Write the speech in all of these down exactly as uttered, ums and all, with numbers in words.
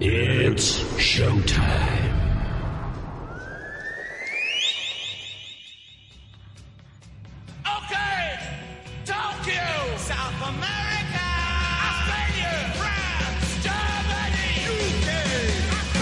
It's showtime. Okay, Tokyo, South America, Australia, France, Germany, U K,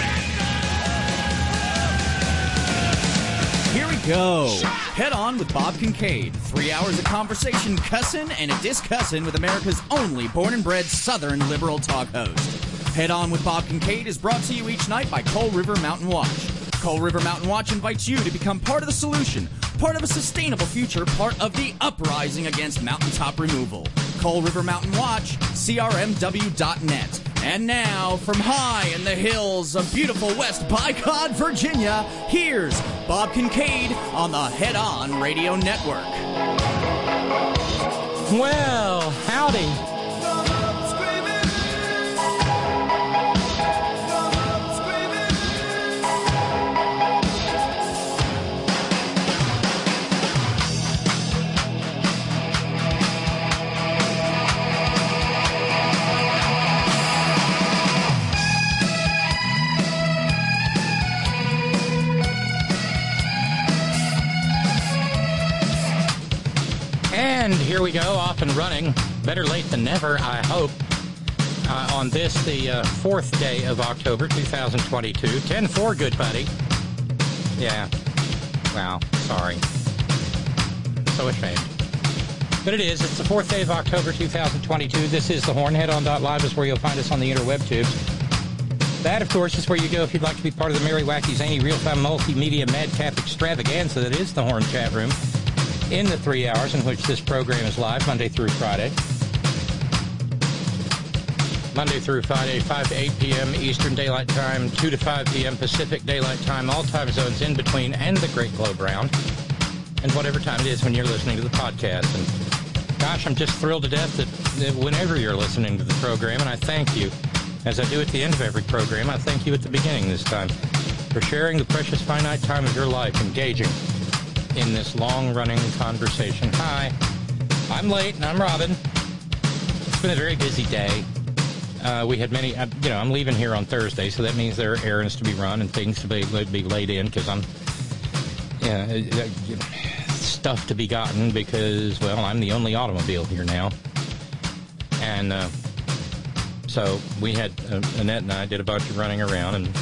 Africa. Here we go. Head On with Bob Kincaid. Three hours of conversation, cussin' and a discussin' with America's only born and bred Southern liberal talk host. Head On with Bob Kincaid is brought to you each night by Coal River Mountain Watch. Coal River Mountain Watch invites you to become part of the solution, part of a sustainable future, part of the uprising against mountaintop removal. Coal River Mountain Watch, C R M W dot net. And now, from high in the hills of beautiful West Bicod, Virginia, here's Bob Kincaid on the Head On Radio Network. Well, howdy. And here we go, off and running. Better late than never, I hope. Uh, on this, the uh, fourth day of October, two thousand twenty-two. ten four, good buddy. Yeah. Wow. Sorry. So ashamed. But it is. It's the fourth day of October, two thousand twenty-two. This is the Horn. Head On dot live is where you'll find us on the interweb tubes. That, of course, is where you go if you'd like to be part of the Merry, Wacky, Zany, Real-Time, Multimedia, Madcap Extravaganza that is the Horn chat room. In the three hours in which this program is live, Monday through Friday. Monday through Friday, five to eight p.m. Eastern Daylight Time, two to five p.m. Pacific Daylight Time, all time zones in between, and the Great Globe Round, and whatever time it is when you're listening to the podcast. And gosh, I'm just thrilled to death that, that whenever you're listening to the program, and I thank you, as I do at the end of every program, I thank you at the beginning this time, for sharing the precious finite time of your life engaging in this long-running conversation. Hi, I'm late, and I'm Robin. It's been a very busy day. Uh, we had many, uh, you know, I'm leaving here on Thursday, so that means there are errands to be run and things to be, be laid in, because I'm, yeah, uh, you know, stuff to be gotten, because, well, I'm the only automobile here now. And uh, so we had, uh, Annette and I did a bunch of running around and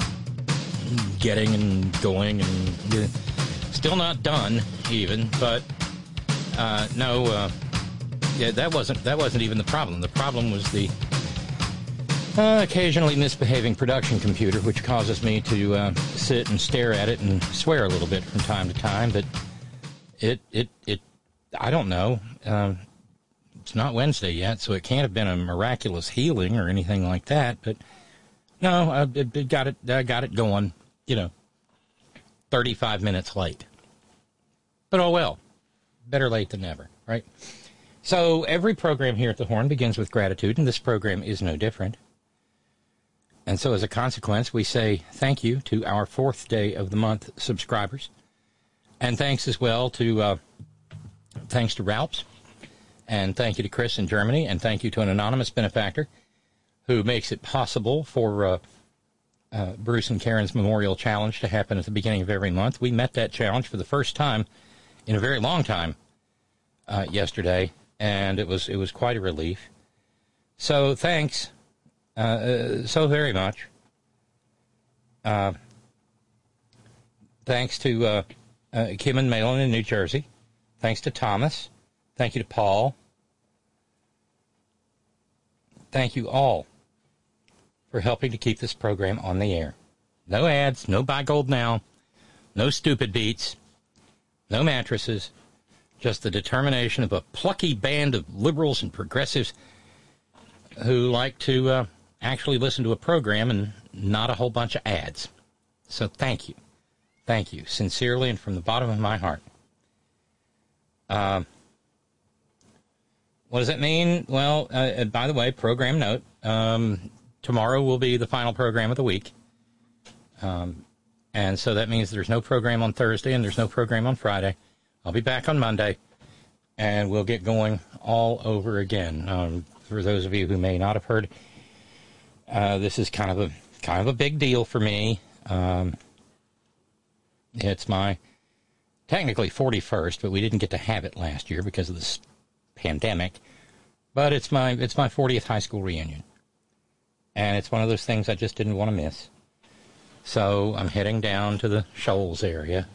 getting and going and... Uh, Still not done, even, but uh, no, uh, yeah, that wasn't that wasn't even the problem. The problem was the uh, occasionally misbehaving production computer, which causes me to uh, sit and stare at it and swear a little bit from time to time. But it it it I don't know. Um, it's not Wednesday yet, so it can't have been a miraculous healing or anything like that. But no, I it, it got it. I got it going. You know. thirty-five minutes late. But oh well, better late than never, right? So every program here at the Horn begins with gratitude, and this program is no different. And so as a consequence, we say thank you to our fourth day of the month subscribers. And thanks as well to, uh, thanks to Ralphs, and thank you to Chris in Germany, and thank you to an anonymous benefactor who makes it possible for uh, uh, Bruce and Karen's Memorial Challenge to happen at the beginning of every month. We met that challenge for the first time in a very long time uh, yesterday, and it was it was quite a relief. So thanks uh, uh, so very much. Uh, thanks to uh, uh, Kim and Malin in New Jersey. Thanks to Thomas. Thank you to Paul. Thank you all for helping to keep this program on the air. No ads, no buy gold now, no stupid beats, no mattresses, just the determination of a plucky band of liberals and progressives who like to uh, actually listen to a program and not a whole bunch of ads. So thank you. Thank you, sincerely and from the bottom of my heart. Uh, what does that mean? Well, uh, by the way, program note, um, tomorrow will be the final program of the week. Um, and so that means there's no program on Thursday and there's no program on Friday. I'll be back on Monday, and we'll get going all over again. Um, for those of you who may not have heard, uh, this is kind of a kind of a big deal for me. Um, it's my technically forty-first, but we didn't get to have it last year because of this pandemic. But it's my it's my fortieth high school reunion. And it's one of those things I just didn't want to miss. So I'm heading down to the Shoals area.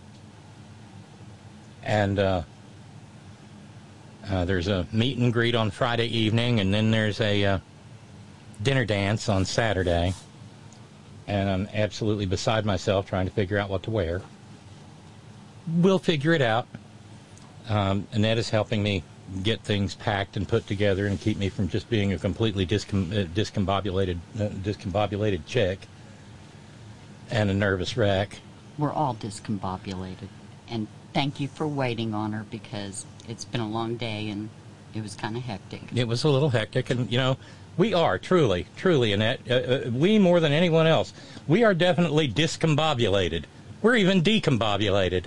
And uh, uh, there's a meet and greet on Friday evening, and then there's a uh, dinner dance on Saturday. And I'm absolutely beside myself trying to figure out what to wear. We'll figure it out. Um, Annette is helping me get things packed and put together and keep me from just being a completely discom- uh, discombobulated, uh, discombobulated chick and a nervous wreck. We're all discombobulated. And thank you for waiting on her, because it's been a long day and it was kind of hectic. It was a little hectic, and, you know, we are truly, truly, Annette, uh, uh, we more than anyone else, we are definitely discombobulated. We're even decombobulated.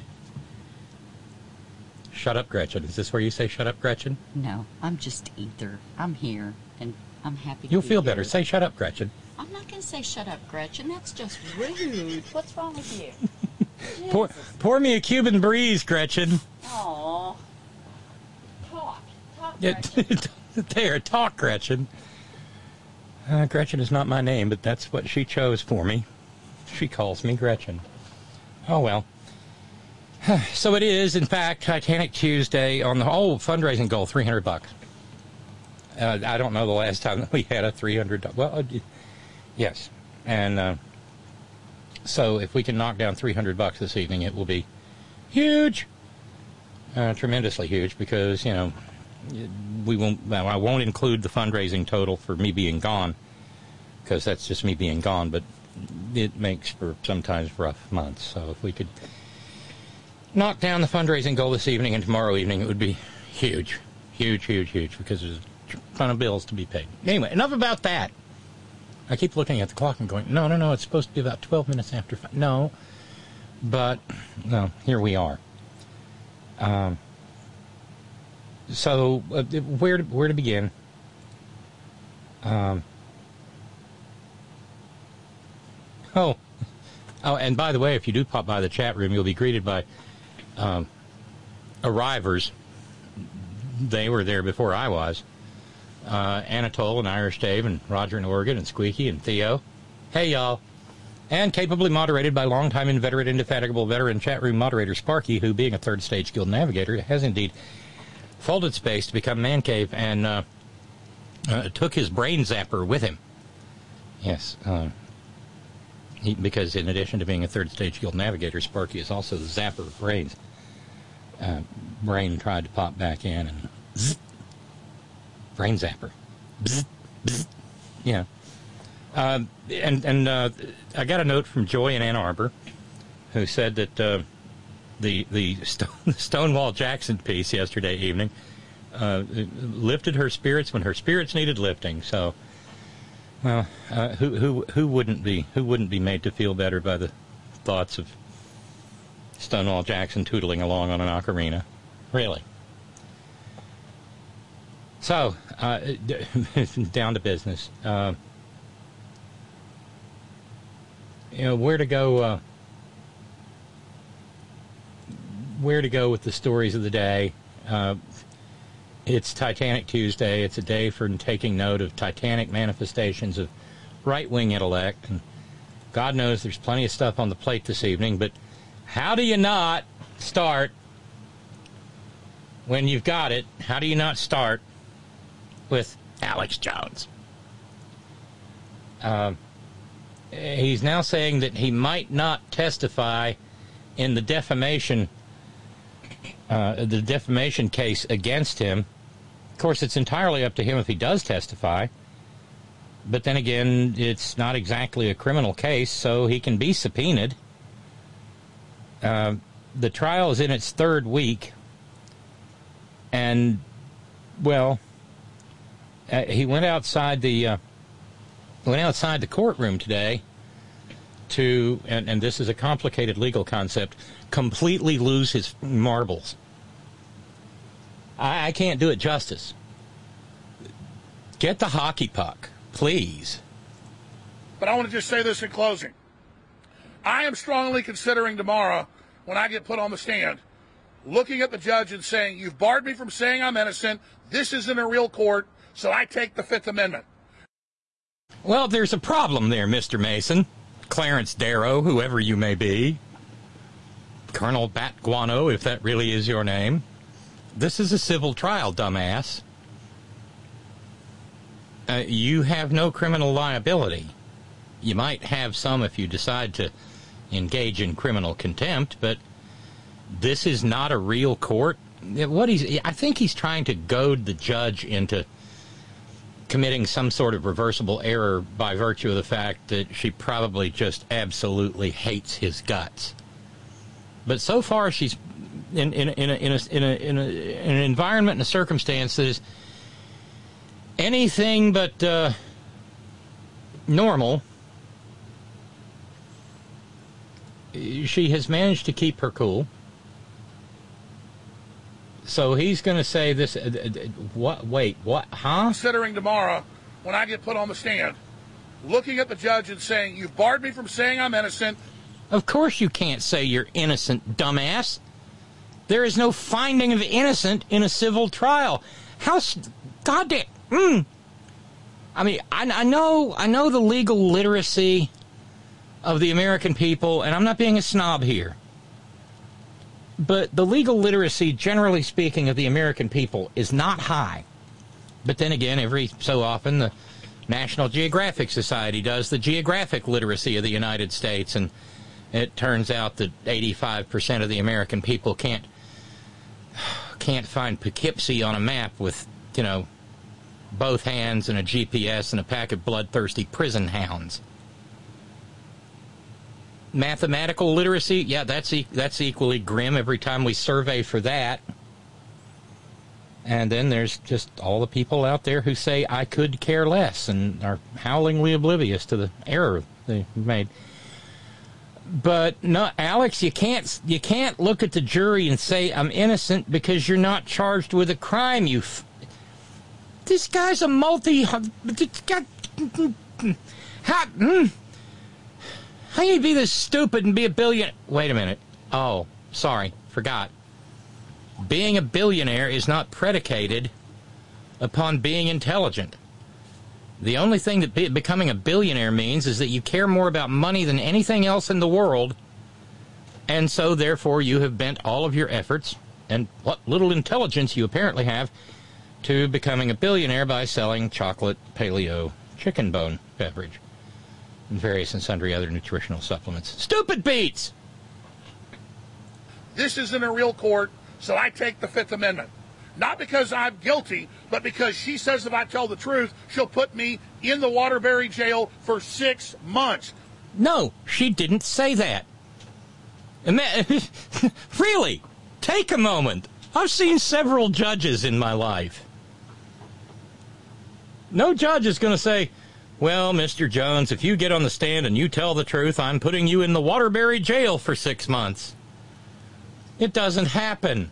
Shut up, Gretchen. Is this where you say shut up, Gretchen? No, I'm just ether. I'm here, and I'm happy to You'll be feel here. better. Say shut up, Gretchen. I'm not going to say shut up, Gretchen. That's just rude. What's wrong with you? Pour, pour me a Cuban breeze, Gretchen. Aw. Talk. Talk, Yeah, Gretchen. there, talk, Gretchen. Uh, Gretchen is not my name, but that's what she chose for me. She calls me Gretchen. Oh, well. So it is, in fact, Titanic Tuesday on the whole fundraising goal, three hundred bucks. Uh, I don't know the last time that we had a three hundred. Well, uh, yes. And uh, so if we can knock down three hundred bucks this evening, it will be huge. Uh, tremendously huge, because, you know, we won't, well, I won't include the fundraising total for me being gone, because that's just me being gone, but it makes for sometimes rough months. So if we could knock down the fundraising goal this evening and tomorrow evening, it would be huge, huge, huge, huge, because there's a ton of bills to be paid. Anyway, enough about that. I keep looking at the clock and going, no, no, no, it's supposed to be about twelve minutes after five. No, but, no, here we are. Um, so, uh, where to, where to begin? Um, oh, oh, and by the way, if you do pop by the chat room, you'll be greeted by Um, arrivers. They were there before I was. Uh, Anatole and Irish Dave and Roger and Oregon and Squeaky and Theo. Hey, y'all. And capably moderated by longtime inveterate, indefatigable veteran chat room moderator Sparky, who, being a third stage guild navigator, has indeed folded space to become man cave and uh, uh, took his brain zapper with him. Yes, uh, he, because in addition to being a third stage guild navigator, Sparky is also the zapper of brains. Uh, brain tried to pop back in and zzz, brain zapper. Bzz, bzz. Yeah. Uh, and and uh, I got a note from Joy in Ann Arbor, who said that uh, the the Stone, Stonewall Jackson piece yesterday evening uh, lifted her spirits when her spirits needed lifting. So, well, uh, who who who wouldn't be who wouldn't be made to feel better by the thoughts of Stonewall Jackson tootling along on an ocarina? Really. So, uh, down to business. Uh, you know, where to go, uh, where to go with the stories of the day. Uh, it's Titanic Tuesday. It's a day for taking note of Titanic manifestations of right-wing intellect. And God knows there's plenty of stuff on the plate this evening, but how do you not start when you've got it? How do you not start with Alex Jones? Uh, he's now saying that he might not testify in the defamation, uh, the defamation case against him. Of course, it's entirely up to him if he does testify. But then again, it's not exactly a criminal case, so he can be subpoenaed. Uh, the trial is in its third week, and, well, uh, he went outside the uh, went outside the courtroom today to, and, and this is a complicated legal concept, completely lose his marbles. I, I can't do it justice. Get the hockey puck, please. but I want to just say this in closing. I am strongly considering tomorrow, when I get put on the stand, looking at the judge and saying, you've barred me from saying I'm innocent. This isn't a real court, so I take the Fifth Amendment. Well, there's a problem there, Mister Mason. Clarence Darrow, whoever you may be. Colonel Bat Guano, if that really is your name. This is a civil trial, dumbass. Uh, you have no criminal liability. You might have some if you decide to engage in criminal contempt, but this is not a real court. What he's, I think he's trying to goad the judge into committing some sort of reversible error by virtue of the fact that she probably just absolutely hates his guts. But so far, she's in in in a, in a, in, a, in, a, in an environment and a circumstance that is anything but uh, normal. She has managed to keep her cool. So he's going to say this. Uh, uh, what? Wait, what? Huh? Considering tomorrow, when I get put on the stand, looking at the judge and saying, you've barred me from saying I'm innocent. Of course you can't say you're innocent, dumbass. There is no finding of innocent in a civil trial. How? Goddamn. Mm. I mean, I, I know, I know the legal literacy of the American people, and I'm not being a snob here, but the legal literacy, generally speaking, of the American people is not high. But then again, every so often, the National Geographic Society does the geographic literacy of the United States, and it turns out that eighty-five percent of the American people can't can't find Poughkeepsie on a map with, you know, both hands and a G P S and a pack of bloodthirsty prison hounds. Mathematical literacy, yeah, that's e- that's equally grim every time we survey for that. And then there's just all the people out there who say, I could care less, and are howlingly oblivious to the error they made. But no, Alex, you can't you can't look at the jury and say I'm innocent because you're not charged with a crime. You, f- this guy's a multi. How mm, how you be this stupid and be a billion? Wait a minute. Oh, sorry, forgot. Being a billionaire is not predicated upon being intelligent. The only thing that be, becoming a billionaire means is that you care more about money than anything else in the world, and so, therefore, you have bent all of your efforts, and what little intelligence you apparently have, to becoming a billionaire by selling chocolate paleo chicken bone beverage and various and sundry other nutritional supplements. Stupid beats! This isn't a real court, so I take the Fifth Amendment. Not because I'm guilty, but because she says if I tell the truth, she'll put me in the Waterbury jail for six months. No, she didn't say that. Really? Take a moment. I've seen several judges in my life. No judge is going to say, well, Mister Jones, if you get on the stand and you tell the truth, I'm putting you in the Waterbury jail for six months. It doesn't happen.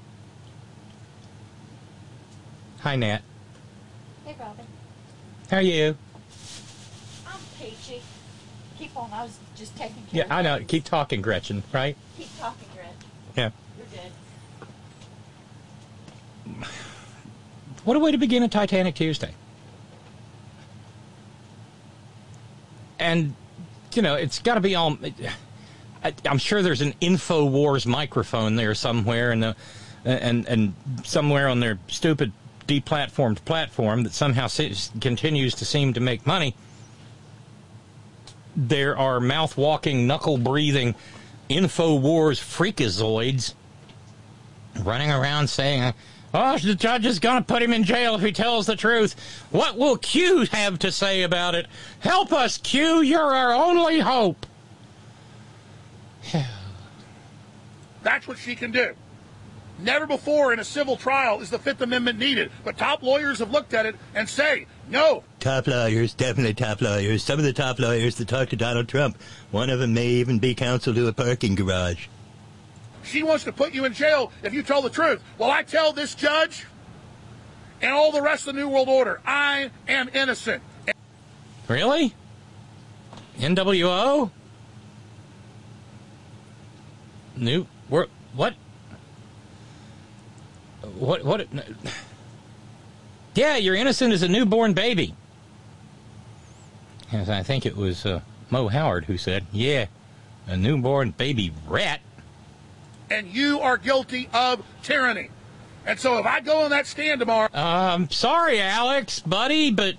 Hi, Nat. Hey, Robin. How are you? I'm peachy. Keep on. I was just taking care Yeah, of I know. things. Keep talking, Gretchen, right? Keep talking, Gretchen. Yeah. You're good. What a way to begin a Titanic Tuesday. And, you know, it's got to be all... I, I'm sure there's an InfoWars microphone there somewhere, and the, and and somewhere on their stupid deplatformed platform that somehow se- continues to seem to make money. There are mouth-walking, knuckle-breathing InfoWars freakazoids running around saying, oh, the judge is going to put him in jail if he tells the truth. What will Q have to say about it? Help us, Q. You're our only hope. That's what she can do. Never before in a civil trial is the Fifth Amendment needed, but top lawyers have looked at it and say, no. Top lawyers, definitely top lawyers. Some of the top lawyers that talk to Donald Trump. One of them may even be counsel to a parking garage. She wants to put you in jail if you tell the truth. Well, I tell this judge and all the rest of the New World Order, I am innocent. Really? N W O? New, what? What? What? What? Yeah, you're innocent as a newborn baby. As I think it was uh, Mo Howard who said, yeah, a newborn baby rat. And you are guilty of tyranny. And so if I go on that stand tomorrow... Um, sorry, Alex, buddy, but...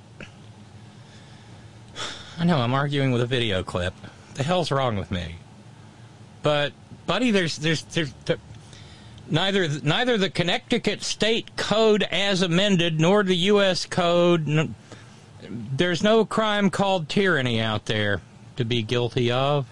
I know, I'm arguing with a video clip. The hell's wrong with me? But, buddy, there's... there's, there's there, neither, neither the Connecticut State Code as amended, nor the U S Code... N- there's no crime called tyranny out there to be guilty of.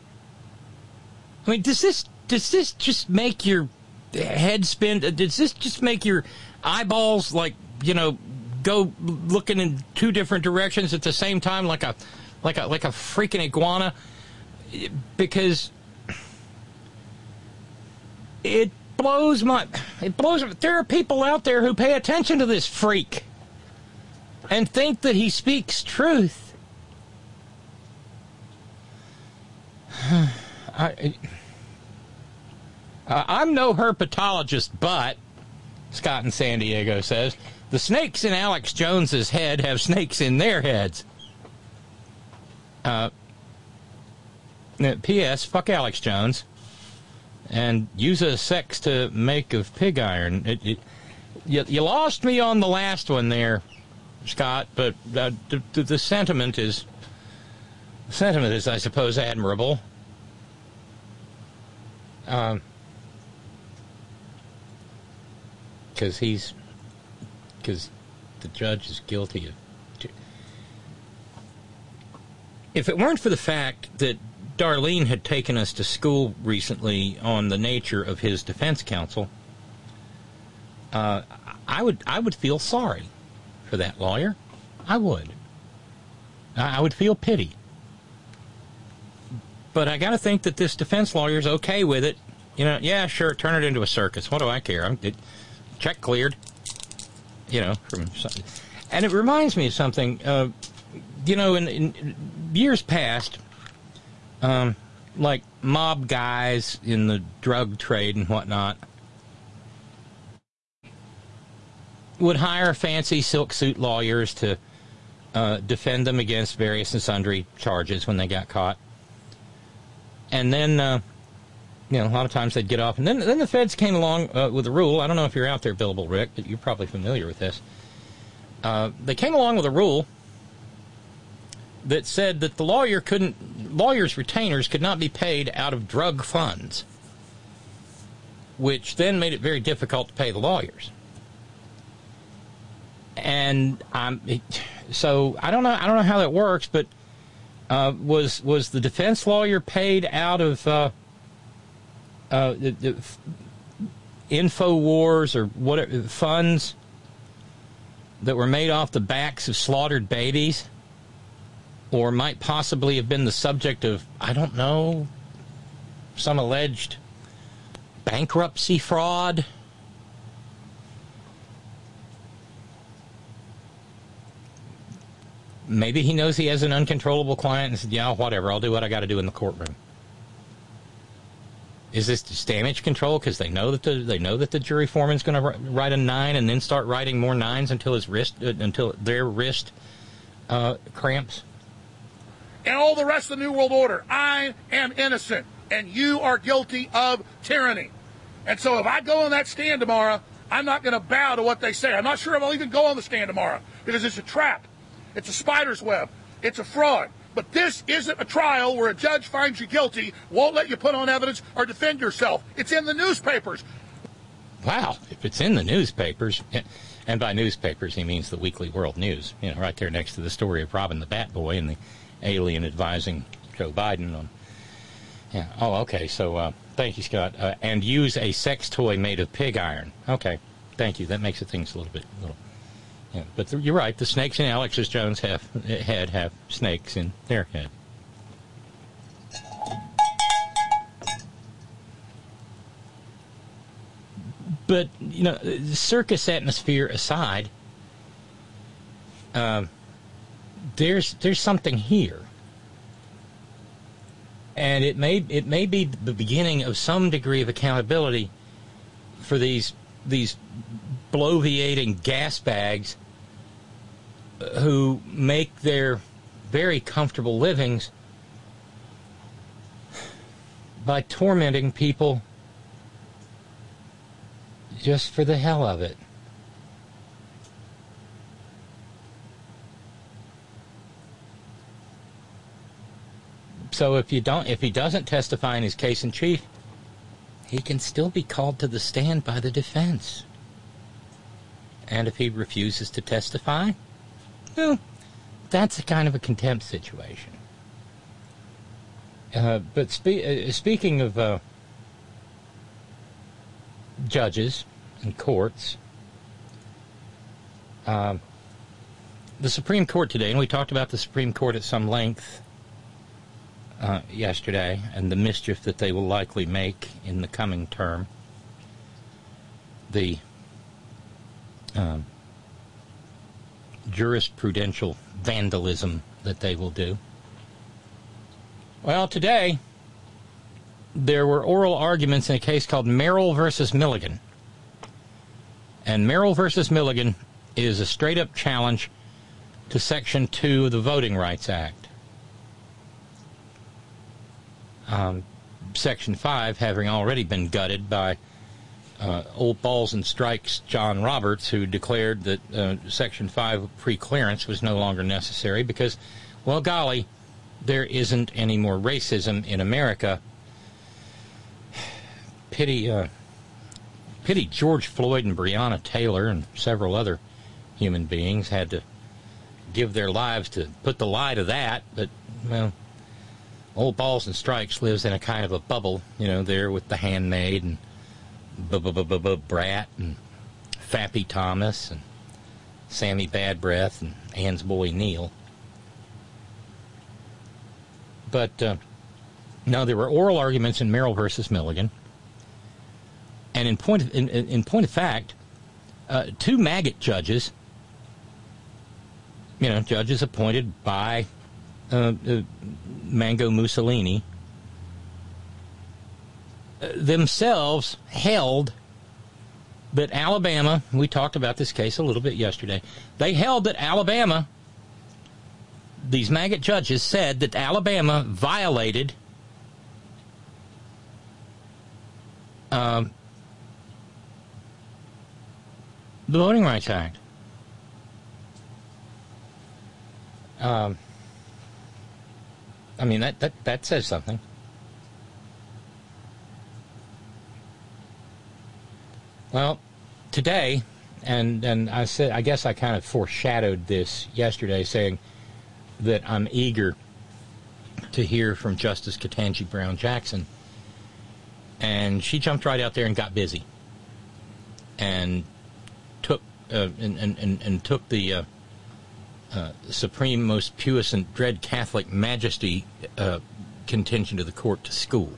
I mean, does this... Does this just make your head spin? Does this just make your eyeballs, like, you know, go looking in two different directions at the same time, like a, like a, like a freaking iguana? Because it blows my, it blows. There are people out there who pay attention to this freak and think that he speaks truth. I. Uh, I'm no herpetologist, but, Scott in San Diego says, the snakes in Alex Jones's head have snakes in their heads. Uh, P S. Fuck Alex Jones. And use a sex to make of pig iron. It, it, you, you lost me on the last one there, Scott, but uh, the, the sentiment is, the sentiment is, I suppose, admirable. Um... Because he's, because the judge is guilty of. If it weren't for the fact that Darlene had taken us to school recently on the nature of his defense counsel, uh, I would I would feel sorry for that lawyer. I would. I would feel pity. But I got to think that this defense lawyer's okay with it. You know, yeah, sure, turn it into a circus. What do I care? I'm. It, Check cleared, you know, from something. And it reminds me of something, uh, you know, in, in years past, um, like mob guys in the drug trade and whatnot would hire fancy silk suit lawyers to uh, defend them against various and sundry charges when they got caught. And then... Uh, You know, a lot of times they'd get off. And then then the feds came along uh, with a rule. I don't know if you're out there, Billable Rick, but you're probably familiar with this. Uh, they came along with a rule that said that the lawyer couldn't, lawyers' retainers could not be paid out of drug funds, which then made it very difficult to pay the lawyers. And I'm, so I don't know, I don't know how that works, but uh, was was the defense lawyer paid out of uh, Uh, the, the InfoWars or whatever funds that were made off the backs of slaughtered babies, or might possibly have been the subject of, I don't know, some alleged bankruptcy fraud? Maybe he knows he has an uncontrollable client and said, yeah, whatever, I'll do what I got to do in the courtroom. Is this just damage control because they know that the they know that the jury foreman's going to write a nine and then start writing more nines until his wrist uh, until their wrist uh, cramps? And all the rest of the New World Order. I am innocent, and you are guilty of tyranny. And so if I go on that stand tomorrow, I'm not going to bow to what they say. I'm not sure if I'll even go on the stand tomorrow because it's a trap. It's a spider's web. It's a fraud. But this isn't a trial where a judge finds you guilty, won't let you put on evidence or defend yourself. It's in the newspapers. Wow, if it's in the newspapers, and by newspapers he means the Weekly World News, you know, right there next to the story of Robin the Bat Boy and the alien advising Joe Biden on. Yeah. Oh, okay. So uh, thank you, Scott. Uh, and use a sex toy made of pig iron. Okay, thank you. That makes the things a little bit little. Yeah, but the, you're right. The snakes in Alex Jones' have, head have snakes in their head. But, you know, circus atmosphere aside, um, there's there's something here. And it may it may be the beginning of some degree of accountability for these these bloviating gas bags who make their very comfortable livings by tormenting people just for the hell of it. So if you don't, if he doesn't testify in his case in chief, he can still be called to the stand by the defense. And if he refuses to testify, well, that's a kind of a contempt situation. Uh, but spe- uh, speaking of uh, judges and courts, um, the Supreme Court today, and we talked about the Supreme Court at some length uh, yesterday, and the mischief that they will likely make in the coming term. The um, jurisprudential vandalism that they will do. Well, today, there were oral arguments in a case called Merrill versus Milligan. And Merrill versus Milligan is a straight-up challenge to Section two of the Voting Rights Act. Um, Section five having already been gutted by uh, old balls and strikes John Roberts, who declared that uh, Section five pre-clearance was no longer necessary because, well, golly, there isn't any more racism in America. Pity, uh, pity George Floyd and Breonna Taylor and several other human beings had to give their lives to put the lie to that, but, well, old balls and strikes lives in a kind of a bubble, you know, there with the Handmaid and Brat and Fappy Thomas and Sammy Bad Breath and Ann's Boy Neil. But, uh, no, there were oral arguments in Merrill versus Milligan. And in point of, in, in point of fact, uh, two maggot judges, you know, judges appointed by uh, uh, Mango Mussolini, uh, themselves held that Alabama, we talked about this case a little bit yesterday, they held that Alabama, these maggot judges said that Alabama violated um, the Voting Rights Act. Um, I mean, that, that, that says something. Well, today, and, and I said, I guess I kind of foreshadowed this yesterday, saying that I'm eager to hear from Justice Ketanji Brown Jackson. And she jumped right out there and got busy. And took uh, and, and, and, and took the uh, uh, supreme, most puissant, dread Catholic majesty uh, contention of the court to school.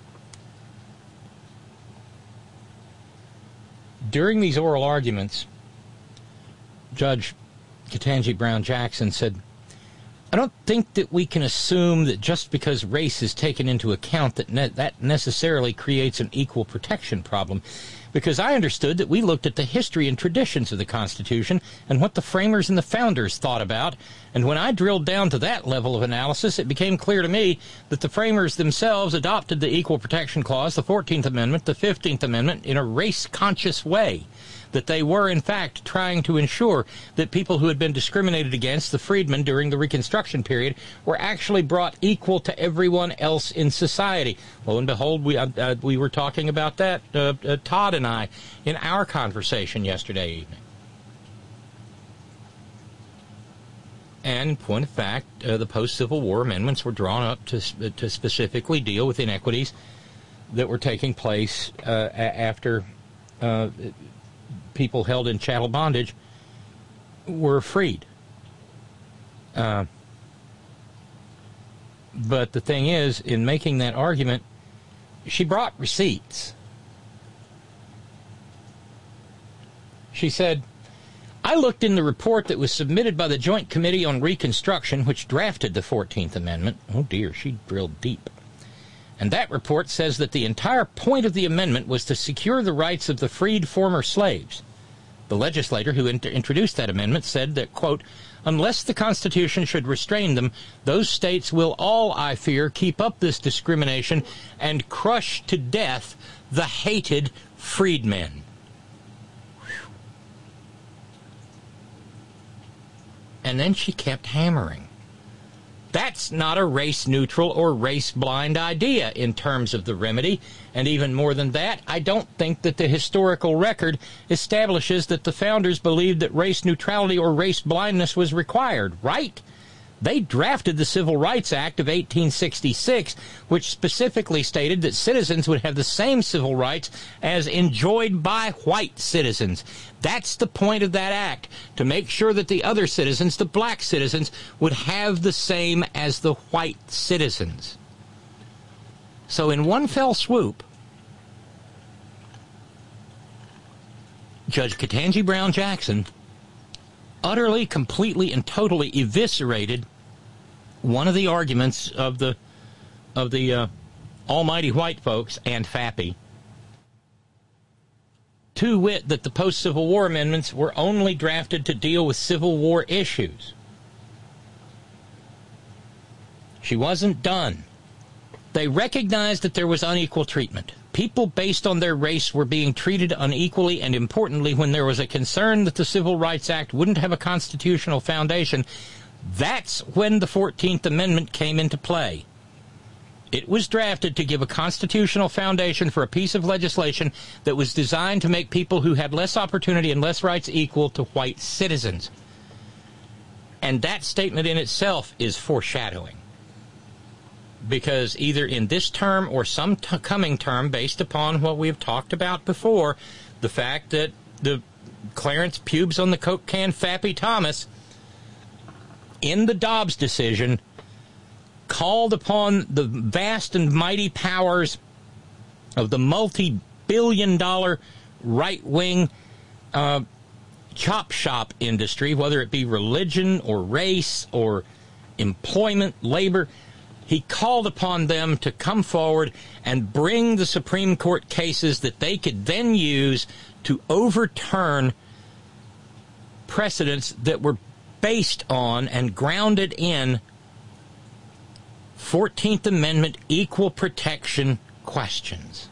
During these oral arguments, Judge Ketanji Brown Jackson said, I don't think that we can assume that just because race is taken into account that ne- that necessarily creates an equal protection problem, because I understood that we looked at the history and traditions of the Constitution and what the framers and the founders thought about, and when I drilled down to that level of analysis, it became clear to me that the framers themselves adopted the Equal Protection Clause, the fourteenth Amendment, the fifteenth Amendment, in a race-conscious way. That they were, in fact, trying to ensure that people who had been discriminated against, the freedmen during the Reconstruction period, were actually brought equal to everyone else in society. Lo and behold, we uh, uh, we were talking about that, uh, uh, Todd and I, in our conversation yesterday evening. And in point of fact, uh, the post-Civil War amendments were drawn up to, uh, to specifically deal with inequities that were taking place uh, a- after... Uh, people held in chattel bondage were freed. Uh, but the thing is, in making that argument, she brought receipts. She said, I looked in the report that was submitted by the Joint Committee on Reconstruction, which drafted the fourteenth Amendment. Oh dear, she drilled deep. And that report says that the entire point of the amendment was to secure the rights of the freed former slaves. The legislator who inter- introduced that amendment said that, quote, unless the Constitution should restrain them, those states will all, I fear, keep up this discrimination and crush to death the hated freedmen. Whew. And then she kept hammering. That's not a race-neutral or race-blind idea in terms of the remedy. And even more than that, I don't think that the historical record establishes that the founders believed that race neutrality or race blindness was required, right? They drafted the Civil Rights Act of eighteen sixty-six, which specifically stated that citizens would have the same civil rights as enjoyed by white citizens. That's the point of that act, to make sure that the other citizens, the black citizens, would have the same as the white citizens. So in one fell swoop, Judge Ketanji Brown Jackson utterly, completely, and totally eviscerated one of the arguments of the of the uh, almighty white folks and FAPI, to wit that the post-Civil War amendments were only drafted to deal with Civil War issues. She wasn't done. They recognized that there was unequal treatment. People based on their race were being treated unequally, and importantly, when there was a concern that the Civil Rights Act wouldn't have a constitutional foundation, that's when the fourteenth Amendment came into play. It was drafted to give a constitutional foundation for a piece of legislation that was designed to make people who had less opportunity and less rights equal to white citizens. And that statement in itself is foreshadowing. Because either in this term or some t- coming term, based upon what we've talked about before, the fact that the Clarence Pubes on the Coke can Fappy Thomas, in the Dobbs decision, called upon the vast and mighty powers of the multi-billion dollar right-wing uh, chop shop industry, whether it be religion or race or employment, labor. He called upon them to come forward and bring the Supreme Court cases that they could then use to overturn precedents that were based on and grounded in fourteenth Amendment equal protection questions.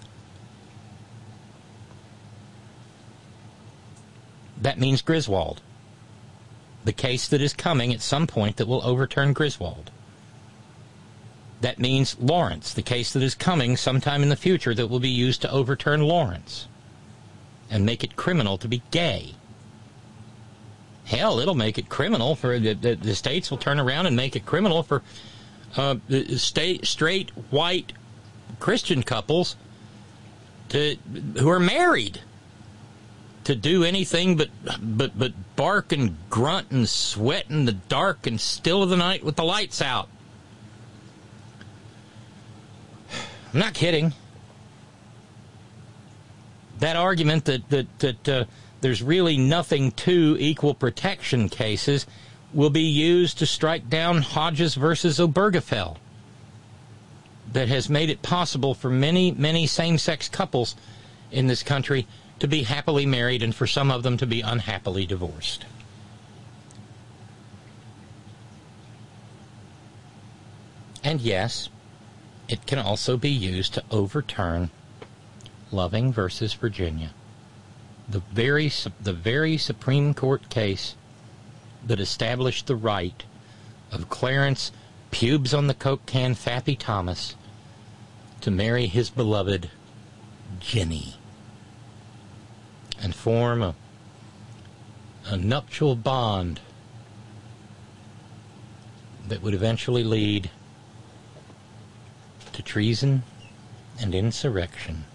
That means Griswold, the case that is coming at some point that will overturn Griswold. That means Lawrence, the case that is coming sometime in the future that will be used to overturn Lawrence and make it criminal to be gay. Hell, it'll make it criminal for the, the, the states will turn around and make it criminal for uh, the state, straight, white Christian couples to who are married to do anything but but but bark and grunt and sweat in the dark and still of the night with the lights out. I'm not kidding. That argument that that that uh, there's really nothing to equal protection cases will be used to strike down Hodges versus Obergefell. That has made it possible for many, many same-sex couples in this country to be happily married and for some of them to be unhappily divorced. And yes, it can also be used to overturn Loving versus Virginia, the very the very Supreme Court case that established the right of Clarence Pubes on the Coke can Fappy Thomas to marry his beloved Jenny and form a, a nuptial bond that would eventually lead to treason and insurrection.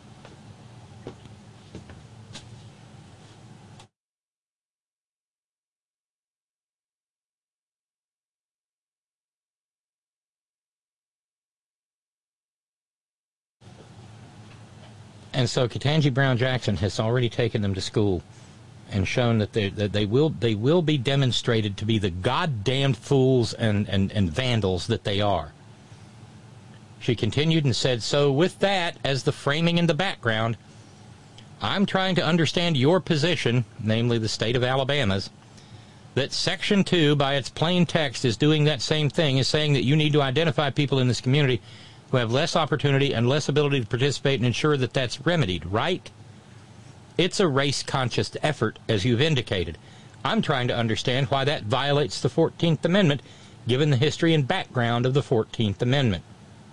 And so Ketanji Brown Jackson has already taken them to school and shown that they that they will they will be demonstrated to be the goddamned fools and, and, and vandals that they are. She continued and said, so with that as the framing in the background, I'm trying to understand your position, namely the state of Alabama's, that Section two, by its plain text, is doing that same thing, is saying that you need to identify people in this community who have less opportunity and less ability to participate and ensure that that's remedied, right? It's a race-conscious effort, as you've indicated. I'm trying to understand why that violates the fourteenth Amendment, given the history and background of the fourteenth Amendment.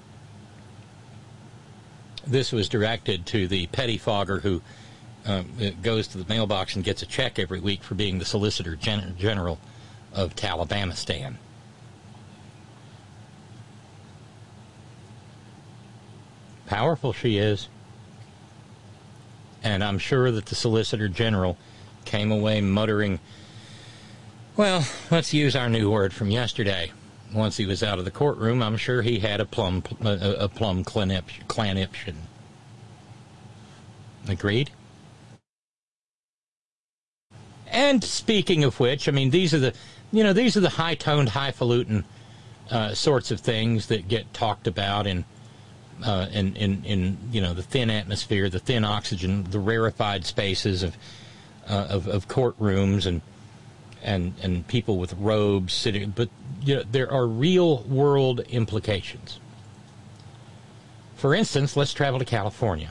This was directed to the pettifogger who um, goes to the mailbox and gets a check every week for being the Solicitor Gen- General of Talabamistan. Powerful she is. And I'm sure that the Solicitor General came away muttering, well, let's use our new word from yesterday. Once he was out of the courtroom, I'm sure he had a plum a, a plum claniption. Agreed? And speaking of which, I mean, these are the, you know, these are the high-toned, highfalutin uh, sorts of things that get talked about in, uh, in, in, in, you know, the thin atmosphere, the thin oxygen, the rarefied spaces of, uh, of, of courtrooms and, and, and people with robes sitting, but, you know, there are real-world implications. For instance, let's travel to California.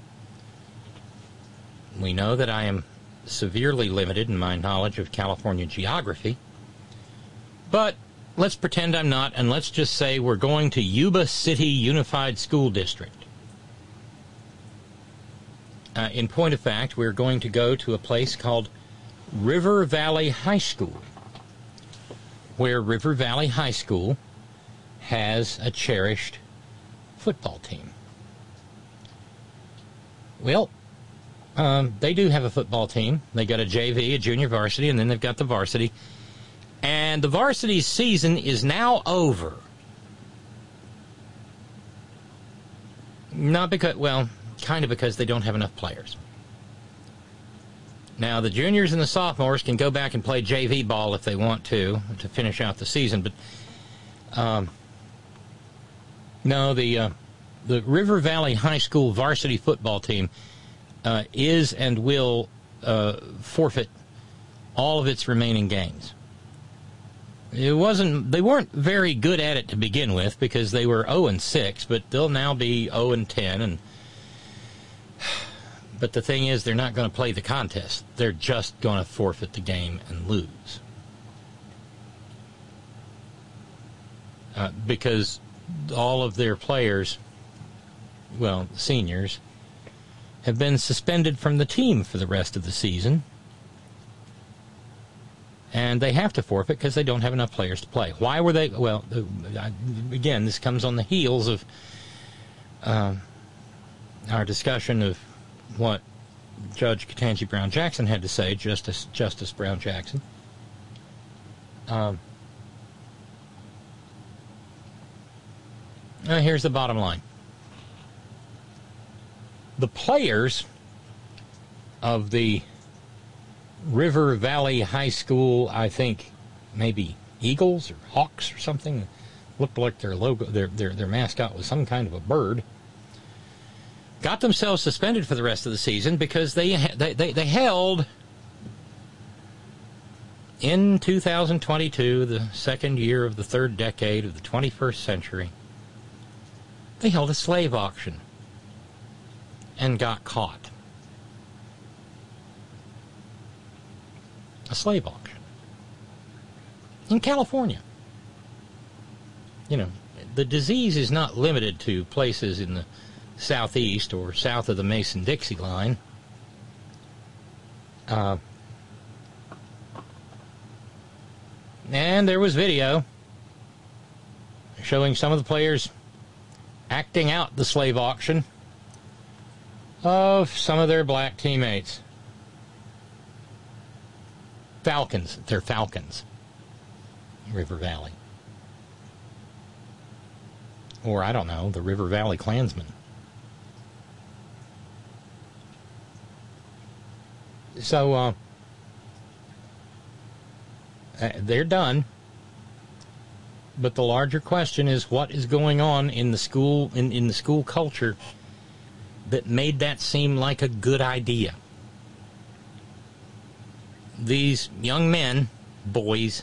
We know that I am severely limited in my knowledge of California geography, but let's pretend I'm not, and let's just say we're going to Yuba City Unified School District. Uh, in point of fact, we're going to go to a place called River Valley High School, where River Valley High School has a cherished football team. Well, um, they do have a football team. They got a J V, a junior varsity, and then they've got the varsity. And the varsity season is now over. Not because, well, kind of because they don't have enough players. Now, the juniors and the sophomores can go back and play J V ball if they want to, to finish out the season. But, um, no, the uh, the River Valley High School varsity football team uh, is and will uh, forfeit all of its remaining games. It wasn't, they weren't very good at it to begin with because they were oh and six, but they'll now be oh and ten, and but the thing is, they're not going to play the contest. They're just going to forfeit the game and lose. Uh, because all of their players, well, seniors, have been suspended from the team for the rest of the season. And they have to forfeit because they don't have enough players to play. Why were they? Well, again, this comes on the heels of uh, our discussion of what Judge Ketanji Brown Jackson had to say, Justice Justice Brown Jackson. Um, uh, here's the bottom line. The players of the River Valley High School, I think maybe Eagles or Hawks or something, looked like their logo, their their their mascot was some kind of a bird, got themselves suspended for the rest of the season because they they they, they held in two thousand twenty-two, the second year of the third decade of the twenty-first century, they held a slave auction and got caught. A slave auction in California. You know, the disease is not limited to places in the southeast or south of the Mason-Dixie line. Uh, and there was video showing some of the players acting out the slave auction of some of their black teammates. Falcons. They're Falcons. River Valley. Or, I don't know, the River Valley Klansmen. So, uh, they're done. but the larger question is what is going on in the school in, in the school culture that made that seem like a good idea. These young men, boys,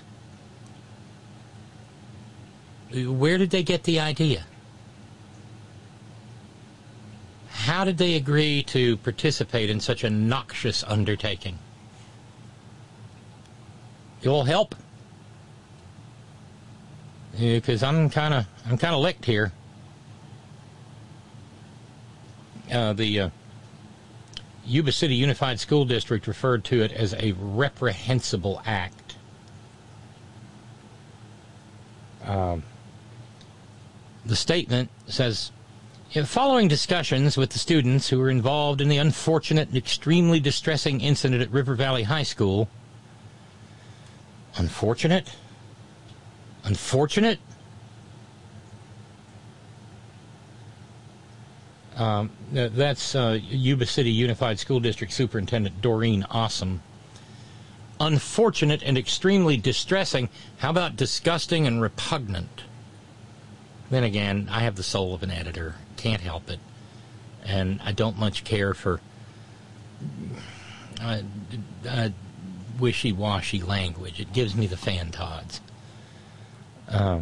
where did they get the idea? How did they agree to participate in such a noxious undertaking? You'll help, because I'm kind of I'm kind of licked here. Uh, the uh, Yuba City Unified School District referred to it as a reprehensible act. Um, the statement says, following discussions with the students who were involved in the unfortunate and extremely distressing incident at River Valley High School. Unfortunate? Unfortunate? Um, that's uh, Yuba City Unified School District Superintendent Doreen Awesome. Unfortunate and extremely distressing. How about disgusting and repugnant? Then again, I have the soul of an editor. Can't help it. And I don't much care for uh, uh, wishy-washy language. It gives me the fan-tods. Uh,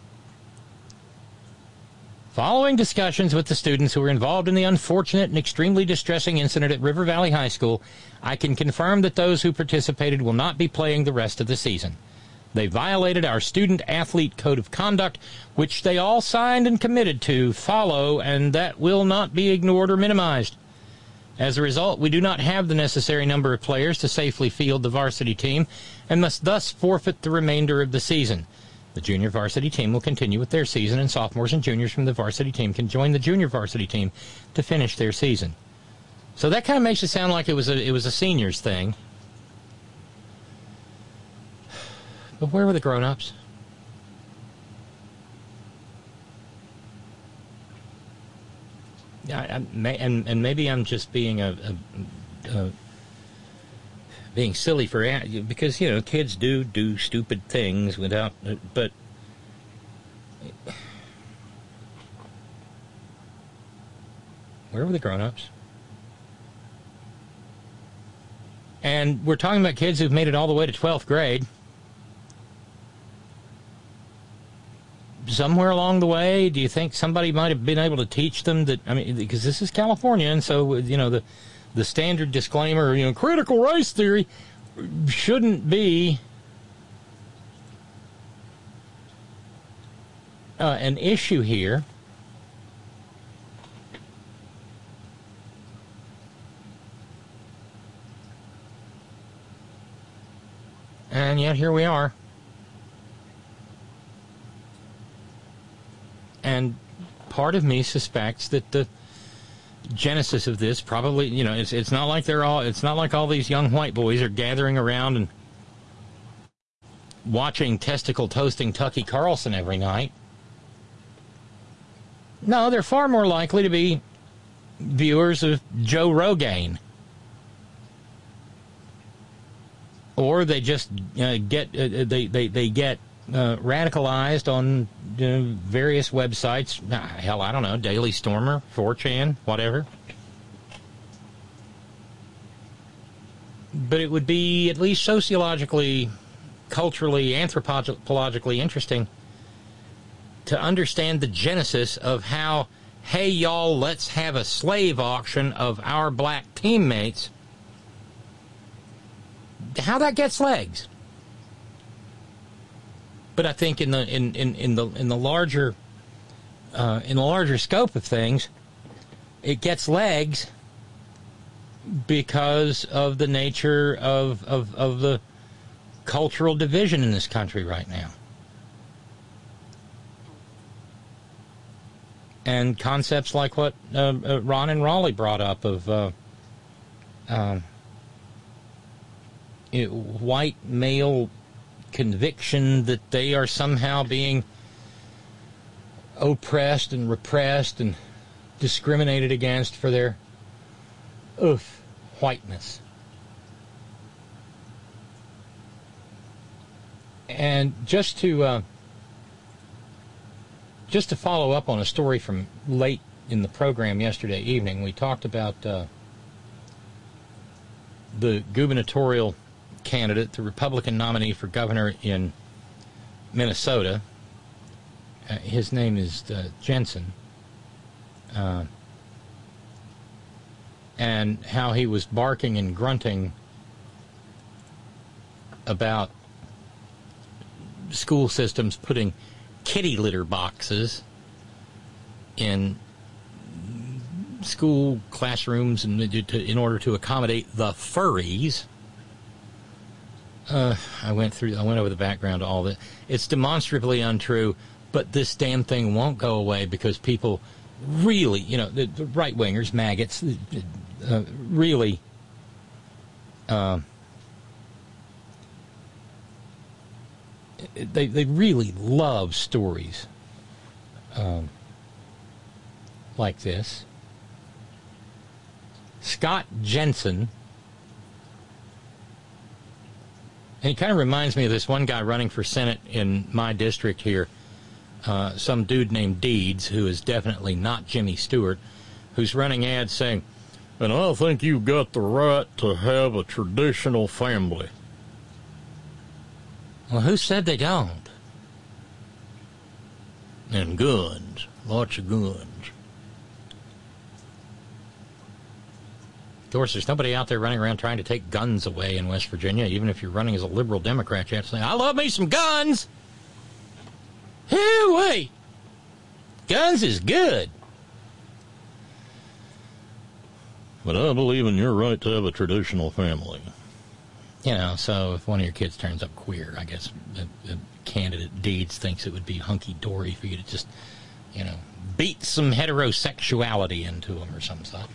following discussions with the students who were involved in the unfortunate and extremely distressing incident at River Valley High School, I can confirm that those who participated will not be playing the rest of the season. They violated our student-athlete code of conduct, which they all signed and committed to follow, and that will not be ignored or minimized. As a result, we do not have the necessary number of players to safely field the varsity team and must thus forfeit the remainder of the season. The junior varsity team will continue with their season, and sophomores and juniors from the varsity team can join the junior varsity team to finish their season. So that kind of makes it sound like it was a, it was a seniors thing. But where were the grown-ups? I, I may, and and maybe I'm just being a, a, a being silly for because you know kids do do stupid things without. But where were the grown-ups? And we're talking about kids who've made it all the way to twelfth grade. Somewhere along the way, do you think somebody might have been able to teach them that, I mean, because this is California, and so, you know, the the standard disclaimer, you know, critical race theory shouldn't be uh, an issue here. And yet here we are. And part of me suspects that the genesis of this probably, you know, it's it's not like they're all, it's not like all these young white boys are gathering around and watching testicle toasting Tucky Carlson every night. No, they're far more likely to be viewers of Joe Rogan. Or they just uh, get, uh, they, they, they get uh, radicalized on you know, various websites. Nah, hell, I don't know, Daily Stormer, four chan, whatever. But it would be at least sociologically, culturally, anthropologically interesting to understand the genesis of how, hey, y'all, let's have a slave auction of our black teammates. How that gets legs. But I think in the in, in, in the in the larger uh, in the larger scope of things, it gets legs because of the nature of of, of the cultural division in this country right now. And concepts like what uh, uh, Ron and Raleigh brought up of uh, um, you know, white male conviction that they are somehow being oppressed and repressed and discriminated against for their oof, whiteness. And just to uh, just to follow up on a story from late in the program yesterday evening, we talked about uh, the gubernatorial candidate, the Republican nominee for governor in Minnesota. Uh, his name is uh, Jensen. Uh, and how he was barking and grunting about school systems putting kitty litter boxes in school classrooms and to, in order to accommodate the furries. Uh, I went through, I went over the background to all that. It's demonstrably untrue, but this damn thing won't go away because people really, you know, the, the right-wingers, maggots, uh, really uh, they, they really love stories um, like this. Scott Jensen, and he kind of reminds me of this one guy running for Senate in my district here, uh, some dude named Deeds, who is definitely not Jimmy Stewart, who's running ads saying, "And I think you've got the right to have a traditional family." Well, who said they don't? And guns, lots of guns. Of course, there's nobody out there running around trying to take guns away in West Virginia. Even if you're running as a liberal Democrat, you have to say, "I love me some guns." Hey, wait. Guns is good. But I believe in your right to have a traditional family. You know, so if one of your kids turns up queer, I guess the, the candidate Deeds thinks it would be hunky-dory for you to just, you know, beat some heterosexuality into them or some such.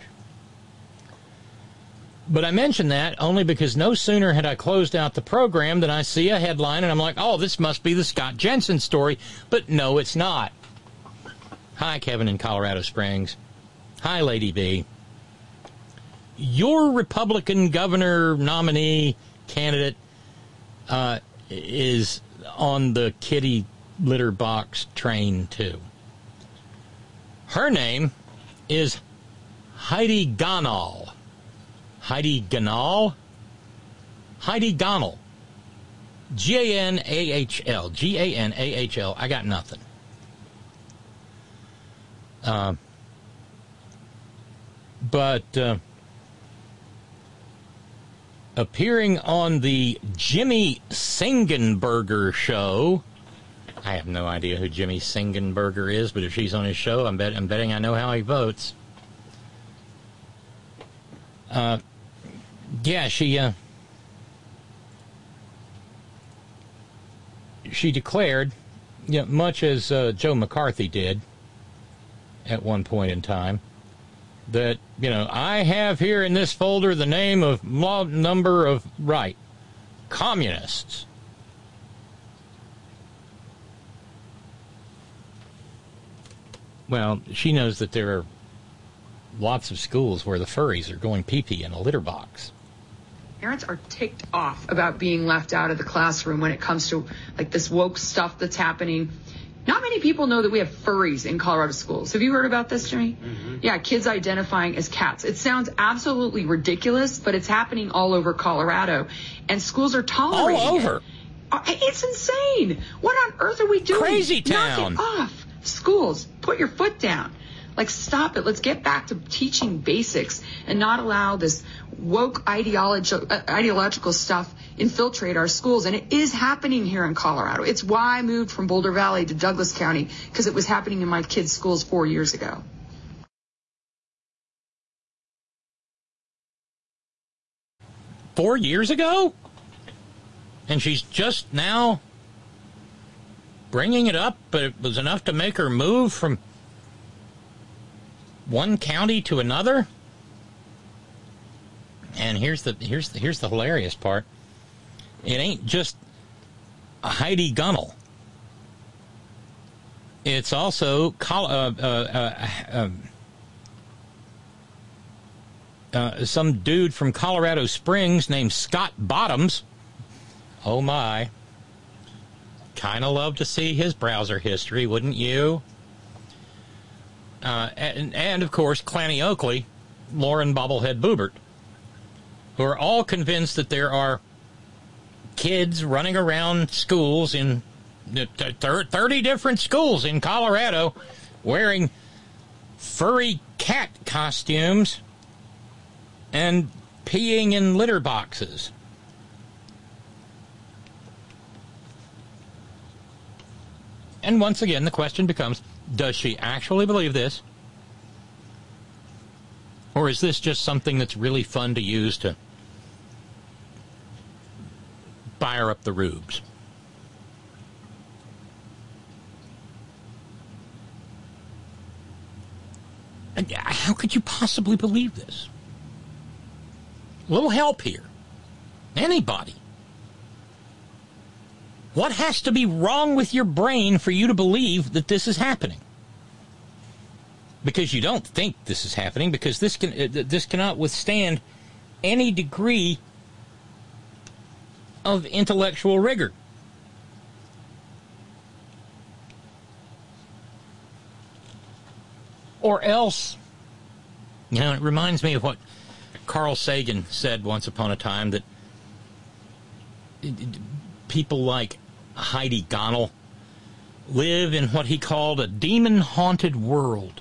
But I mention that only because no sooner had I closed out the program than I see a headline and I'm like, oh, this must be the Scott Jensen story. But no, it's not. Hi, Kevin in Colorado Springs. Hi, Lady B. Your Republican governor nominee candidate uh, is on the kitty litter box train, too. Her name is Heidi Ganahl. Heidi Ganahl? Heidi Ganahl. G A N A H L. G A N A H L. I got nothing. Uh, but uh, appearing on the Jimmy Singenberger show, I have no idea who Jimmy Singenberger is, but if she's on his show, I'm, bet- I'm betting I know how he votes. Uh, yeah, she, uh, she declared, you know, much as uh, Joe McCarthy did at one point in time, that, you know, I have here in this folder the name of law number of, right, communists. Well, she knows that there are lots of schools where the furries are going pee-pee in a litter box. Parents are ticked off about being left out of the classroom when it comes to, like, this woke stuff that's happening. Not many people know that we have furries in Colorado schools. Have you heard about this, Jimmy? Mm-hmm. Yeah, kids identifying as cats. It sounds absolutely ridiculous, but it's happening all over Colorado, and schools are tolerating all over. it. It's insane. What on earth are we doing? Crazy town. Knock it off. Schools, put your foot down. Like, stop it. Let's get back to teaching basics and not allow this woke ideologi- uh, ideological stuff infiltrate our schools. And it is happening here in Colorado. It's why I moved from Boulder Valley to Douglas County, because it was happening in my kids' schools four years ago. Four years ago? And she's just now bringing it up, but it was enough to make her move from one county to another. And here's the here's the here's the hilarious part. It ain't just Heidi Ganahl. It's also Col- uh, uh, uh, uh, uh, some dude from Colorado Springs named Scott Bottoms. Oh my! Kind of love to see his browser history, wouldn't you? uh, and, and, of course, Clanny Oakley, Lauren Bobblehead Boebert, who are all convinced that there are kids running around schools in thirty different schools in Colorado wearing furry cat costumes and peeing in litter boxes. And once again, the question becomes, does she actually believe this? Or is this just something that's really fun to use to fire up the rubes? And how could you possibly believe this? A little help here. Anybody. What has to be wrong with your brain for you to believe that this is happening? Because you don't think this is happening, because this can uh, this cannot withstand any degree of intellectual rigor. Or else, you know, it reminds me of what Carl Sagan said once upon a time, that people like Heidi Gonnell live in what he called a demon-haunted world.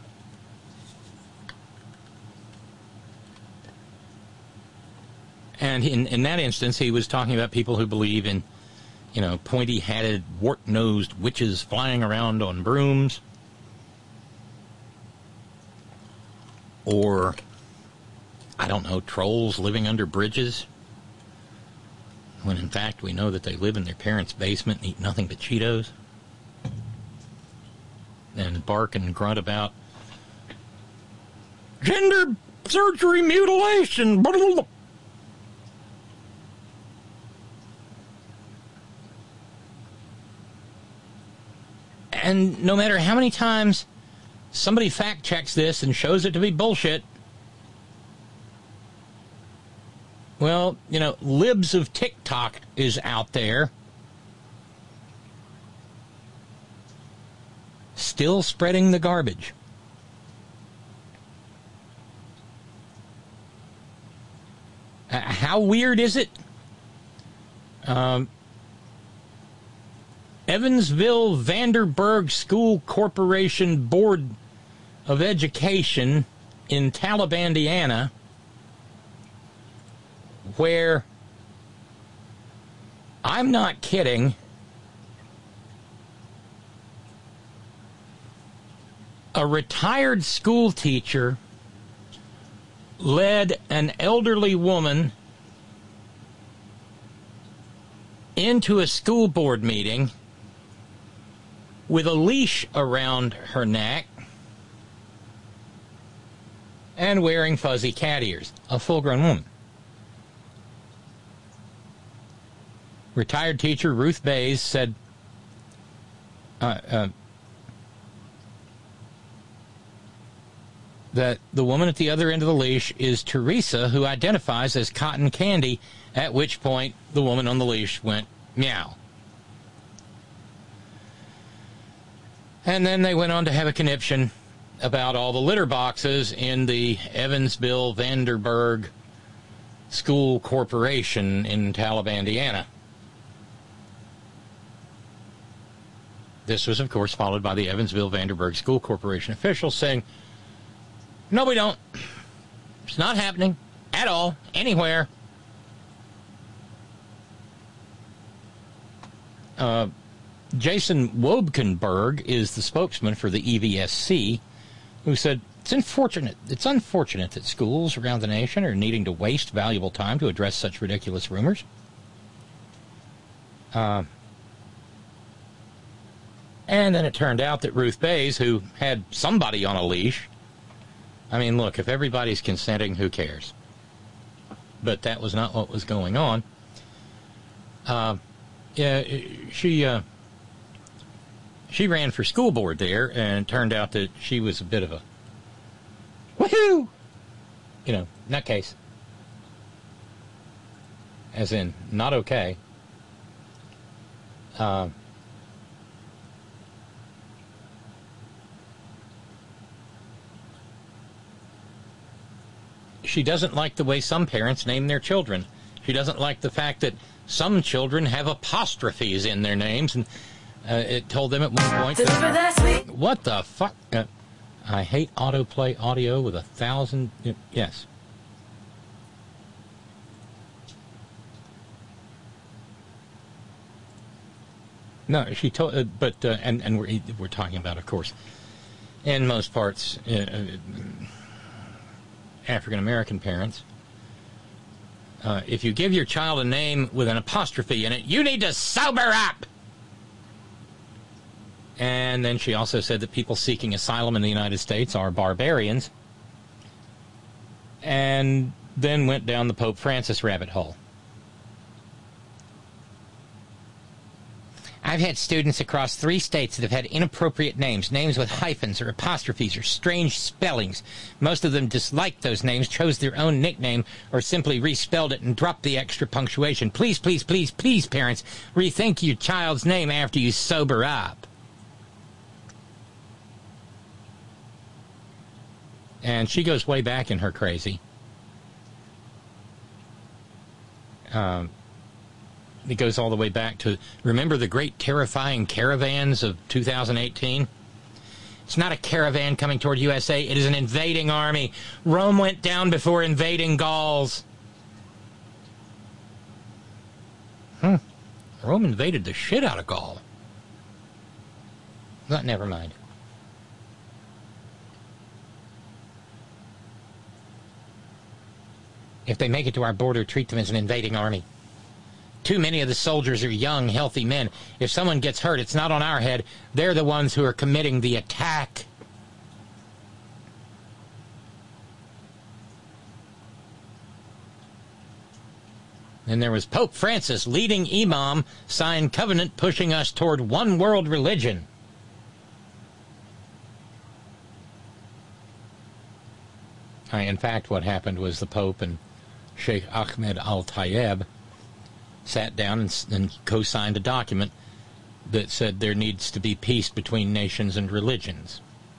And in, in that instance, he was talking about people who believe in, you know, pointy-hatted, wart-nosed witches flying around on brooms. Or, I don't know, trolls living under bridges. When in fact we know that they live in their parents' basement and eat nothing but Cheetos. And bark and grunt about gender surgery mutilation. And no matter how many times somebody fact checks this and shows it to be bullshit, well, you know, libs of TikTok is out there still spreading the garbage. Uh, how weird is it? Um, Evansville Vanderburg School Corporation Board of Education in Talibandiana, where, I'm not kidding, a retired school teacher led an elderly woman into a school board meeting with a leash around her neck and wearing fuzzy cat ears. A full-grown woman. Retired teacher Ruth Bays said, uh, uh, that the woman at the other end of the leash is Teresa, who identifies as Cotton Candy, at which point the woman on the leash went meow. And then they went on to have a conniption about all the litter boxes in the Evansville Vanderburg School Corporation in Talibandiana. This was, of course, followed by the Evansville Vanderburg School Corporation officials saying, no, we don't. It's not happening at all, anywhere. Uh, Jason Wobkenberg is the spokesman for the E V S C, who said, it's unfortunate, it's unfortunate that schools around the nation are needing to waste valuable time to address such ridiculous rumors. Uh, and then it turned out that Ruth Bays, who had somebody on a leash, I mean, look, if everybody's consenting, who cares? But that was not what was going on. Uh, yeah, she uh, she ran for school board there, and it turned out that she was a bit of a woohoo, you know, nutcase. As in, not okay. Uh, she doesn't like the way some parents name their children. She doesn't like the fact that some children have apostrophes in their names, and uh, it told them at one point that, what the fuck? Uh, I hate autoplay audio with a thousand... Uh, yes. No, she told... Uh, but, uh, and, and we're, we're talking about, of course, in most parts, uh, African-American parents. Uh, if you give your child a name with an apostrophe in it, you need to sober up! And then she also said that people seeking asylum in the United States are barbarians. And then went down the Pope Francis rabbit hole. I've had students across three states that have had inappropriate names, names with hyphens or apostrophes or strange spellings. Most of them disliked those names, chose their own nickname, or simply respelled it and dropped the extra punctuation. Please, please, please, please, parents, rethink your child's name after you sober up. And she goes way back in her crazy. Um... It goes all the way back to, remember the great terrifying caravans of two thousand eighteen? It's not a caravan coming toward U S A. It is an invading army. Rome went down before invading Gauls. Hmm. Rome invaded the shit out of Gaul. But never mind. If they make it to our border, treat them as an invading army. Too many of the soldiers are young, healthy men. If someone gets hurt, it's not on our head. They're the ones who are committing the attack. And there was Pope Francis, leading imam, signed covenant pushing us toward one world religion. I, in fact, what happened was the Pope and Sheikh Ahmed Al-Tayeb sat down and, and co-signed a document that said there needs to be peace between nations and religions.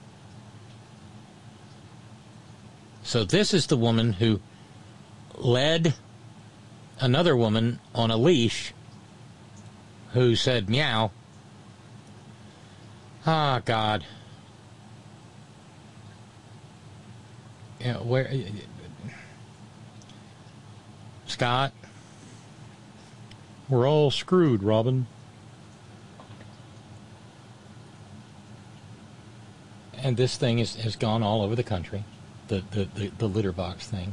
So this is the woman who led another woman on a leash who said, meow. Ah, God. Yeah, where... Scott? We're all screwed, Robin. And this thing is, has gone all over the country, the, the, the, the litter box thing.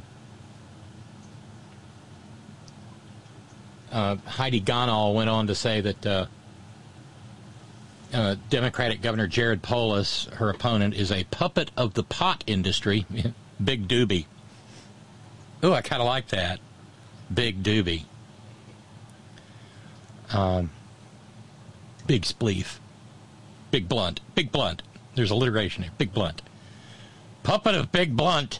Uh, Heidi Gonal went on to say that uh, uh, Democratic Governor Jared Polis, her opponent, is a puppet of the pot industry. Big doobie. Oh, I kind of like that. Big doobie. Um, big spleef. Big blunt. Big blunt. There's alliteration here. Big blunt. Puppet of Big Blunt.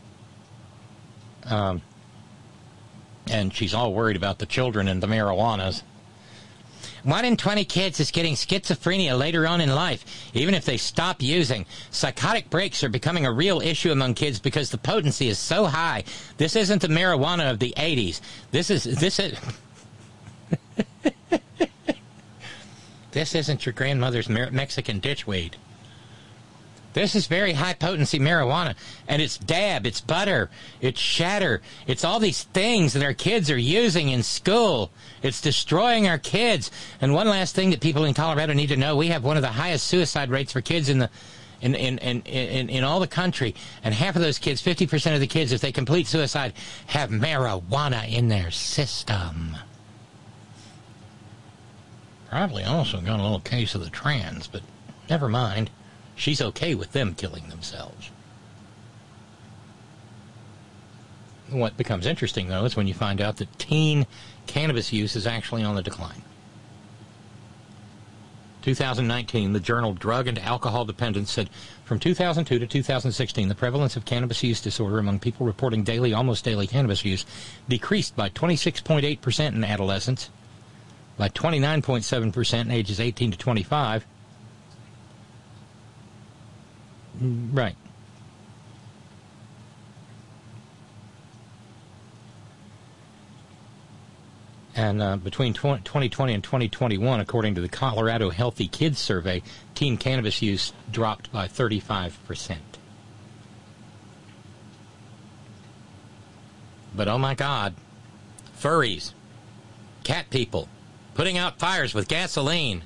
Um, and she's all worried about the children and the marijuanas. One in twenty kids is getting schizophrenia later on in life, even if they stop using. Psychotic breaks are becoming a real issue among kids because the potency is so high. This isn't the marijuana of the eighties. This is... This is... This isn't your grandmother's Mexican ditchweed. This is very high-potency marijuana, and it's dab, it's butter, it's shatter, it's all these things that our kids are using in school. It's destroying our kids. And one last thing that people in Colorado need to know, we have one of the highest suicide rates for kids in the in in, in, in, in all the country, and half of those kids, fifty percent of the kids, if they complete suicide, have marijuana in their system. Probably also got a little case of the trans, but never mind. She's okay with them killing themselves. What becomes interesting, though, is when you find out that teen cannabis use is actually on the decline. two thousand nineteen, the journal Drug and Alcohol Dependence said from two thousand two to two thousand sixteen, the prevalence of cannabis use disorder among people reporting daily, almost daily cannabis use decreased by twenty-six point eight percent in adolescents, by twenty-nine point seven percent in ages eighteen to twenty-five. Right. And uh, between twenty twenty and twenty twenty-one, according to the Colorado Healthy Kids Survey, teen cannabis use dropped by thirty-five percent. But oh my God, furries, cat people, putting out fires with gasoline.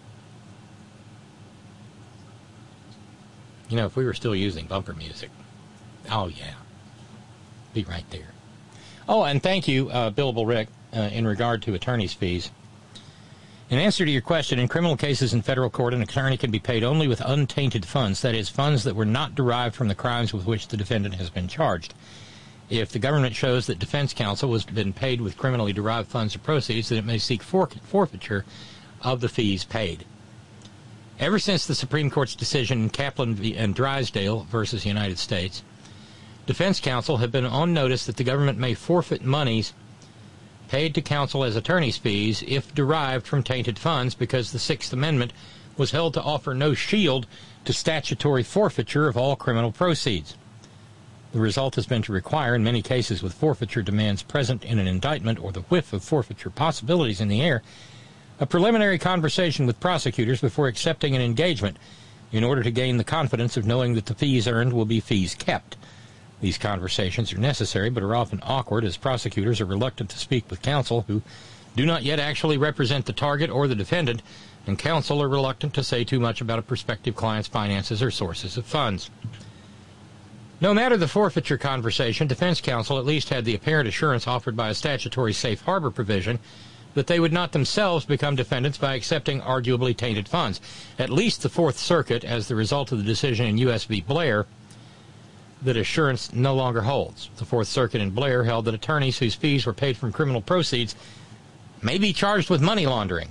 You know, if we were still using bumper music, oh yeah, be right there. Oh, and thank you, uh, Billable Rick, uh, in regard to attorney's fees. In answer to your question, in criminal cases in federal court, an attorney can be paid only with untainted funds, that is, funds that were not derived from the crimes with which the defendant has been charged. If the government shows that defense counsel has been paid with criminally derived funds or proceeds, then it may seek forfeiture of the fees paid. Ever since the Supreme Court's decision in Kaplan and Drysdale versus the United States, defense counsel have been on notice that the government may forfeit monies paid to counsel as attorney's fees if derived from tainted funds, because the Sixth Amendment was held to offer no shield to statutory forfeiture of all criminal proceeds. The result has been to require, in many cases with forfeiture demands present in an indictment or the whiff of forfeiture possibilities in the air, a preliminary conversation with prosecutors before accepting an engagement in order to gain the confidence of knowing that the fees earned will be fees kept. These conversations are necessary but are often awkward, as prosecutors are reluctant to speak with counsel who do not yet actually represent the target or the defendant, and counsel are reluctant to say too much about a prospective client's finances or sources of funds. No matter the forfeiture conversation, defense counsel at least had the apparent assurance offered by a statutory safe harbor provision that they would not themselves become defendants by accepting arguably tainted funds. At least the Fourth Circuit, as the result of the decision in U S v Blair, that assurance no longer holds. The Fourth Circuit in Blair held that attorneys whose fees were paid from criminal proceeds may be charged with money laundering.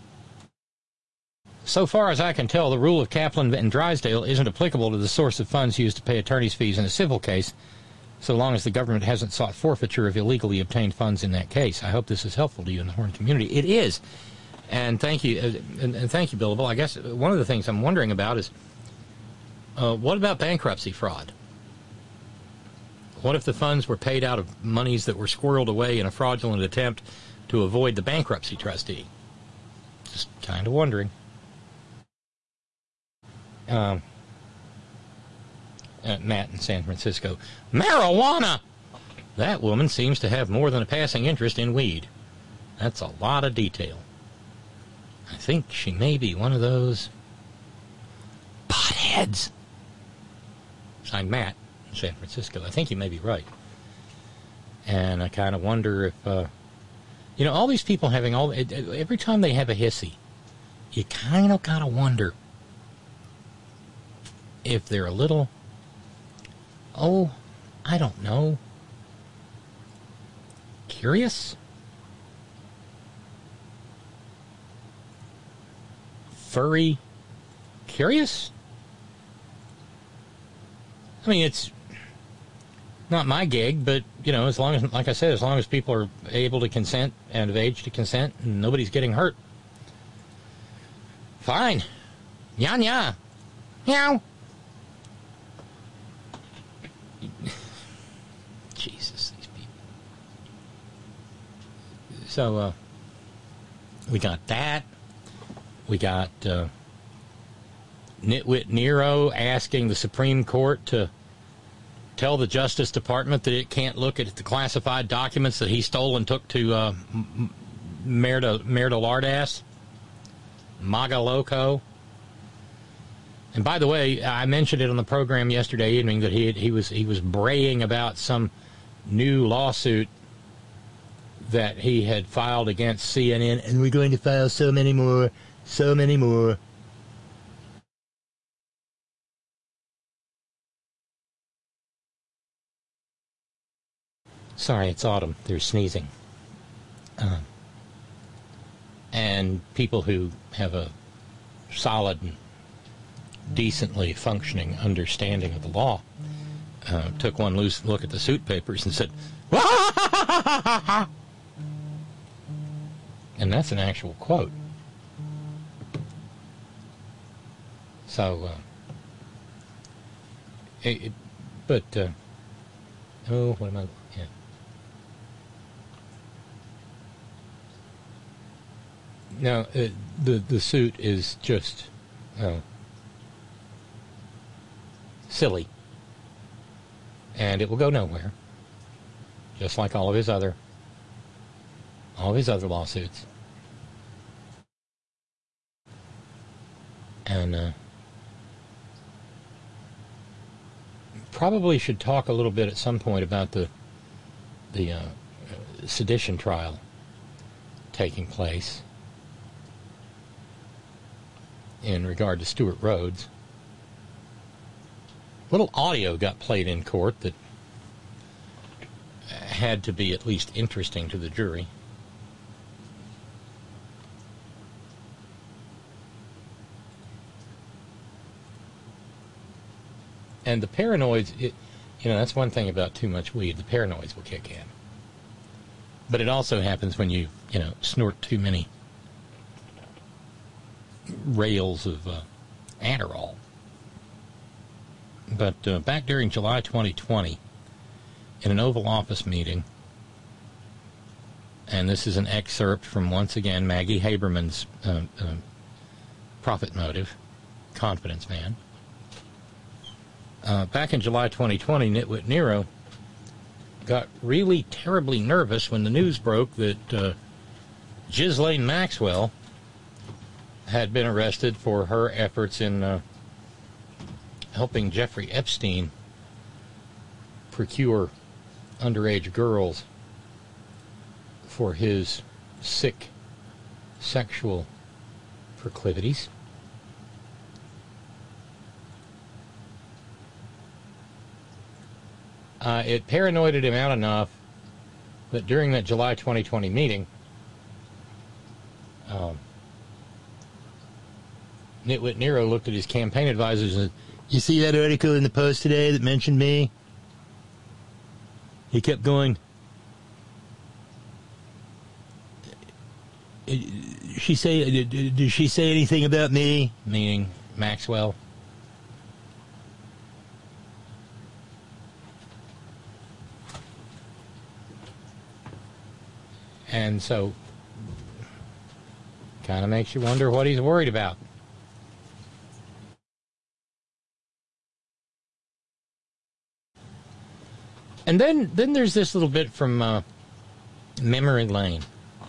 So far as I can tell, the rule of Kaplan and Drysdale isn't applicable to the source of funds used to pay attorney's fees in a civil case, so long as the government hasn't sought forfeiture of illegally obtained funds in that case. I hope this is helpful to you in the Horn community. It is. And thank you, uh, and, and thank you, Billable. I guess one of the things I'm wondering about is, uh, what about bankruptcy fraud? What if the funds were paid out of monies that were squirreled away in a fraudulent attempt to avoid the bankruptcy trustee? Just kind of wondering. Um, uh, Matt in San Francisco. Marijuana! That woman seems to have more than a passing interest in weed. That's a lot of detail. I think she may be one of those potheads. Signed Matt in San Francisco. I think you may be right. And I kind of wonder if, uh, you know, all these people having all, every time they have a hissy, you kind of kind of wonder if they're a little, oh, I don't know, curious? Furry curious? I mean, it's not my gig, but, you know, as long as, like I said, as long as people are able to consent and of age to consent and nobody's getting hurt, fine. Nya nya. Meow. Jesus, these people. So, uh, we got that. We got uh, Nitwit Nero asking the Supreme Court to tell the Justice Department that it can't look at the classified documents that he stole and took to uh, Merda Lardass, MAGA Loco. And by the way, I mentioned it on the program yesterday evening that he he was he was braying about some new lawsuit that he had filed against C N N, and we're going to file so many more, so many more. Sorry, it's autumn. They're sneezing. Uh, and people who have a solid and decently functioning understanding of the law uh, took one loose look at the suit papers and said, and that's an actual quote. So, uh, it, it, but, uh, oh, what am I, yeah. No, uh, the the suit is just uh, silly, and it will go nowhere. Just like all of his other, all of his other lawsuits, and uh, probably should talk a little bit at some point about the the uh, sedition trial taking place in regard to Stewart Rhodes. Little audio got played in court that had to be at least interesting to the jury. And the paranoids, it, you know, that's one thing about too much weed. The paranoids will kick in. But it also happens when you, you know, snort too many rails of uh, Adderall. But uh, back during July twenty twenty, in an Oval Office meeting, and this is an excerpt from, once again, Maggie Haberman's uh, uh, Profit Motive, Confidence Man. Uh, back in July twenty twenty, Nitwit Nero got really terribly nervous when the news broke that uh, Ghislaine Maxwell had been arrested for her efforts in uh, helping Jeffrey Epstein procure underage girls for his sick sexual proclivities. Uh, it paranoided him out enough that during that July twenty twenty meeting, um, Nitwit Nero looked at his campaign advisors and said, "You see that article in the Post today that mentioned me?" He kept going, "She say, did she say anything about me?" Meaning Maxwell. And so, kind of makes you wonder what he's worried about. And then, then there's this little bit from uh, Memory Lane.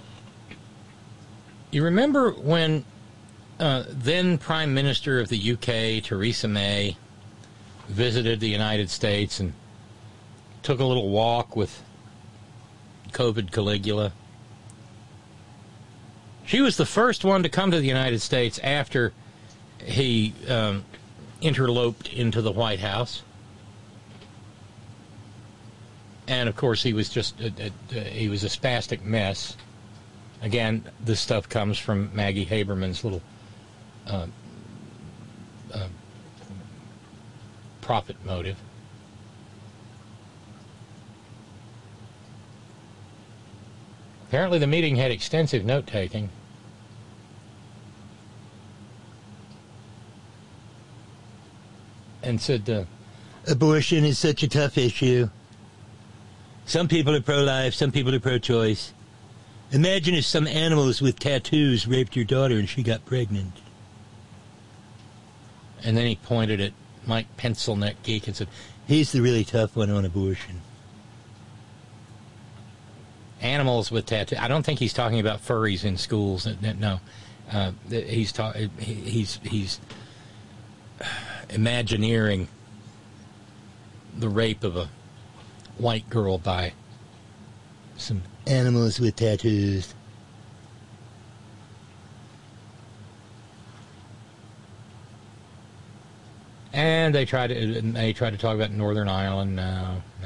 You remember when uh, then Prime Minister of the U K, Theresa May, visited the United States and took a little walk with COVID Caligula? She was the first one to come to the United States after he um, interloped into the White House. And, of course, he was just, a, a, a, he was a spastic mess. Again, this stuff comes from Maggie Haberman's little uh, uh, profit motive. Apparently the meeting had extensive note-taking. And said, uh, abortion is such a tough issue. Some people are pro-life, some people are pro-choice. Imagine if some animals with tattoos raped your daughter and she got pregnant. And then he pointed at Mike Pencilneck Geek and said, he's the really tough one on abortion. Animals with tattoos. I don't think he's talking about furries in schools. No, uh, he's ta- he's he's imagineering the rape of a white girl by some animals with tattoos. And they tried to they tried to talk about Northern Ireland. No, no.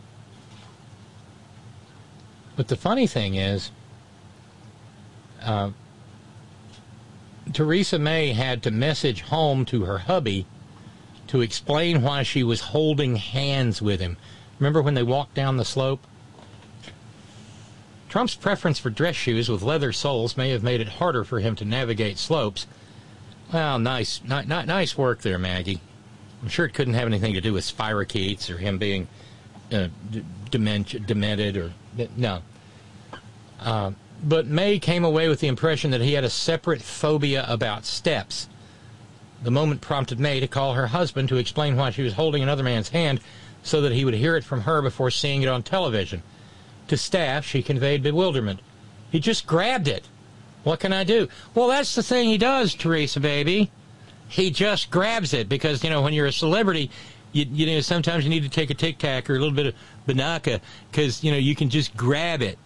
But the funny thing is, uh, Theresa May had to message home to her hubby to explain why she was holding hands with him. Remember when they walked down the slope? Trump's preference for dress shoes with leather soles may have made it harder for him to navigate slopes. Well, nice, ni- ni- nice work there, Maggie. I'm sure it couldn't have anything to do with spirochetes or him being uh, d- dement- demented or... No. Uh, but May came away with the impression that he had a separate phobia about steps. The moment prompted May to call her husband to explain why she was holding another man's hand so that he would hear it from her before seeing it on television. To staff, she conveyed bewilderment. He just grabbed it. What can I do? Well, that's the thing he does, Teresa, baby. He just grabs it because, you know, when you're a celebrity, you, you know, sometimes you need to take a Tic Tac or a little bit of Banaka because, you know, you can just grab it.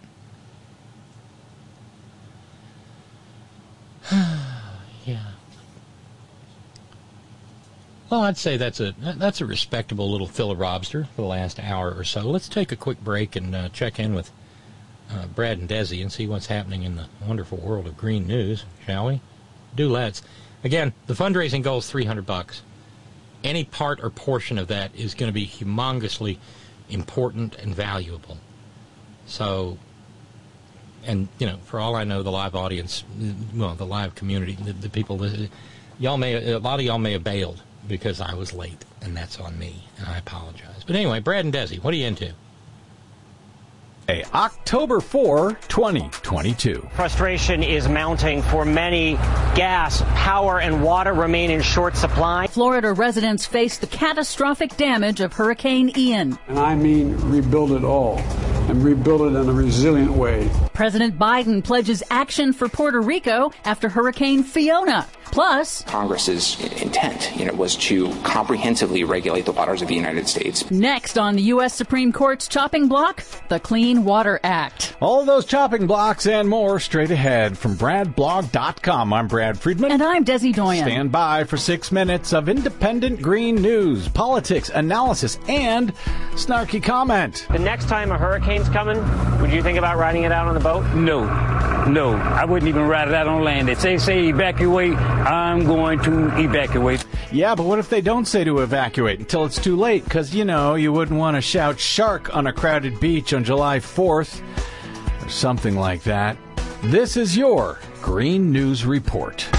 Yeah. Well, I'd say that's a that's a respectable little filibuster for the last hour or so. Let's take a quick break and uh, check in with uh, Brad and Desi and see what's happening in the wonderful world of green news, shall we? Do let's. Again, the fundraising goal is three hundred bucks. Any part or portion of that is going to be humongously important and valuable. So, and, you know, for all I know, the live audience, well, the live community, the, the people, y'all may, a lot of y'all may have bailed because I was late, and that's on me, and I apologize. But anyway, Brad and Desi, what are you into? Hey, October fourth, twenty twenty-two. Frustration is mounting for many. Gas, power, and water remain in short supply. Florida residents face the catastrophic damage of Hurricane Ian. And I mean rebuild it all, and rebuild it in a resilient way. President Biden pledges action for Puerto Rico after Hurricane Fiona. Plus, Congress's intent, you know, was to comprehensively regulate the waters of the United States. Next on the U S Supreme Court's chopping block, the Clean Water Act. All those chopping blocks and more straight ahead from brad blog dot com. I'm Brad Friedman. And I'm Desi Doyen. Stand by for six minutes of independent green news, politics, analysis, and snarky comment. The next time a hurricane's coming, would you think about riding it out on the boat? No. No. I wouldn't even ride it out on land. If they say evacuate, I'm going to evacuate. Yeah, but what if they don't say to evacuate until it's too late? Because, you know, you wouldn't want to shout shark on a crowded beach on July fourth or something like that. This is your Green News Report.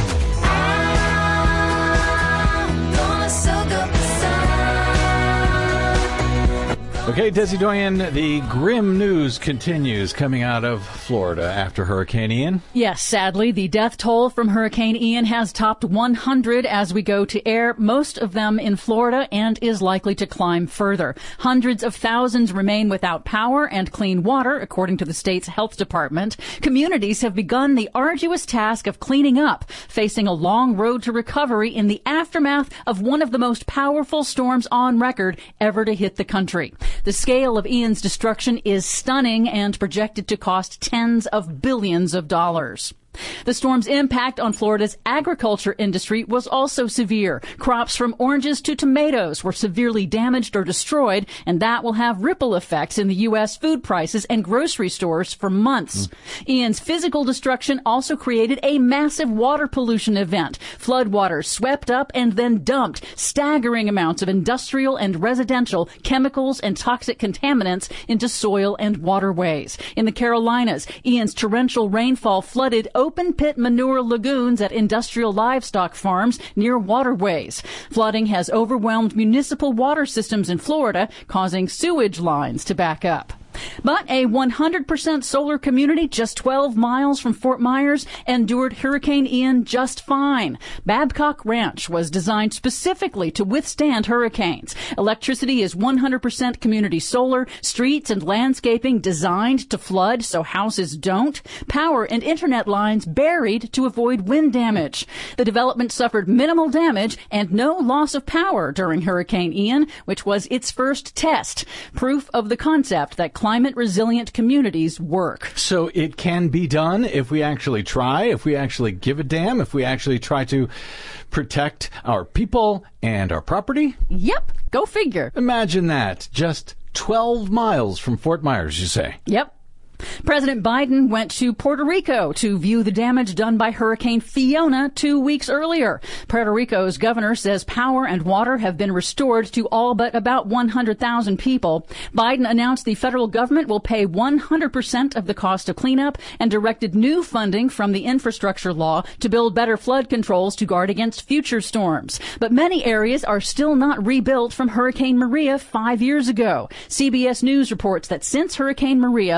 Okay, Desi Doyen, the grim news continues coming out of Florida after Hurricane Ian. Yes, sadly, the death toll from Hurricane Ian has topped one hundred as we go to air, most of them in Florida, and is likely to climb further. Hundreds of thousands remain without power and clean water, according to the state's health department. Communities have begun the arduous task of cleaning up, facing a long road to recovery in the aftermath of one of the most powerful storms on record ever to hit the country. The scale of Ian's destruction is stunning and projected to cost tens of billions of dollars. The storm's impact on Florida's agriculture industry was also severe. Crops from oranges to tomatoes were severely damaged or destroyed, and that will have ripple effects in the U S food prices and grocery stores for months. Mm. Ian's physical destruction also created a massive water pollution event. Floodwaters swept up and then dumped staggering amounts of industrial and residential chemicals and toxic contaminants into soil and waterways. In the Carolinas, Ian's torrential rainfall flooded open-pit manure lagoons at industrial livestock farms near waterways. Flooding has overwhelmed municipal water systems in Florida, causing sewage lines to back up. But a one hundred percent solar community just twelve miles from Fort Myers endured Hurricane Ian just fine. Babcock Ranch was designed specifically to withstand hurricanes. Electricity is one hundred percent community solar, streets and landscaping designed to flood so houses don't, power and internet lines buried to avoid wind damage. The development suffered minimal damage and no loss of power during Hurricane Ian, which was its first test, proof of the concept that climate-resilient communities work. So it can be done if we actually try, if we actually give a damn, if we actually try to protect our people and our property? Yep, go figure. Imagine that. Just twelve miles from Fort Myers, you say? Yep. President Biden went to Puerto Rico to view the damage done by Hurricane Fiona two weeks earlier. Puerto Rico's governor says power and water have been restored to all but about one hundred thousand people. Biden announced the federal government will pay one hundred percent of the cost of cleanup and directed new funding from the infrastructure law to build better flood controls to guard against future storms. But many areas are still not rebuilt from Hurricane Maria five years ago. C B S News reports that since Hurricane Maria, only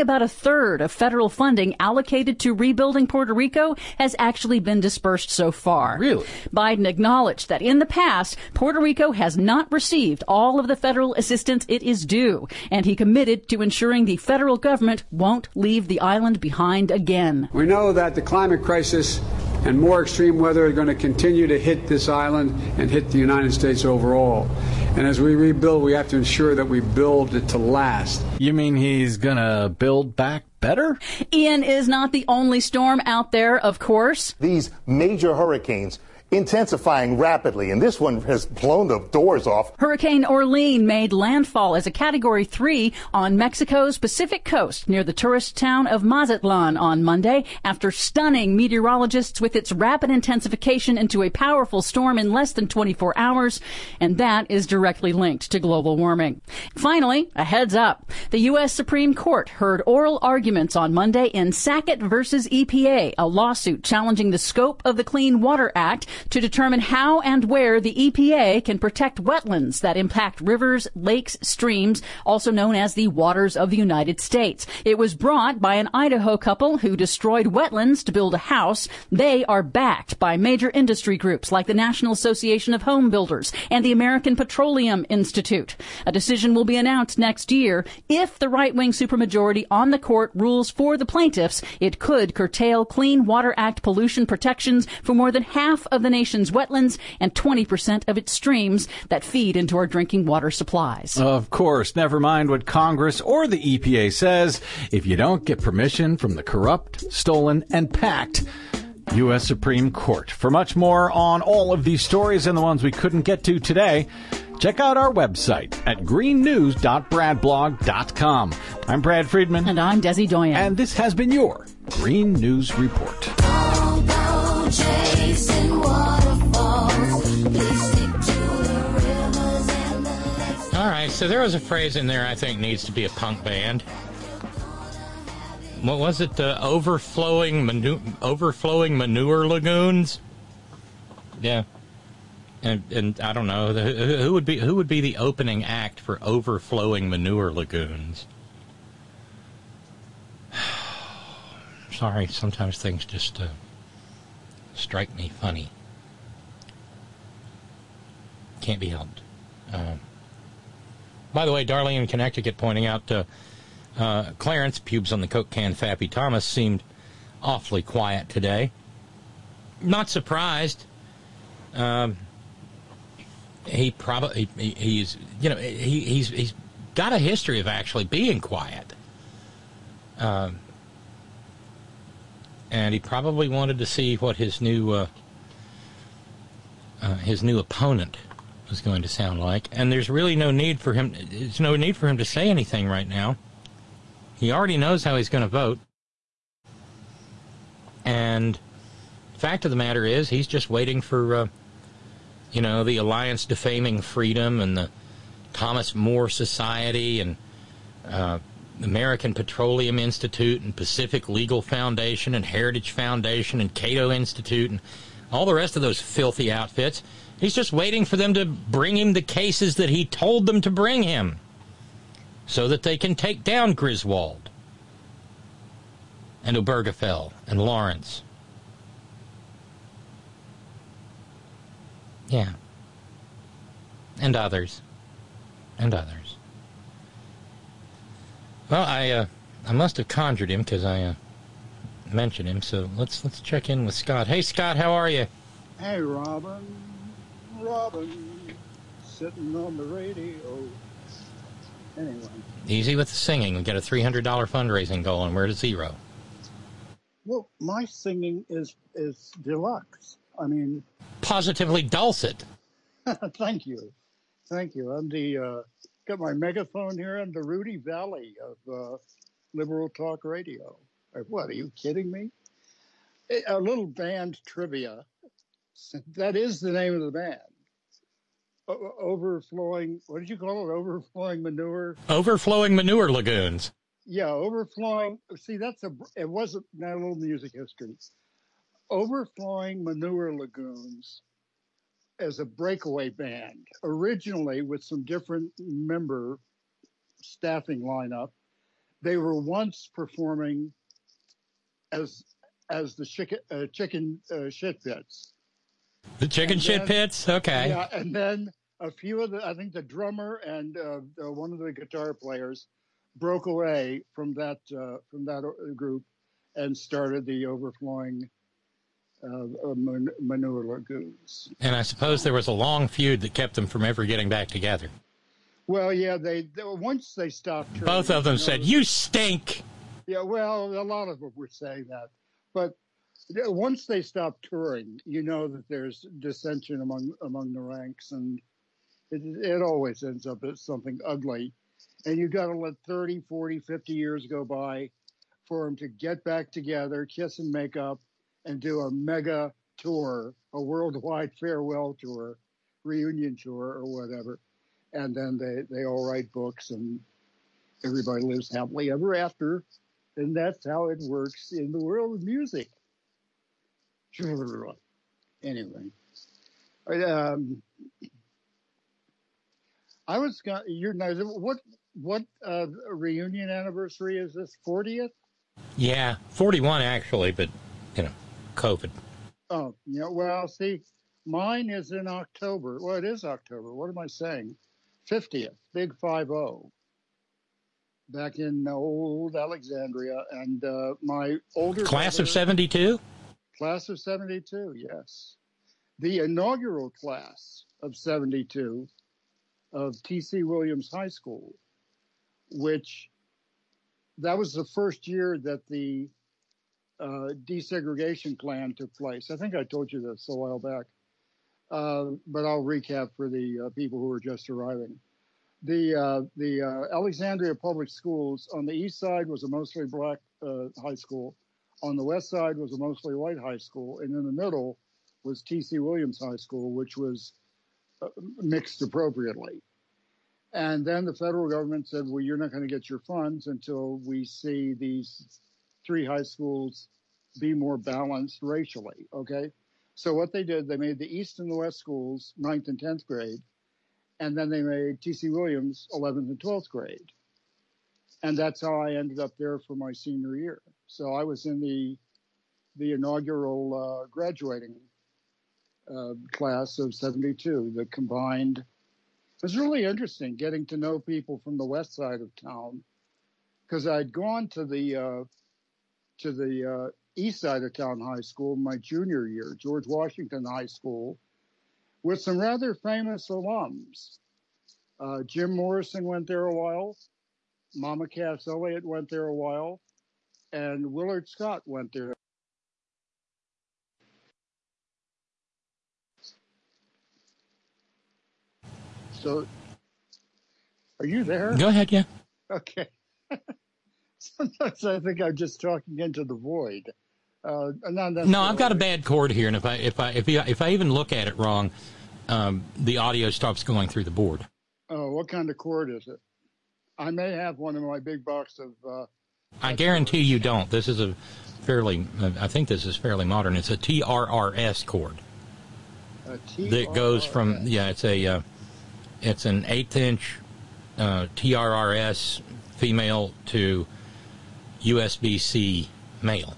about a third of federal funding allocated to rebuilding Puerto Rico has actually been dispersed so far. Really? Biden acknowledged that in the past, Puerto Rico has not received all of the federal assistance it is due, and he committed to ensuring the federal government won't leave the island behind again. We know that the climate crisis and more extreme weather are going to continue to hit this island and hit the United States overall. And as we rebuild, we have to ensure that we build it to last. You mean he's going to build back better? Ian is not the only storm out there, of course. These major hurricanes intensifying rapidly, and this one has blown the doors off. Hurricane Orlene made landfall as a Category three on Mexico's Pacific coast near the tourist town of Mazatlan on Monday after stunning meteorologists with its rapid intensification into a powerful storm in less than twenty-four hours, and that is directly linked to global warming. Finally, a heads up. The U S Supreme Court heard oral arguments on Monday in Sackett versus E P A, a lawsuit challenging the scope of the Clean Water Act to determine how and where the E P A can protect wetlands that impact rivers, lakes, streams, also known as the waters of the United States. It was brought by an Idaho couple who destroyed wetlands to build a house. They are backed by major industry groups like the National Association of Home Builders and the American Petroleum Institute. A decision will be announced next year. If the right-wing supermajority on the court rules for the plaintiffs, it could curtail Clean Water Act pollution protections for more than half of the nation's wetlands and twenty percent of its streams that feed into our drinking water supplies. Of course, never mind what Congress or the E P A says. If you don't get permission from the corrupt, stolen, and packed U S Supreme Court. For much more on all of these stories and the ones we couldn't get to today, check out our website at green news dot brad blog dot com. I'm Brad Friedman. And I'm Desi Doyen. And this has been your Green News Report. Go, go, chasing waterfalls. Please stick to the rivers and the lakes. All right, so there was a phrase in there I think needs to be a punk band. What was it? The overflowing manu- overflowing manure lagoons? Yeah. And and I don't know, the, who would be who would be the opening act for overflowing manure lagoons? Sorry, sometimes things just uh, strike me funny. Can't be helped. Uh, by the way, Darlene in Connecticut pointing out uh, uh, Clarence, pubes on the Coke can, Fappy Thomas, seemed awfully quiet today. Not surprised. Um, he probably he, he's you know he he's he's got a history of actually being quiet. Um, and he probably wanted to see what his new uh, uh, his new opponent was going to sound like. And there's really no need for him. There's no need for him to say anything right now. He already knows how he's going to vote. And the fact of the matter is, he's just waiting for, uh, you know, the Alliance Defaming Freedom and the Thomas More Society and uh, American Petroleum Institute and Pacific Legal Foundation and Heritage Foundation and Cato Institute and all the rest of those filthy outfits. He's just waiting for them to bring him the cases that he told them to bring him so that they can take down Griswold and Obergefell and Lawrence. Yeah. And others. And others. Well, I uh, I must have conjured him because I uh, mentioned him. So let's let's check in with Scott. Hey, Scott, how are you? Hey, Robin. Robin. Sitting on the radio. Anyway. Easy with the singing. We got a three hundred dollars fundraising goal, and we're to zero. Well, my singing is is deluxe. I mean... Positively dulcet. Thank you. Thank you. I'm the... Uh, got my megaphone here. I'm the Rudy Valley of uh, Liberal Talk Radio. What, are you kidding me? A little band trivia. That is the name of the band. O- overflowing, what did you call it? Overflowing manure? Overflowing manure lagoons. Yeah, overflowing. See, that's a, it wasn't, now a little music history. Overflowing Manure Lagoons as a breakaway band, originally with some different member staffing lineup, They were once performing as as the chicken uh, chicken uh, shit pits. The chicken And shit then- pits? Okay. Yeah, and then a few of the, I think the drummer and uh, uh, one of the guitar players broke away from that uh, from that uh, group and started the Overflowing uh, uh, Man- Manure Lagoons. And I suppose there was a long feud that kept them from ever getting back together. Well, yeah, they, they once they stopped. touring, Both of them you know, said, "You stink." Yeah, well, a lot of them were saying that, but once they stop touring, you know that there's dissension among among the ranks, and it, it always ends up as something ugly. And you got to let thirty, forty, fifty years go by for them to get back together, kiss and make up, and do a mega tour, a worldwide farewell tour, reunion tour, or whatever. And then they, they all write books, and everybody lives happily ever after. And that's how it works in the world of music. Anyway, um, I was going. You're nice. What what uh, reunion anniversary is this? fortieth? Yeah, forty-one actually, but you know, COVID. Oh, yeah. Well, see, mine is in October. Well, it is October. What am I saying? fiftieth, big five zero. Back in old Alexandria, and uh, my older Class brother, of seventy-two? Class of seventy-two, yes. The inaugural class of seventy-two of T C Williams High School, which that was the first year that the uh, desegregation plan took place. I think I told you this a while back, uh, but I'll recap for the uh, people who are just arriving. The uh, the uh, Alexandria Public Schools on the east side was a mostly black uh, high school. On the west side was a mostly white high school. And in the middle was T C Williams High School, which was uh, mixed appropriately. And then the federal government said, well, you're not going to get your funds until we see these three high schools be more balanced racially, okay? So what they did, they made the east and the west schools ninth and tenth grade. And then they made T C Williams eleventh and twelfth grade. And that's how I ended up there for my senior year. So I was in the the inaugural uh, graduating uh, class of seventy-two, the combined. It was really interesting getting to know people from the west side of town, because I'd gone to the uh, to the uh, east side of town high school my junior year, George Washington High School, with some rather famous alums. Uh, Jim Morrison went there a while. Mama Cass Elliott went there a while. And Willard Scott went there. So, are you there? Go ahead, yeah. Okay. Sometimes I think I'm just talking into the void. Uh, not No, I've got a bad cord here, and if I if I if, I, if I even look at it wrong, um, the audio stops going through the board. Oh, what kind of cord is it? I may have one in my big box of. Uh, I guarantee you don't. This is a fairly, I think this is fairly modern. It's a T R R S cord a T- that goes from, yeah, it's a, uh, it's an eighth inch uh, T R R S female to U S B C male.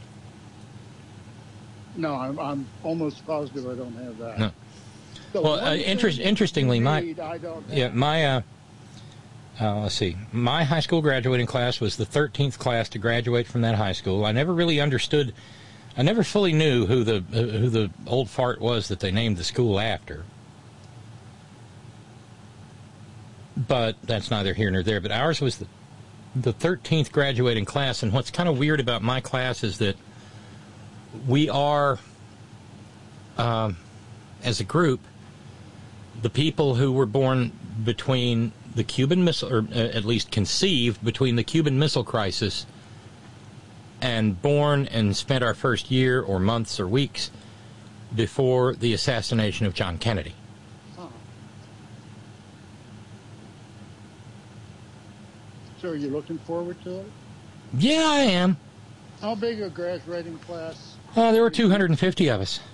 No, I'm, I'm almost positive I don't have that. No. The Well, one uh, inter- thing interestingly, you my need, I don't yeah, my uh, uh, let's see, my high school graduating class was the thirteenth class to graduate from that high school. I never really understood, I never fully knew who the uh, who the old fart was that they named the school after. But that's neither here nor there. But ours was the the thirteenth graduating class, and what's kind of weird about my class is that we are, um, as a group, the people who were born between the Cuban Missile, or uh, at least conceived between the Cuban Missile Crisis and born and spent our first year or months or weeks before the assassination of John Kennedy. Huh. So are you looking forward to it? Yeah, I am. How big a graduating class? Uh, there were two hundred fifty of us.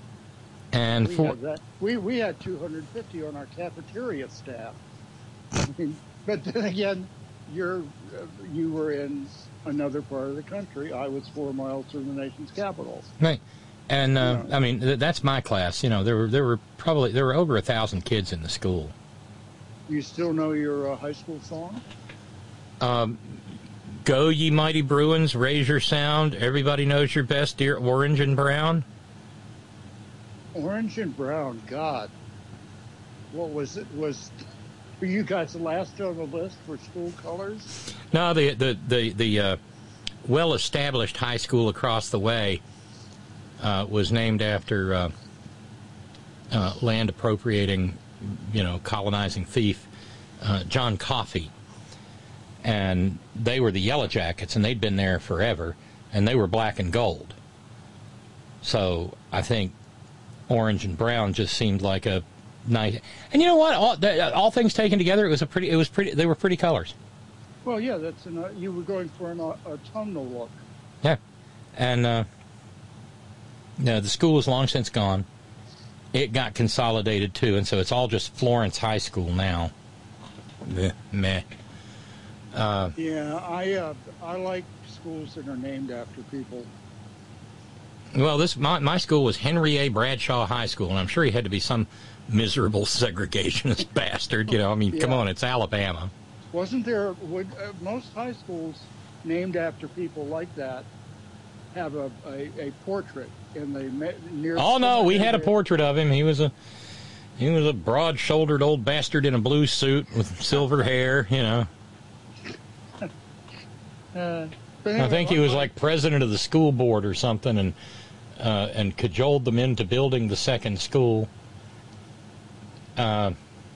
And we for had that. We, we had two hundred fifty on our cafeteria staff. mean, but then again, you're uh, you were in another part of the country. I was four miles from the nation's capital. Right. And uh, I mean, th- that's my class. You know, there were there were probably there were over a thousand kids in the school. You still know your uh, high school song? Um, Go ye mighty Bruins, raise your sound. Everybody knows your best, dear orange and brown. Orange and brown. God, what was it? Was were you guys last on the list for school colors? No, the the the the uh, well-established high school across the way uh, was named after uh, uh, land appropriating, you know, colonizing thief uh, John Coffey, and they were the Yellow Jackets, and they'd been there forever, and they were black and gold. So I think orange and brown just seemed like a nice. And you know what? All, all things taken together, it was a pretty. It was pretty. They were pretty colors. Well, yeah, that's an, uh, you were going for an uh, autumnal look. Yeah, and uh, yeah, the school is long since gone. It got consolidated too, and so it's all just Florence High School now. Meh. meh. Uh, yeah, I uh, I like schools that are named after people. Well, this my my school was Henry A. Bradshaw High School, and I'm sure he had to be some miserable segregationist bastard. You know, I mean, Yeah. come on, it's Alabama. Wasn't there? Would uh, most high schools named after people like that have a a, a portrait in the me- near? Oh no, we had a portrait of him. He was a he was a broad-shouldered old bastard in a blue suit with silver hair. You know. Uh, I think he was like president of the school board or something, and uh, and cajoled them into building the second school. Uh,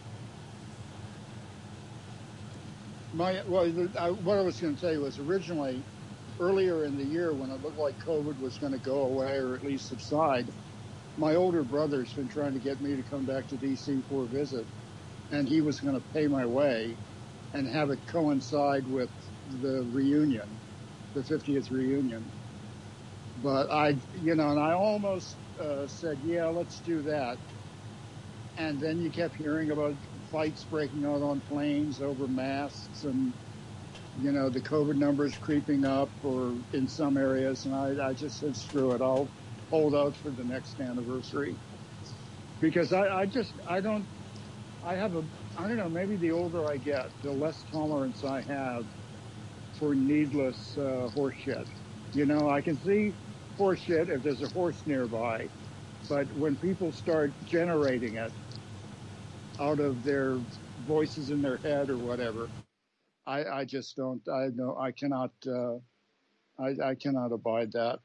My well, the, I, what I was going to say was originally earlier in the year when it looked like COVID was going to go away or at least subside. My older brother's been trying to get me to come back to D C for a visit, and he was going to pay my way and have it coincide with the reunion, the fiftieth reunion. But I, you know, and I almost uh, said, yeah, let's do that. And then you kept hearing about fights breaking out on planes over masks and, you know, the COVID numbers creeping up or in some areas. And I, I just said, screw it. I'll hold out for the next anniversary. Because I, I just, I don't, I have a, I don't know, maybe the older I get, the less tolerance I have for needless uh, horse shit. You know, I can see horse shit if there's a horse nearby, but when people start generating it out of their voices in their head or whatever, I, I just don't. I know I cannot. Uh, I, I cannot abide that.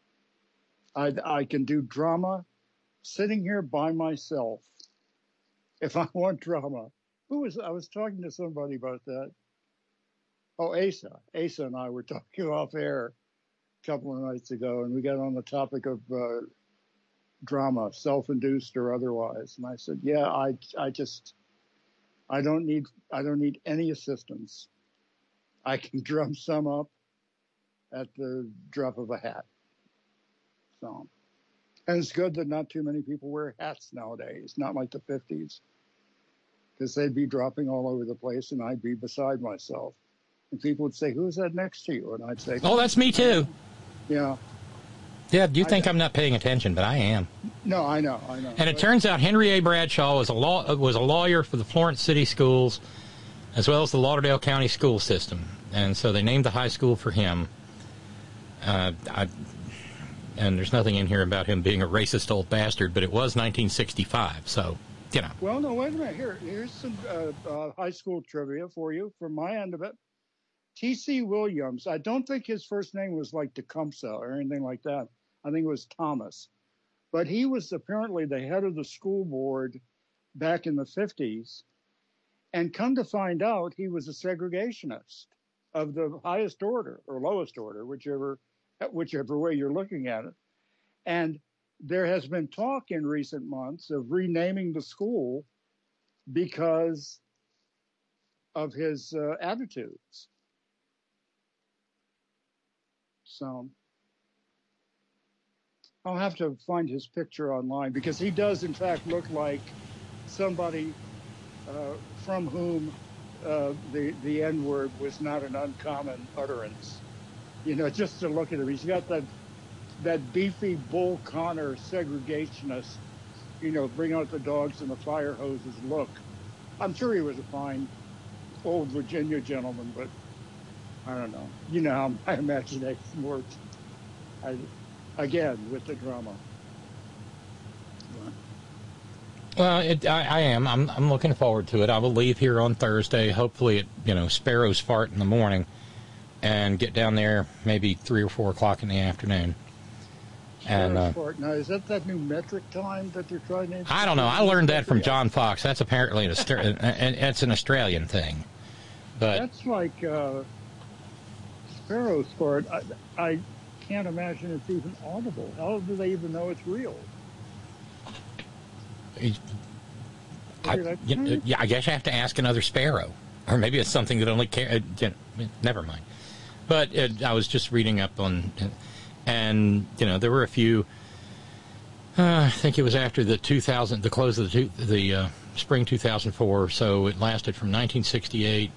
I I can do drama sitting here by myself. If I want drama, who was I was talking to somebody about that. Oh, Asa. Asa and I were talking off air a couple of nights ago, and we got on the topic of uh, drama, self-induced or otherwise. And I said, yeah, I, I just, I don't need, I don't need any assistance. I can drum some up at the drop of a hat. So, and it's good that not too many people wear hats nowadays, not like the fifties, because they'd be dropping all over the place and I'd be beside myself. And people would say, who's that next to you? And I'd say, oh, that's me too. Yeah. Yeah, you think I, I'm not paying attention, but I am. No, I know, I know. And it turns out Henry A. Bradshaw was a law was a lawyer for the Florence City Schools, as well as the Lauderdale County school system, and so they named the high school for him. Uh, I, and there's nothing in here about him being a racist old bastard, but it was nineteen sixty-five, so you know. Well, no, wait a minute. Here, here's some uh, uh, high school trivia for you from my end of it. T C. Williams, I don't think his first name was like Tecumseh or anything like that. I think it was Thomas. But he was apparently the head of the school board back in the fifties. And come to find out, he was a segregationist of the highest order or lowest order, whichever, whichever way you're looking at it. And there has been talk in recent months of renaming the school because of his uh, attitudes. So I'll have to find his picture online because he does, in fact, look like somebody uh, from whom uh, the the N word was not an uncommon utterance. You know, just to look at him, he's got that that beefy Bull Connor segregationist, you know, bring out the dogs and the fire hoses look. I'm sure he was a fine old Virginia gentleman, but I don't know. You know how my imagination works. I, again, with the drama. Well, it, I, I am. I'm, I'm looking forward to it. I will leave here on Thursday. Hopefully, at you know Sparrow's fart in the morning, and get down there maybe three or four o'clock in the afternoon. And uh, now, is that that new metric time that they're trying to? I don't know. I learned that from John Fox. That's apparently an Austra- and it's an Australian thing. But that's like uh, Sparrow's fart. I, I can't imagine it's even audible. How do they even know it's real? I, you, yeah, I guess you have to ask another sparrow, or maybe it's something that only. Ca- uh, you know, never mind. But uh, I was just reading up on, and you know, there were a few. Uh, I think it was after the two thousand, the close of the two, the uh, spring two thousand four. So it lasted from nineteen sixty-eight.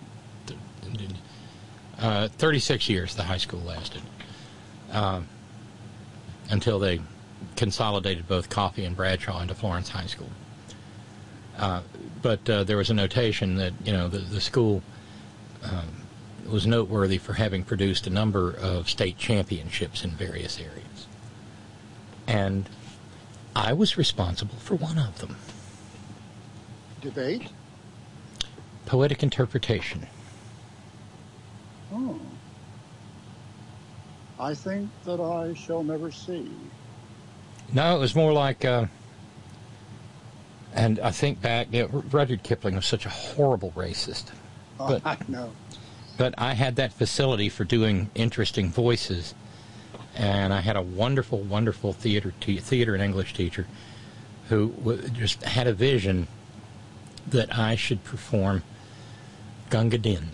Uh, thirty-six years the high school lasted, um, until they consolidated both Coffee and Bradshaw into Florence High School. Uh, but uh, there was a notation that, you know, the, the school um, was noteworthy for having produced a number of state championships in various areas. And I was responsible for one of them. Debate? Poetic interpretation. Oh. I think that I shall never see. No, it was more like, uh, and I think back, you know, Rudyard Kipling was such a horrible racist. Oh, but, I know. But I had that facility for doing interesting voices, and I had a wonderful, wonderful theater te- theater and English teacher who w- just had a vision that I should perform Gunga Din.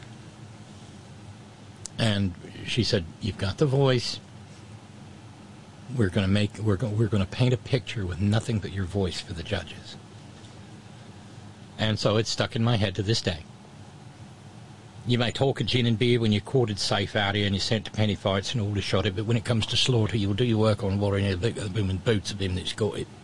And she said, "You've got the voice. We're going to make we're going we're going to paint a picture with nothing but your voice for the judges." And so it's stuck in my head to this day. You may talk at Gin and Beer when you quoted Safe out here and you sent to penny fights and all the shot it, but when it comes to slaughter, you'll do your work on Warren and the booming boots of him that's got it.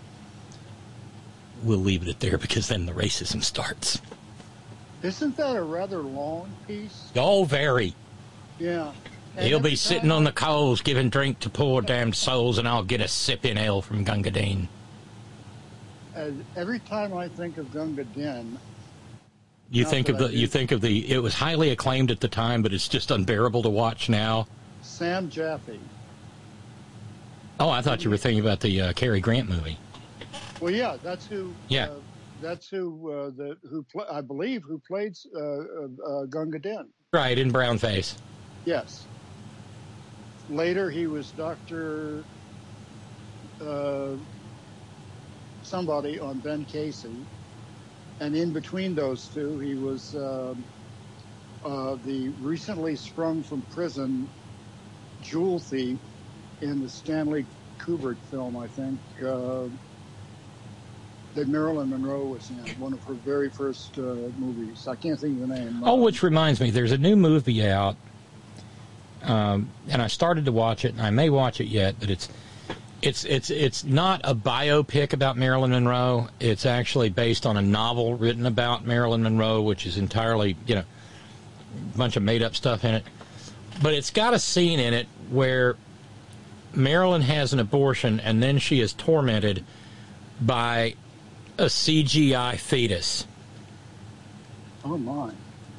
We'll leave it at there because then the racism starts. Isn't that a rather long piece? Oh, very. Yeah. And He'll be every sitting time on the coals giving drink to poor damned souls, and I'll get a sip in hell from Gunga Din. Uh, every time I think of Gunga Din, You Not think of that the I you do. think of the it was highly acclaimed at the time, but it's just unbearable to watch now. Sam Jaffe. Oh, I thought you were thinking about the uh, Cary Grant movie. Well, yeah, that's who. Yeah. Uh, that's who. Uh, the who pl- I believe who played uh, uh, Gunga Din. Right, in brownface. Yes. Later, he was Doctor Uh, somebody on Ben Casey, and in between those two, he was um uh, the recently sprung from prison jewel thief in the Stanley Kubrick film, I think, uh, that Marilyn Monroe was in, one of her very first uh, movies. I can't think of the name. Oh, which reminds me, there's a new movie out, um, and I started to watch it, and I may watch it yet, but it's it's it's it's not a biopic about Marilyn Monroe. It's actually based on a novel written about Marilyn Monroe, which is entirely, you know, a bunch of made-up stuff in it. But it's got a scene in it where Marilyn has an abortion, and then she is tormented by a C G I fetus. Oh, my.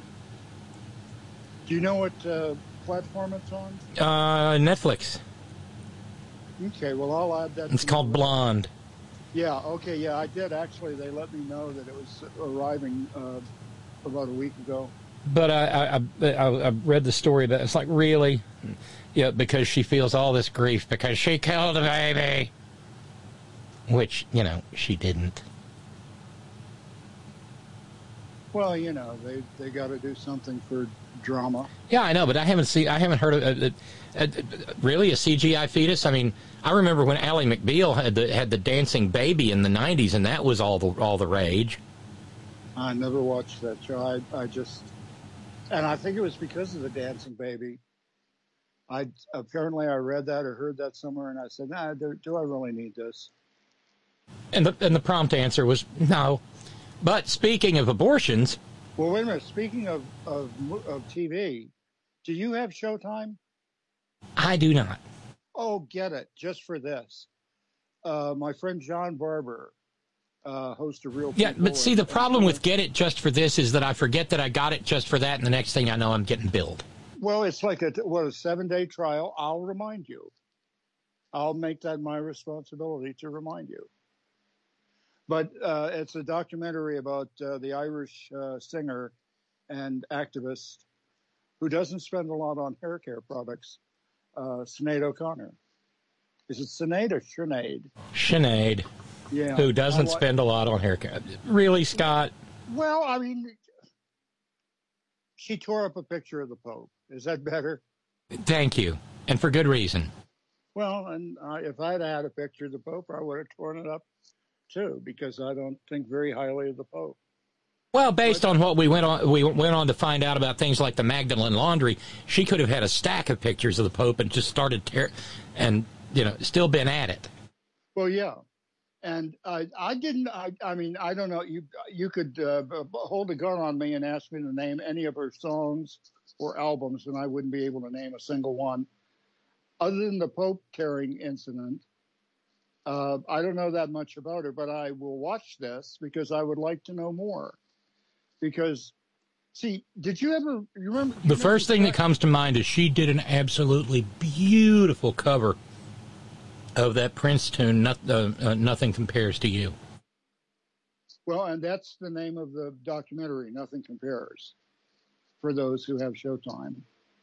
Do you know what uh, platform it's on? Uh, Netflix. Okay, well, I'll add that. It's to called my- Blonde. Yeah, okay, yeah, I did actually. They let me know that it was arriving uh, about a week ago. But I, I, I, I read the story about it. It's like, really? Yeah, because she feels all this grief because she killed a baby. Which, you know, she didn't. Well, you know, they they got to do something for drama. Yeah, I know, but I haven't seen, I haven't heard of uh, uh, uh, really a C G I fetus. I mean, I remember when Ally McBeal had the had the dancing baby in the nineties, and that was all the all the rage. I never watched that show. I, I just, and I think it was because of the dancing baby. I apparently I read that or heard that somewhere, and I said, "Nah, do, do I really need this?" And the and the prompt answer was no. But speaking of abortions, well, wait a minute. Speaking of of of T V, do you have Showtime? I do not. Oh, get it! Just for this, uh, my friend John Barber, uh, host of Real Yeah, People. but see, and, the problem with Get It Just for This is that I forget that I got it just for that, and the next thing I know, I'm getting billed. Well, it's like a what a seven day trial. I'll remind you. I'll make that my responsibility to remind you. But uh, it's a documentary about uh, the Irish uh, singer and activist who doesn't spend a lot on hair care products, uh, Sinead O'Connor. Is it Sinead or Sinead? Sinead. Yeah. Who doesn't wa- spend a lot on haircut. Really, Scott? Well, I mean, she tore up a picture of the Pope. Is that better? Thank you. And for good reason. Well, and uh, if I'd had a picture of the Pope, I would have torn it up too, because I don't think very highly of the Pope. Well, based on what we went on, we went on to find out about things like the Magdalene laundry. She could have had a stack of pictures of the Pope and just started tear, and you know, still been at it. Well, yeah, and I, I didn't. I, I mean, I don't know. You, you could uh, b- hold a gun on me and ask me to name any of her songs or albums, and I wouldn't be able to name a single one, other than the Pope tearing incident. Uh, I don't know that much about her, but I will watch this because I would like to know more. Because, see, did you ever you remember? You The first thing that comes to mind is she did an absolutely beautiful cover of that Prince tune, not, uh, uh, Nothing Compares to You. Well, and that's the name of the documentary, Nothing Compares, for those who have Showtime.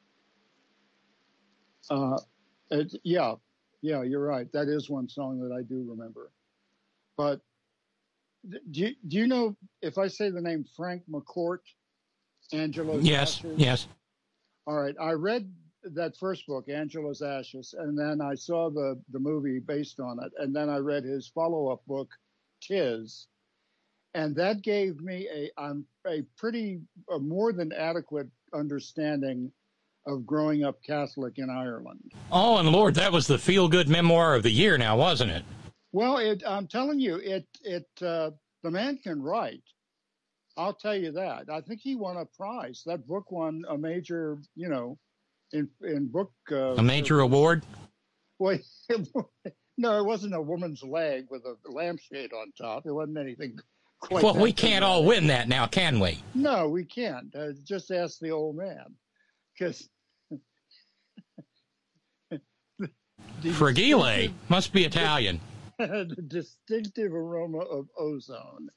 Uh, it, yeah, yeah, you're right. That is one song that I do remember. But do you, do you know, if I say the name Frank McCourt, Angela's Yes, Ashes? yes. All right. I read that first book, Angela's Ashes, and then I saw the, the movie based on it. And then I read his follow-up book, Tis. And that gave me a, um, a pretty, a more than adequate understanding of growing up Catholic in Ireland. Oh, and Lord, that was the feel-good memoir of the year now, wasn't it? Well, it, I'm telling you, it, it, uh, the man can write. I'll tell you that. I think he won a prize. That book won a major, you know, in, in book. Uh, A major award? Well, no, it wasn't a woman's leg with a lampshade on top. It wasn't anything quite. Well, that we can't all win that now, can we? No, we can't. Uh, just ask the old man. Because Fragile must be Italian. the distinctive aroma of ozone.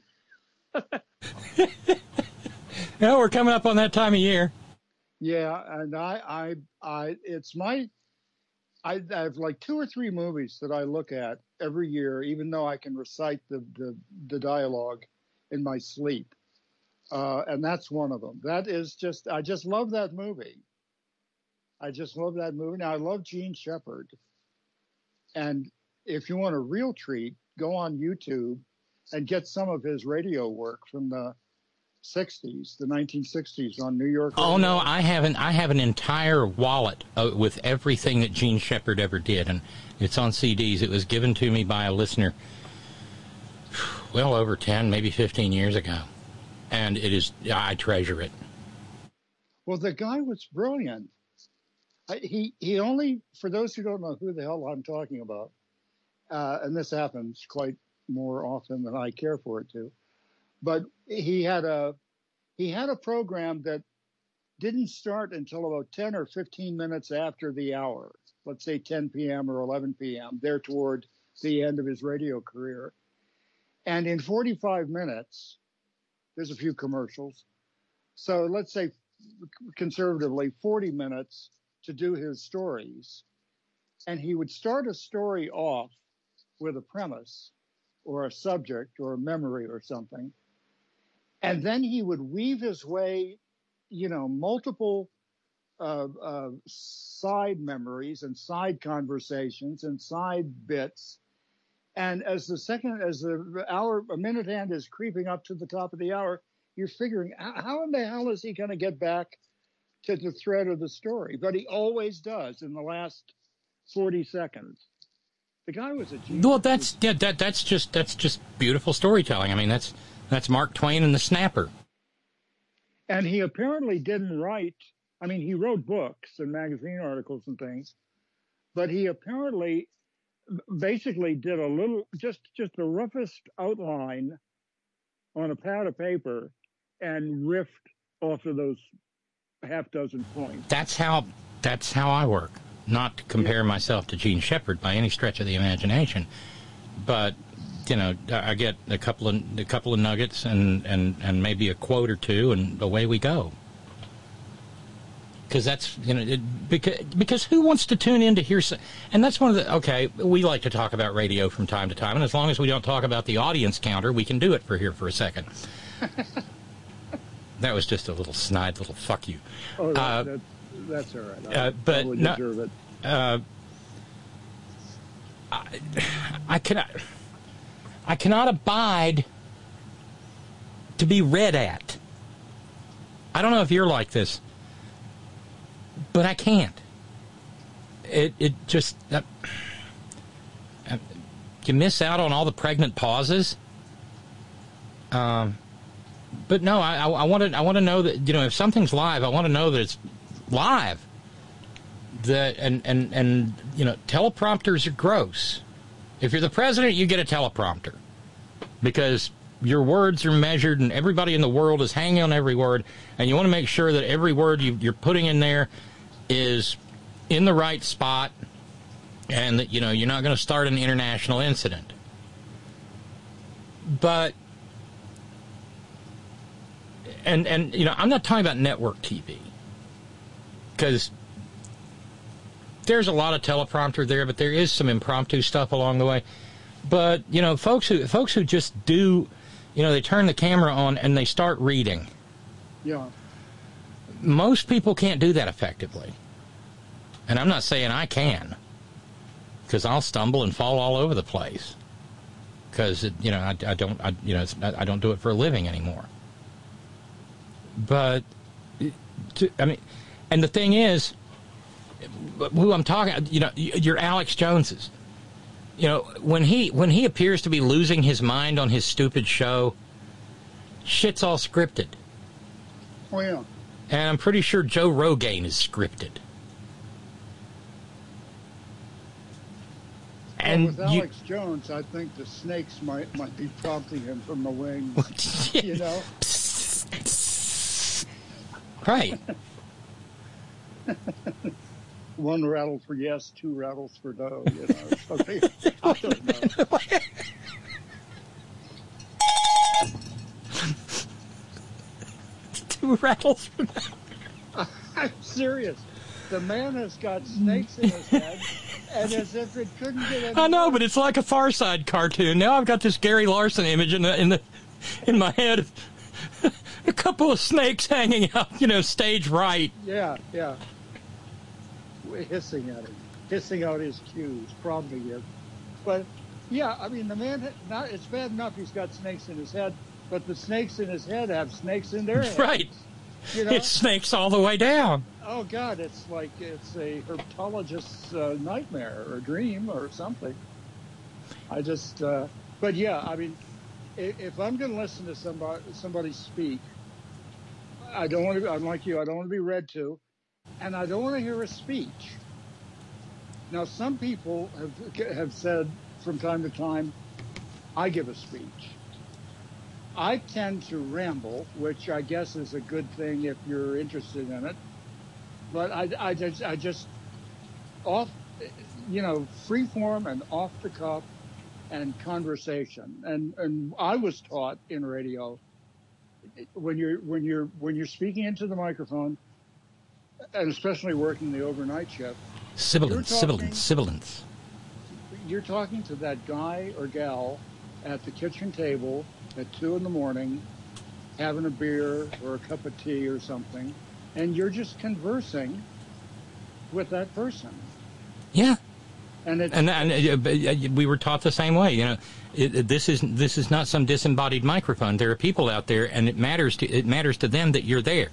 Yeah, we're coming up on that time of year. Yeah, and I, I, I, it's my, I, I have like two or three movies that I look at every year, even though I can recite the the, the dialogue in my sleep, uh, and that's one of them. That is just, I just love that movie. I just love that movie. Now I love Gene Shepard, and if you want a real treat, go on YouTube and get some of his radio work from the sixties, the nineteen sixties on New York radio. Oh no, I haven't. I have an entire wallet uh, with everything that Gene Shepard ever did, and it's on C Ds. It was given to me by a listener, well over ten, maybe fifteen years ago, and it is. I treasure it. Well, the guy was brilliant. I, he he only, for those who don't know who the hell I'm talking about, uh, and this happens quite more often than I care for it to, but he had a he had a program that didn't start until about ten or fifteen minutes after the hour, let's say ten p.m. or eleven p.m., there toward the end of his radio career. And in forty-five minutes, there's a few commercials. So let's say conservatively forty minutes to do his stories. And he would start a story off with a premise or a subject or a memory or something. And then he would weave his way, you know, multiple uh, uh, side memories and side conversations and side bits. And as the second, as the hour, a minute hand is creeping up to the top of the hour, you're figuring, how in the hell is he going to get back to the thread of the story? But he always does in the last forty seconds. The guy was a genius. Well, that's yeah, that that's just that's just beautiful storytelling. I mean, that's that's Mark Twain and the Snapper. And he apparently didn't write. I mean, he wrote books and magazine articles and things, but he apparently basically did a little, just just the roughest outline on a pad of paper and riffed off of those half dozen points. That's how that's how I work. Not to compare yeah. myself to Gene Shepard by any stretch of the imagination, but you know, I get a couple of a couple of nuggets and and and maybe a quote or two, and away we go. Because that's, you know, it, because, because who wants to tune in to hear, and that's one of the, okay, we like to talk about radio from time to time, and as long as we don't talk about the audience counter, we can do it for here for a second. That was just a little snide little fuck you. Oh, that, uh, that's, that's all right. I uh, but totally no, deserve it. Uh, I, I cannot, I cannot abide to be read at. I don't know if you're like this, but I can't. It it just uh, uh, you miss out on all the pregnant pauses. Um, but no, I I, I want to I want to know that, you know, if something's live, I want to know that it's live. That and and and you know, teleprompters are gross. If you're the president, you get a teleprompter because your words are measured, and everybody in the world is hanging on every word, and you want to make sure that every word you, you're putting in there is in the right spot, and that, you know, you're not going to start an international incident. But, and, and you know, I'm not talking about network T V, because there's a lot of teleprompter there, but there is some impromptu stuff along the way. But, you know, folks who folks who just do, you know, they turn the camera on and they start reading. Yeah. Most people can't do that effectively. And I'm not saying I can, because I'll stumble and fall all over the place. Because, you know, I, I don't, I, you know, it's, I don't do it for a living anymore. But, to, I mean, and the thing is, who I'm talking, you know, you're Alex Jones's. You know, when he when he appears to be losing his mind on his stupid show, shit's all scripted. Oh, yeah. And I'm pretty sure Joe Rogan is scripted. And well, with you, Alex Jones, I think the snakes might might be prompting him from the wings. You know? Right. One rattle for yes, two rattles for no, you know. Something. I don't know. Two rattles for no. I'm serious. The man has got snakes in his head, and as if it couldn't get any I know, worse. but it's like a Far Side cartoon. Now I've got this Gary Larson image in the in the in my head. A couple of snakes hanging out, you know, stage right. Yeah, yeah. Hissing at him, hissing out his cues, prompting him. But yeah, I mean, the man, not, it's bad enough he's got snakes in his head, but the snakes in his head have snakes in their heads. Right. You know? It's snakes all the way down. Oh God, it's like it's a herpetologist's uh, nightmare or dream or something. I just, uh, but yeah, I mean, if, if I'm going to listen to somebody somebody speak, I don't want to. I'm like you. I don't want to be read to. And I don't want to hear a speech. Now, some people have have said from time to time, I give a speech. I tend to ramble, which I guess is a good thing if you're interested in it. But I, I, just, I just off, you know, free form and off the cuff and conversation. And and I was taught in radio when you're when you're when you're speaking into the microphone, and especially working the overnight shift. Sibilance, sibilance, sibilance. You're talking to that guy or gal at the kitchen table at two in the morning, having a beer or a cup of tea or something, and you're just conversing with that person. Yeah. And, it's, and, and uh, we were taught the same way. You know, it, it, this is this is not some disembodied microphone. There are people out there, and it matters to it matters to them that you're there.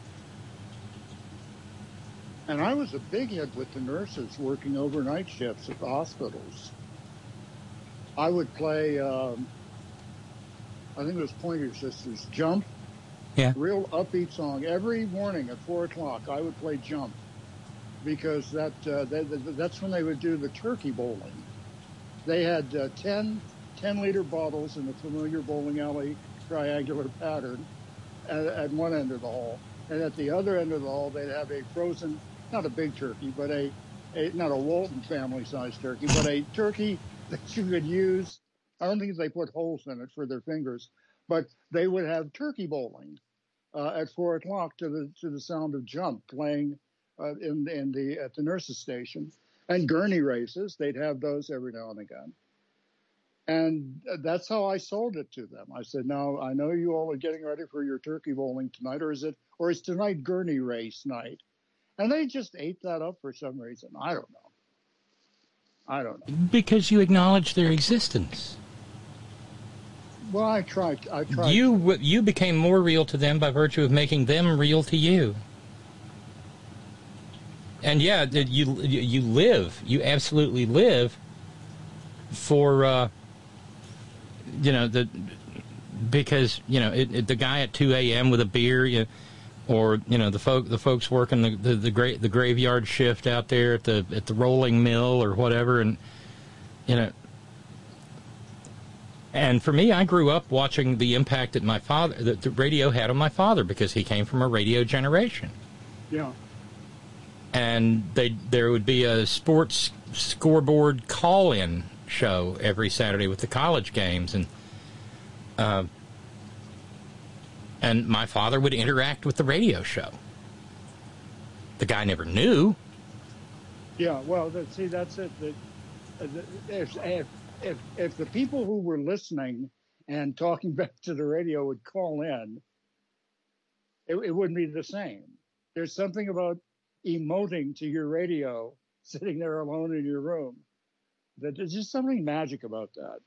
And I was a big hit with the nurses working overnight shifts at the hospitals. I would play, um, I think it was Pointer Sisters, Jump. Yeah. Real upbeat song. Every morning at four o'clock, I would play Jump. Because that, uh, that that's when they would do the turkey bowling. They had uh, ten, ten liter bottles in the familiar bowling alley triangular pattern at, at one end of the hall. And at the other end of the hall, they'd have a frozen, not a big turkey, but a, a not a Walton family-sized turkey, but a turkey that you could use. I don't think they put holes in it for their fingers, but they would have turkey bowling uh, at four o'clock to the to the sound of Jump playing uh, in in the at the nurses' station, and gurney races. They'd have those every now and again, and that's how I sold it to them. I said, "Now I know you all are getting ready for your turkey bowling tonight, or is it or is tonight gurney race night?" And they just ate that up for some reason. I don't know. I don't know. Because you acknowledge their existence. Well, I tried. I tried. You you became more real to them by virtue of making them real to you. And yeah, you you live. You absolutely live for uh, you know the because you know it, it, the guy at two a.m. with a beer. You know, or you know the folk the folks working the the the, gra- the graveyard shift out there at the at the rolling mill or whatever, and you know. And for me, I grew up watching the impact that my father that the radio had on my father because he came from a radio generation. Yeah. And they there would be a sports scoreboard call-in show every Saturday with the college games, and. Uh, And my father would interact with the radio show. The guy never knew. Yeah, well, that, see, that's it. That, uh, if, if, if, if the people who were listening and talking back to the radio would call in, it, it wouldn't be the same. There's something about emoting to your radio, sitting there alone in your room, that there's just something magic about that.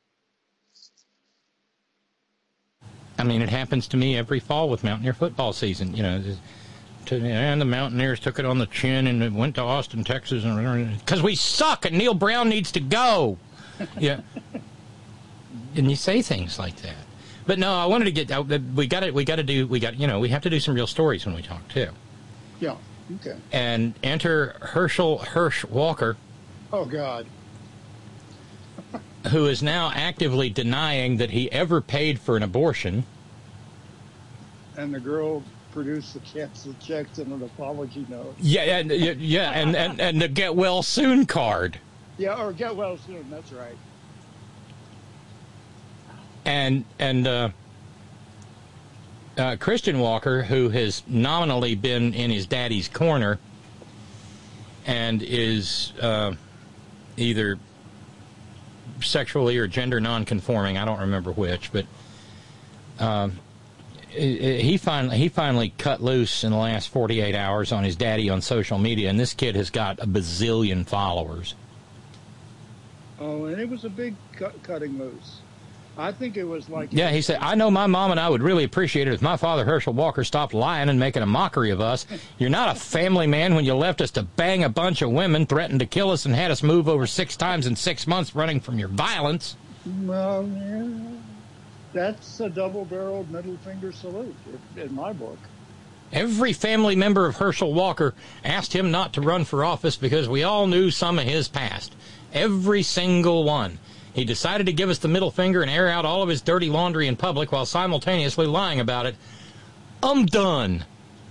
I mean, it happens to me every fall with Mountaineer football season. You know, to, and the Mountaineers took it on the chin and it went to Austin, Texas, and because we suck and Neil Brown needs to go. Yeah, and you say things like that. But no, I wanted to get. We got to. We got to do. We got. You know, we have to do some real stories when we talk too. Yeah. Okay. And enter Herschel Hirsch Walker. Oh God. Who is now actively denying that he ever paid for an abortion. And the girl produced the canceled checks and an apology note. Yeah, and, yeah, and, and, and the get well soon card. Yeah, or get well soon, that's right. And, and uh, uh, Christian Walker, who has nominally been in his daddy's corner and is uh, either sexually or gender non-conforming, I don't remember which, but um, he finally he finally cut loose in the last forty-eight hours on his daddy on social media, and this kid has got a bazillion followers. Oh, and it was a big cut, cutting loose. I think it was like... Yeah, he said, I know my mom and I would really appreciate it if my father, Herschel Walker, stopped lying and making a mockery of us. You're not a family man when you left us to bang a bunch of women, threatened to kill us, and had us move over six times in six months running from your violence. Well, yeah, that's a double-barreled middle finger salute in my book. Every family member of Herschel Walker asked him not to run for office because we all knew some of his past. Every single one. He decided to give us the middle finger and air out all of his dirty laundry in public while simultaneously lying about it. I'm done.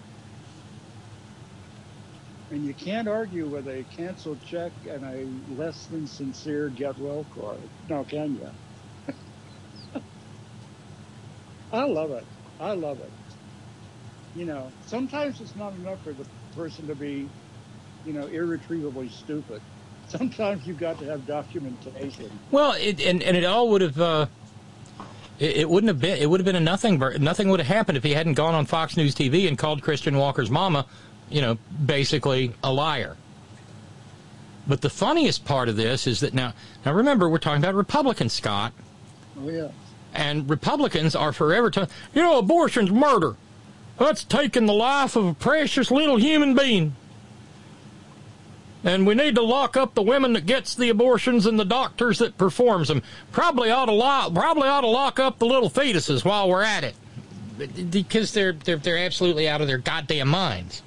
And you can't argue with a canceled check and a less than sincere get well card. Now, can you? I love it. I love it. You know, sometimes it's not enough for the person to be, you know, irretrievably stupid. Sometimes you've got to have documentation. Well, it, and and it all would have, uh, it, it wouldn't have been, it would have been a nothing. Nothing would have happened if he hadn't gone on Fox News T V and called Christian Walker's mama, you know, basically a liar. But the funniest part of this is that now, now remember, we're talking about Republicans, Scott. Oh, yeah. And Republicans are forever telling, you know, abortion's murder. That's taking the life of a precious little human being. And we need to lock up the women that gets the abortions and the doctors that performs them. Probably ought to lock, probably ought to lock up the little fetuses while we're at it, because they're they're they're absolutely out of their goddamn minds.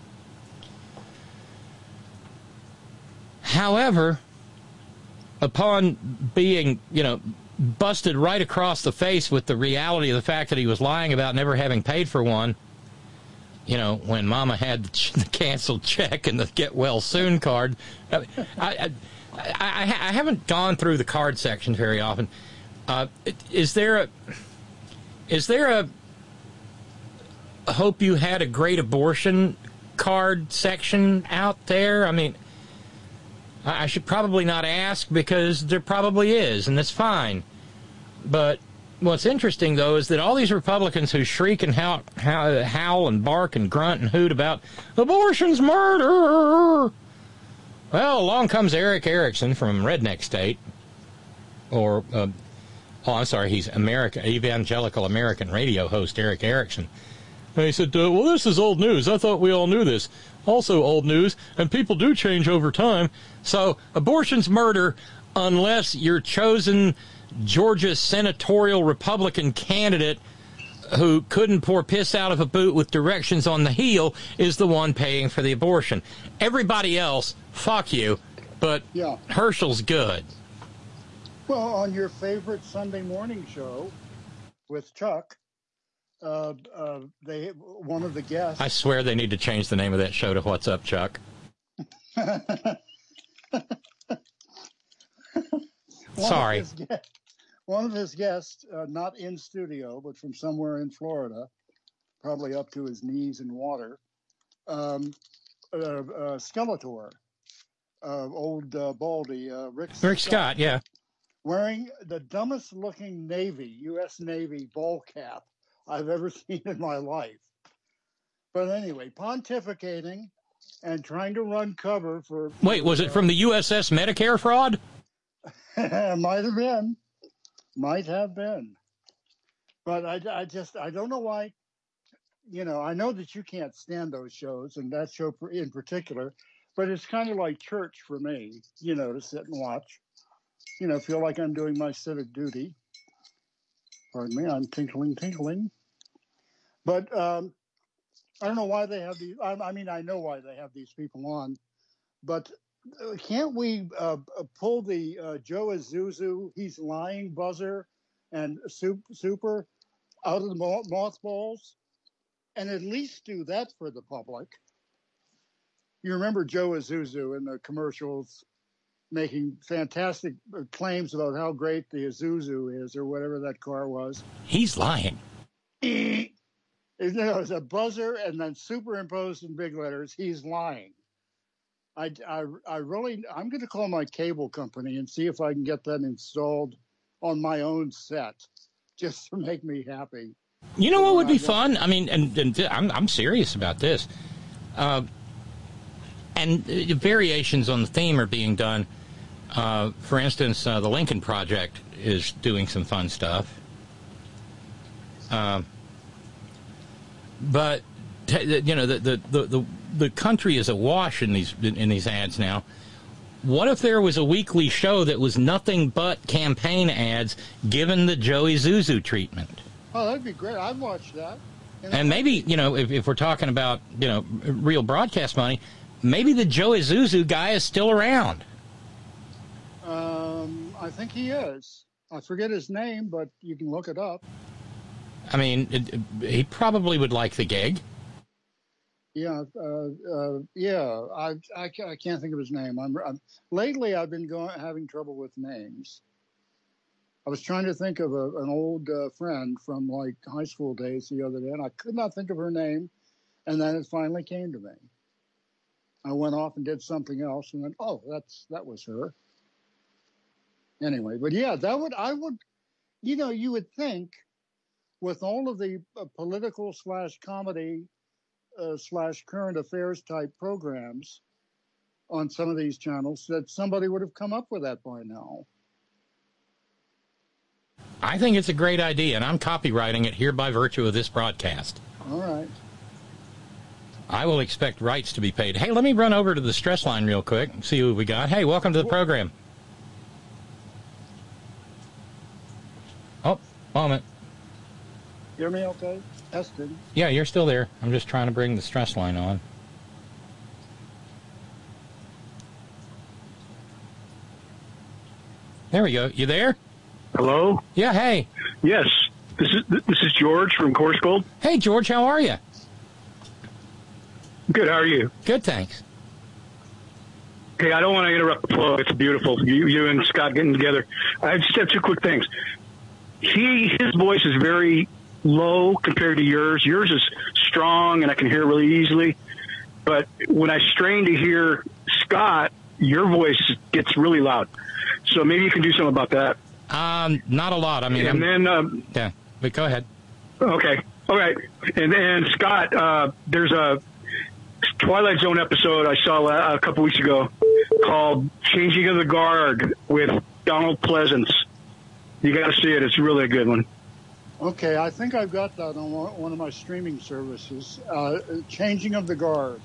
However, upon being, you know, busted right across the face with the reality of the fact that he was lying about never having paid for one, you know, when Mama had the, ch- the canceled check and the get well soon card. I, I, I, I, I haven't gone through the card section very often. Uh, is there a, is there a, a hope you had a great abortion card section out there? I mean, I, I should probably not ask because there probably is, and that's fine. But what's interesting, though, is that all these Republicans who shriek and howl, howl, howl and bark and grunt and hoot about abortion's murder, well, along comes Eric Erickson from Redneck State, or, uh, oh, I'm sorry, he's American, evangelical American radio host Eric Erickson. And he said, uh, well, this is old news. I thought we all knew this. Also old news, and people do change over time. So abortion's murder unless you're chosen Georgia senatorial Republican candidate who couldn't pour piss out of a boot with directions on the heel is the one paying for the abortion. Everybody else, fuck you, but yeah. Herschel's good. Well, on your favorite Sunday morning show with Chuck, uh, uh, they one of the guests. I swear they need to change the name of that show to What's Up, Chuck? Sorry. Of his, one of his guests, uh, not in studio, but from somewhere in Florida, probably up to his knees in water, um, uh, uh, Skeletor, uh, old uh, Baldy, uh, Rick, Rick Scott, Scott, yeah. Wearing the dumbest looking Navy, U S Navy ball cap I've ever seen in my life. But anyway, pontificating and trying to run cover for... Wait, was it from the U S S Medicare fraud? Might have been. Might have been. But I, I just, I don't know why, you know, I know that you can't stand those shows, and that show in particular, but it's kind of like church for me, you know, to sit and watch. You know, feel like I'm doing my civic duty. Pardon me, I'm tinkling, tinkling. But um, I don't know why they have these, I, I mean, I know why they have these people on, but can't we uh, pull the uh, Joe Isuzu, he's lying buzzer and super out of the mothballs and at least do that for the public? You remember Joe Isuzu in the commercials making fantastic claims about how great the Isuzu is or whatever that car was. He's lying. You know, it's a buzzer and then superimposed in big letters, he's lying. I, I, I really, I'm going to call my cable company and see if I can get that installed on my own set just to make me happy. You know what would be fun? I mean, and, and I'm, I'm serious about this. Uh, and uh, variations on the theme are being done. Uh, for instance, uh, the Lincoln Project is doing some fun stuff. Um, but, t- you know, the, the, the, the the country is awash in these in these ads now. What if there was a weekly show that was nothing but campaign ads given the Joey Zuzu treatment? Oh, that'd be great. I'd watch that. And, and maybe, you know, if, if we're talking about, you know, real broadcast money, maybe the Joey Zuzu guy is still around. Um, I think he is. I forget his name, but you can look it up. I mean, it, he probably would like the gig. Yeah, uh, uh, yeah. I, I, I can't think of his name. I'm, I'm lately I've been going having trouble with names. I was trying to think of a, an old uh, friend from like high school days the other day, and I could not think of her name. And then it finally came to me. I went off and did something else, and then oh, that's that was her. Anyway, but yeah, that would I would, you know, you would think with all of the uh, political slash comedy. Uh, slash current affairs type programs on some of these channels, that somebody would have come up with that by now. I think it's a great idea, and I'm copywriting it here by virtue of this broadcast. All right. I will expect rights to be paid. Hey, let me run over to the stress line real quick and see who we got. Hey, welcome to the program. Oh, moment. Hear me okay? Tested. Yeah, you're still there. I'm just trying to bring the stress line on. There we go. You there? Hello? Yeah, hey. Yes. This is this is George from Course Gold. Hey, George, how are you? Good, how are you? Good, thanks. Okay, I don't want to interrupt the flow. It's beautiful. You you and Scott getting together. I just have two quick things. He his voice is very low compared to yours. Yours is strong, and I can hear really easily. But when I strain to hear Scott, your voice gets really loud. So maybe you can do something about that. Um, not a lot. I mean, and I'm, then um, yeah, but go ahead. Okay, all right. And then Scott, uh, there's a Twilight Zone episode I saw a couple weeks ago called "Changing of the Guard" with Donald Pleasance. You got to see it; it's really a good one. Okay, I think I've got that on one of my streaming services. Uh, Changing of the Guard.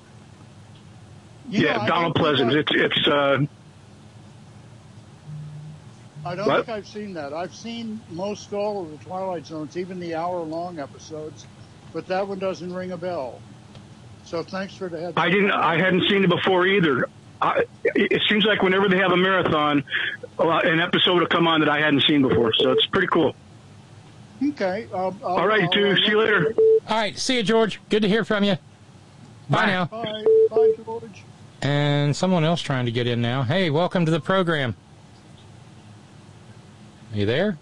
You yeah, know, Donald Pleasance. I, it's it's. Uh, I don't what? think I've seen that. I've seen most all of the Twilight Zones, even the hour-long episodes, but that one doesn't ring a bell. So thanks for the heads up. I didn't. I hadn't seen it before either. I, it seems like whenever they have a marathon, an episode will come on that I hadn't seen before. So it's pretty cool. Okay. Um, I'll, All right, you two. See you later. All right. See you, George. Good to hear from you. Bye, Bye now. Bye. Bye, George. And someone else trying to get in now. Hey, welcome to the program. Are you there?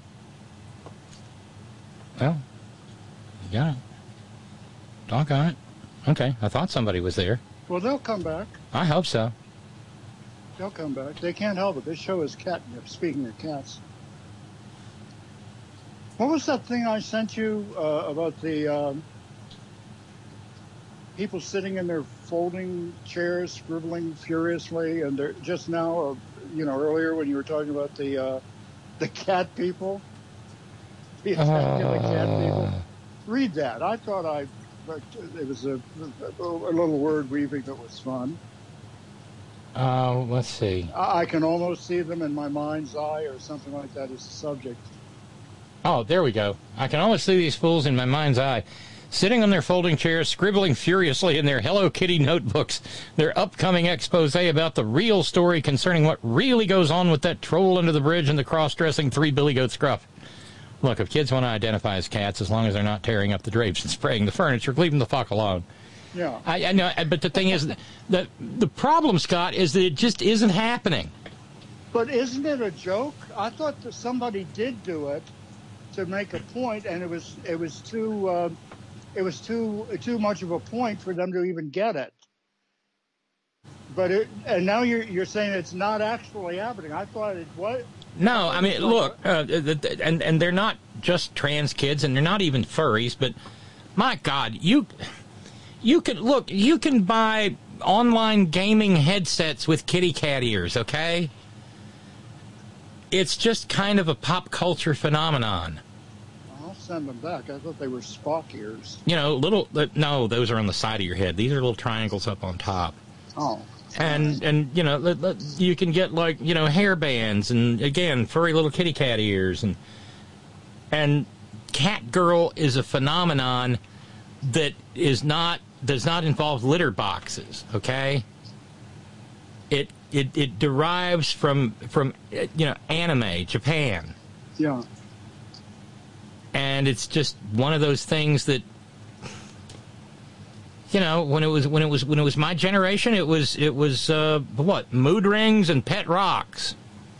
Well, you got it. Doggone it. Okay, I thought somebody was there. Well, they'll come back. I hope so. They'll come back. They can't help it. This show is catnip, speaking of cats. What was that thing I sent you uh, about the um, people sitting in their folding chairs, scribbling furiously, and they're just now, uh, you know, earlier when you were talking about the uh, the cat people, the attack of the cat people. Read that. I thought I, it was a, a little word weaving that was fun. Uh, let's see. I, I can almost see them in my mind's eye, or something like that as the subject. Oh, there we go. I can almost see these fools in my mind's eye, sitting on their folding chairs, scribbling furiously in their Hello Kitty notebooks, their upcoming expose about the real story concerning what really goes on with that troll under the bridge and the cross-dressing three billy goat scruff. Look, if kids want to identify as cats, as long as they're not tearing up the drapes and spraying the furniture, leave them the fuck alone. Yeah. I, I know, but the thing is, the, the problem, Scott, is that it just isn't happening. But isn't it a joke? I thought that somebody did do it to make a point, and it was it was too uh, it was too too much of a point for them to even get it. But it, and now you're you're saying it's not actually happening. I thought it was. No, I mean, look, uh, and and they're not just trans kids, and they're not even furries. But my God, you you can look, you can buy online gaming headsets with kitty cat ears. Okay, it's just kind of a pop culture phenomenon. I'll send them back. I thought they were Spock ears. You know, little no, those are on the side of your head. These are little triangles up on top. Oh. And, and you know, you can get, like, you know, hair bands and, again, furry little kitty cat ears. And, and cat girl is a phenomenon that is not, does not involve litter boxes, okay? It, it, it derives from, from, you know, anime, Japan. Yeah. And it's just one of those things that, you know, when it was when it was when it was my generation, it was it was uh, what, mood rings and pet rocks.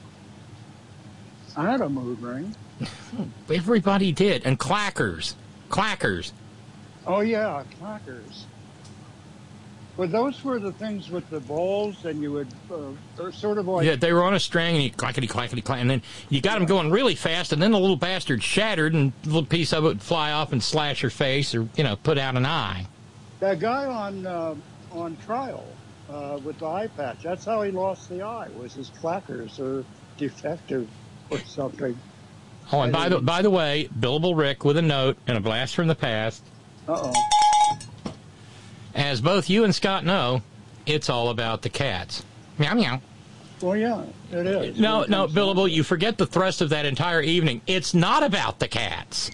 I had a mood ring. Everybody did, and clackers, clackers. Oh yeah, clackers. Well, those were the things with the balls, and you would uh, sort of like yeah, they were on a string, and you clackety clackety clack, and then you got them going really fast, and then the little bastard shattered, and a little piece of it would fly off and slash your face, or you know, put out an eye. That guy on uh, on trial, uh, with the eye patch. That's how he lost the eye, was his clackers or defective or something. Oh, and by the by the way, Billable Rick with a note and a blast from the past. Uh-oh. As both you and Scott know, it's all about the cats. Meow, meow. Well, yeah, it is. No, no, Billable, you forget the thrust of that entire evening. It's not about the cats.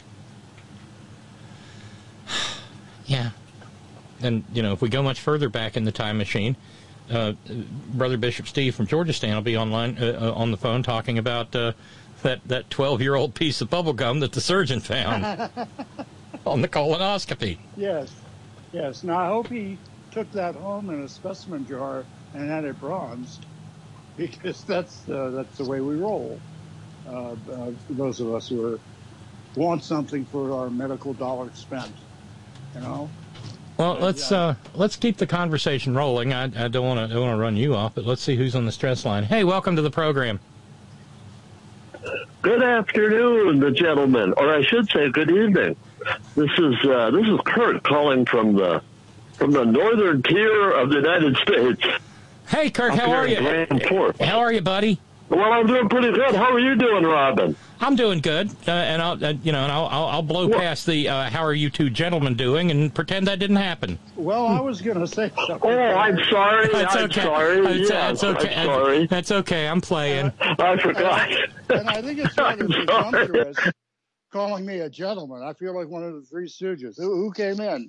Yeah. And, you know, if we go much further back in the time machine, uh, Brother Bishop Steve from Georgia Stan will be online uh, uh, on the phone talking about uh, that that twelve-year-old piece of bubble gum that the surgeon found on the colonoscopy. Yes, yes. Now, I hope he took that home in a specimen jar and had it bronzed, because that's uh, that's the way we roll. Uh, uh, those of us who are, want something for our medical dollars spent, you know. Well, let's uh, let's keep the conversation rolling. I, I don't want to don't want to run you off, but let's see who's on the stress line. Hey, welcome to the program. Good afternoon, the gentlemen, or I should say, good evening. This is uh, this is Kurt calling from the from the northern tier of the United States. Hey, Kurt, how are you? How are you, buddy? Well, I'm doing pretty good. How are you doing, Robin? I'm doing good, uh, and I'll uh, you know, and I'll I'll, I'll blow Well- past the uh, how are you two gentlemen doing and pretend that didn't happen. Well, I was going to say something. Oh, I'm sorry. That's I'm okay. sorry. That's, Yeah, that's okay. I'm sorry. That's okay. I'm playing. I forgot. And I think it's rather I'm sorry. presumptuous calling me a gentleman. I feel like one of the Three Stooges. Who, who came in?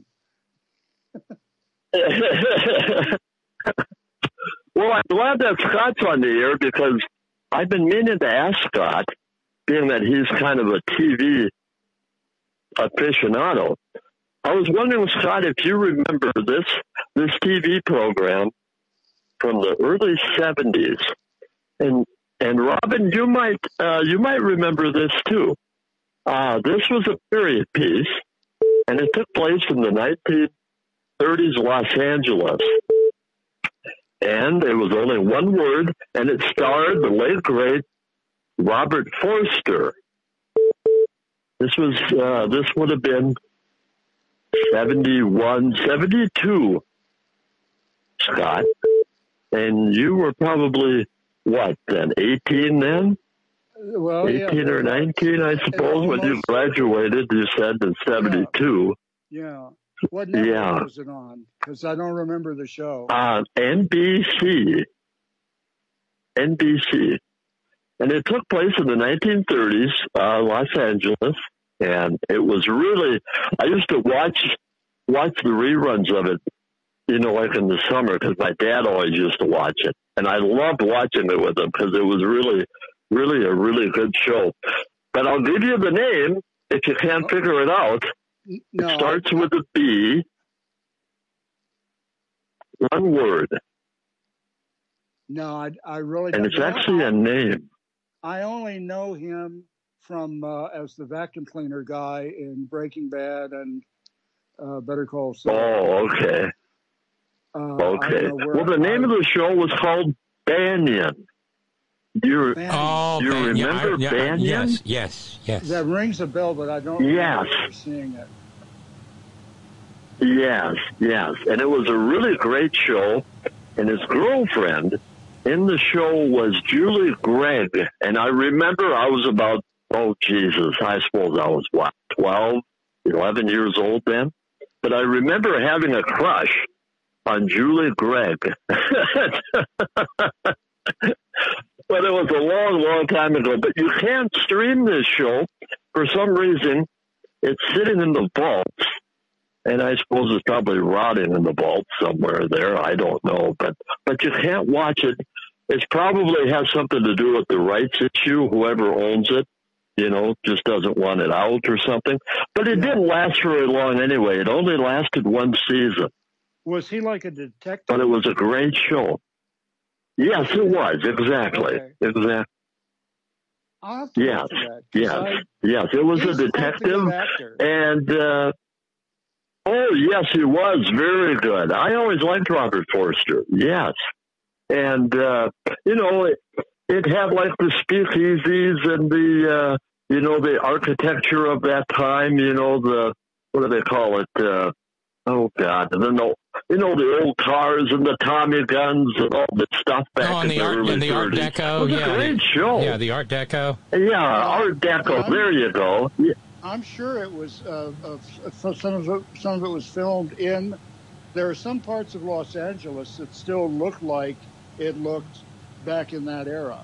Well, I'm glad that Scott's on the air because I've been meaning to ask Scott, being that he's kind of a T V aficionado. I was wondering, Scott, if you remember this this T V program from the early seventies, and and Robin, you might uh, you might remember this too. Uh, this was a period piece, and it took place in the nineteen thirties Los Angeles. And it was only one word, and it starred the late, great Robert Forster. This was, uh, this would have been seventy-one, seventy-two, Scott. And you were probably, what, then, eighteen then? Well, eighteen yeah, or nineteen, I suppose, when you graduated, you said, in seventy-two. Yeah. What network Yeah. was it on? Because I don't remember the show. Uh, N B C. N B C. And it took place in the nineteen thirties, uh, Los Angeles. And it was really, I used to watch, watch the reruns of it, you know, like in the summer, because my dad always used to watch it. And I loved watching it with him because it was really, really a really good show. But I'll give you the name if you can't figure it out. No, It starts with a B. One word. No, I, I really And don't. it's actually a name. I only know him from uh, as the vacuum cleaner guy in Breaking Bad and uh, Better Call Saul. Oh, okay. Uh, I Okay. don't know where Well, the name of the show was called Banyan. Do you, Oh, do you Ban- yeah, I- remember yeah, Banyan? Yes, yes, yes. That rings a bell, but I don't Yes. remember seeing it. Yes, yes. And it was a really great show. And his girlfriend in the show was Julie Gregg. And I remember I was about, oh, Jesus, I suppose I was, what, twelve, eleven years old then? But I remember having a crush on Julie Gregg. But it was a long, long time ago. But you can't stream this show. For some reason, it's sitting in the vaults. And I suppose it's probably rotting in the vault somewhere there. I don't know. But but you can't watch it. It probably has something to do with the rights issue. Whoever owns it, you know, just doesn't want it out or something. But it didn't last very long anyway. It only lasted one season. Was he like a detective? But it was a great show. Yes, it was. Exactly. Okay. Exactly. I'll have to Yes. look for that, 'cause Yes. I- Yes. It was a he's quite the detective. good actor. And, uh, oh, yes, he was very good. I always liked Robert Forster. Yes. And, uh, you know, it, it had like the speakeasies and the, uh, you know, the architecture of that time, you know, the, what do they call it? Uh, Oh, God. And then, the, you know, the old cars and the Tommy guns and all the stuff back Oh, in and the the art, early and the Art thirties. Deco, It was yeah, a great the, show. yeah, the Art Deco. Yeah, Art Deco. There you go. Yeah. I'm sure it was. Uh, uh, some of it, some of it was filmed in. There are some parts of Los Angeles that still look like it looked back in that era.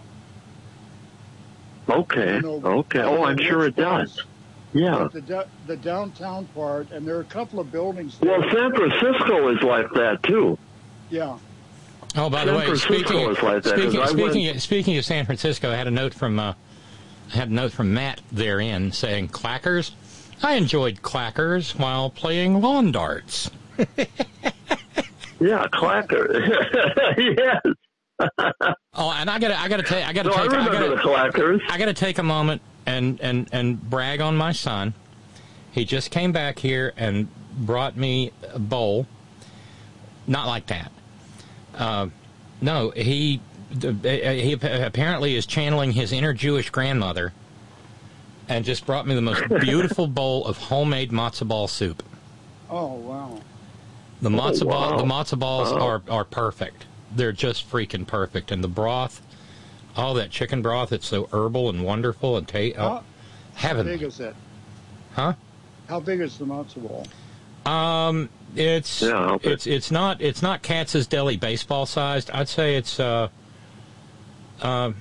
Okay. You know, okay. Oh, I'm sure it does. Yeah. But the da- the downtown part, and there are a couple of buildings there. Well, San Francisco is like that, too. Yeah. Oh, by San the way, Francisco speaking is like that, speaking 'cause I speaking, went- of, speaking of San Francisco, I had a note from uh, I had a note from Matt therein saying clackers. I enjoyed clackers while playing lawn darts. Yeah, clacker. Yes. Oh, and I gotta, I gotta take, I gotta No, I take, remember gotta, the clackers. I gotta take a moment and, and, and brag on my son. He just came back here and brought me a bowl. Not like that. Uh, no, he, he apparently is channeling his inner Jewish grandmother, and just brought me the most beautiful bowl of homemade matzo ball soup. Oh wow! The matzo Oh, ball, wow. the matzo balls Wow. are, are perfect. They're just freaking perfect. And the broth, oh, that chicken broth, it's so herbal and wonderful and ta- oh, How, how heavenly. big is it? Huh? How big is the matzo ball? Um, it's Yeah, okay. it's it's not it's not Katz's Deli baseball sized. I'd say it's uh, uh,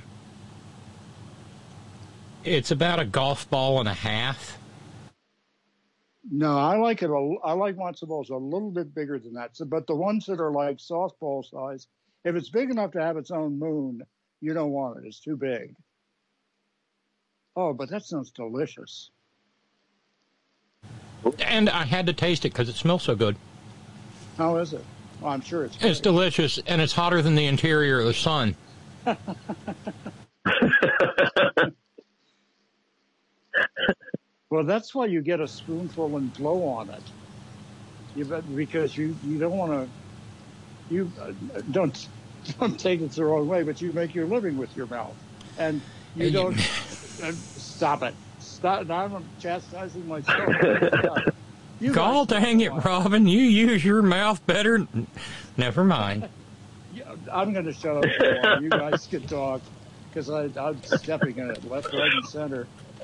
it's about a golf ball and a half. No, I like it. A, I like matzo balls a little bit bigger than that. So, but the ones that are like softball size, if it's big enough to have its own moon, you don't want it. It's too big. Oh, but that sounds delicious. And I had to taste it because it smells so good. How is it? Well, I'm sure it's. It's delicious, and it's hotter than the interior of the sun. Well, that's why you get a spoonful and blow on it. You bet, because you, you don't want to. You uh, don't don't take it the wrong way, but you make your living with your mouth, and you And you- don't. uh, stop it! Stop! Now I'm chastising myself. You God guys- dang it, Robin! You use your mouth better. Never mind. I'm going to shut up for a while. You guys can talk because I'm stepping in it left, right, and center.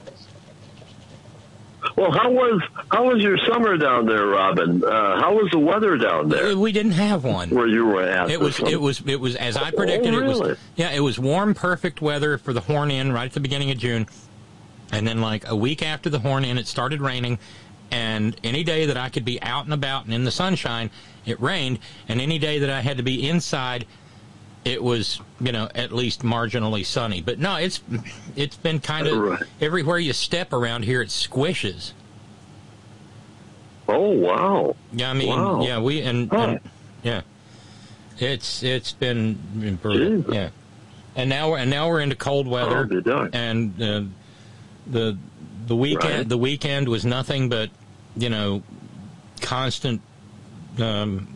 Well, how was how was your summer down there, Robin? Uh, how was the weather down there? We didn't have one. Where you were at? It was it was it was as I predicted. Oh, It really? was yeah. It was warm, perfect weather for the horn in right at the beginning of June, and then like a week after the horn in, it started raining. And any day that I could be out and about and in the sunshine, it rained. And any day that I had to be inside, it was, you know, at least marginally sunny. But no, it's it's been kind of Right. everywhere you step around here, it squishes. Oh wow! Yeah, I mean, Wow. yeah, we and, Huh. and yeah, it's it's been brutal. Jeez. Yeah, and now we're and now we're into cold weather, I'll be darned. and uh, the the weekend Right. the weekend was nothing but, you know, constant um,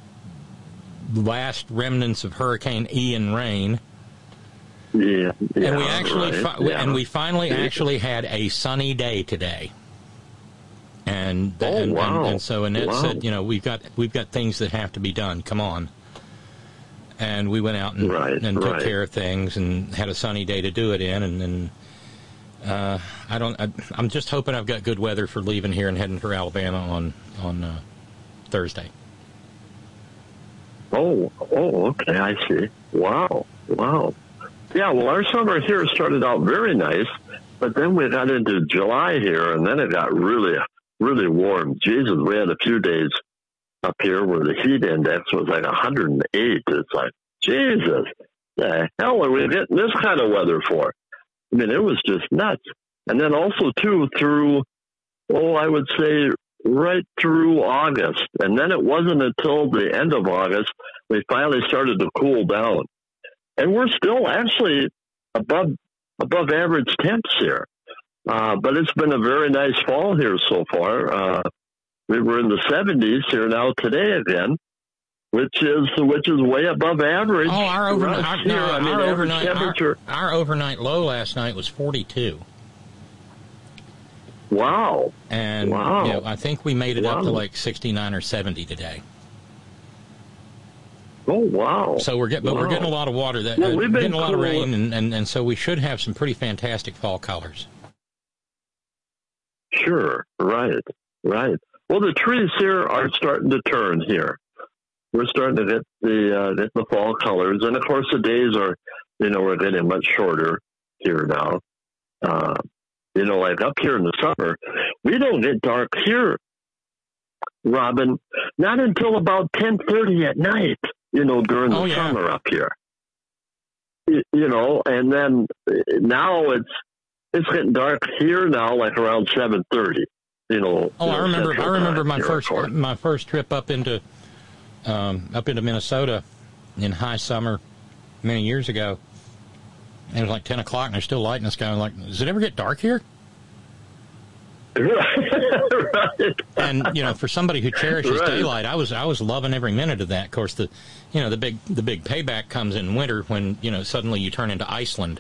last remnants of Hurricane Ian rain. Yeah, yeah, and we actually right, fi- yeah. and we finally Yeah. actually had a sunny day today. And Oh, and, wow. and and so Annette Wow. said, you know, we've got we've got things that have to be done. Come on. And we went out and Right, and took right. care of things and had a sunny day to do it in. And then uh, I don't. I, I'm just hoping I've got good weather for leaving here and heading for Alabama on on uh, Thursday. Oh, oh, okay, I see. Wow, wow. Yeah, well, our summer here started out very nice, but then we got into July here, and then it got really, really warm. Jesus, we had a few days up here where the heat index was like one hundred eight. It's like, Jesus, the hell are we getting this kind of weather for? I mean, it was just nuts. And then also, too, through, oh, I would say right through August. And then it wasn't until the end of August we finally started to cool down. And we're still actually above above average temps here. Uh, but it's been a very nice fall here so far. Uh, we were in the seventies here now today again, which is which is way above average. Oh, our for overnight, us our, here. no, I mean, our average overnight, our, temperature. our overnight low last night was forty-two. Wow. And wow. You know, I think we made it wow. up to like sixty-nine or seventy today. Oh, wow. So we're getting, but wow. we're getting a lot of water. That well, uh, we've we're been getting a lot cool. of rain, and, and, and so we should have some pretty fantastic fall colors. Sure. Right. Right. Well, the trees here are starting to turn here. We're starting to get the uh, get the fall colors, and of course the days are, you know, we're getting much shorter here now. Uh, you know, like up here in the summer, we don't get dark here, Robin, not until about ten thirty at night. You know, during the oh, yeah. summer up here. You, you know, and then now it's it's getting dark here now, like around seven thirty. You know. Oh, you I know, remember. I remember my here, first my first trip up into um, up into Minnesota in high summer many years ago. And it was like ten o'clock, and there's still light in the sky. I'm like, does it ever get dark here? Right. And you know, for somebody who cherishes right. daylight, I was I was loving every minute of that. Of course, the you know the big the big payback comes in winter when you know suddenly you turn into Iceland.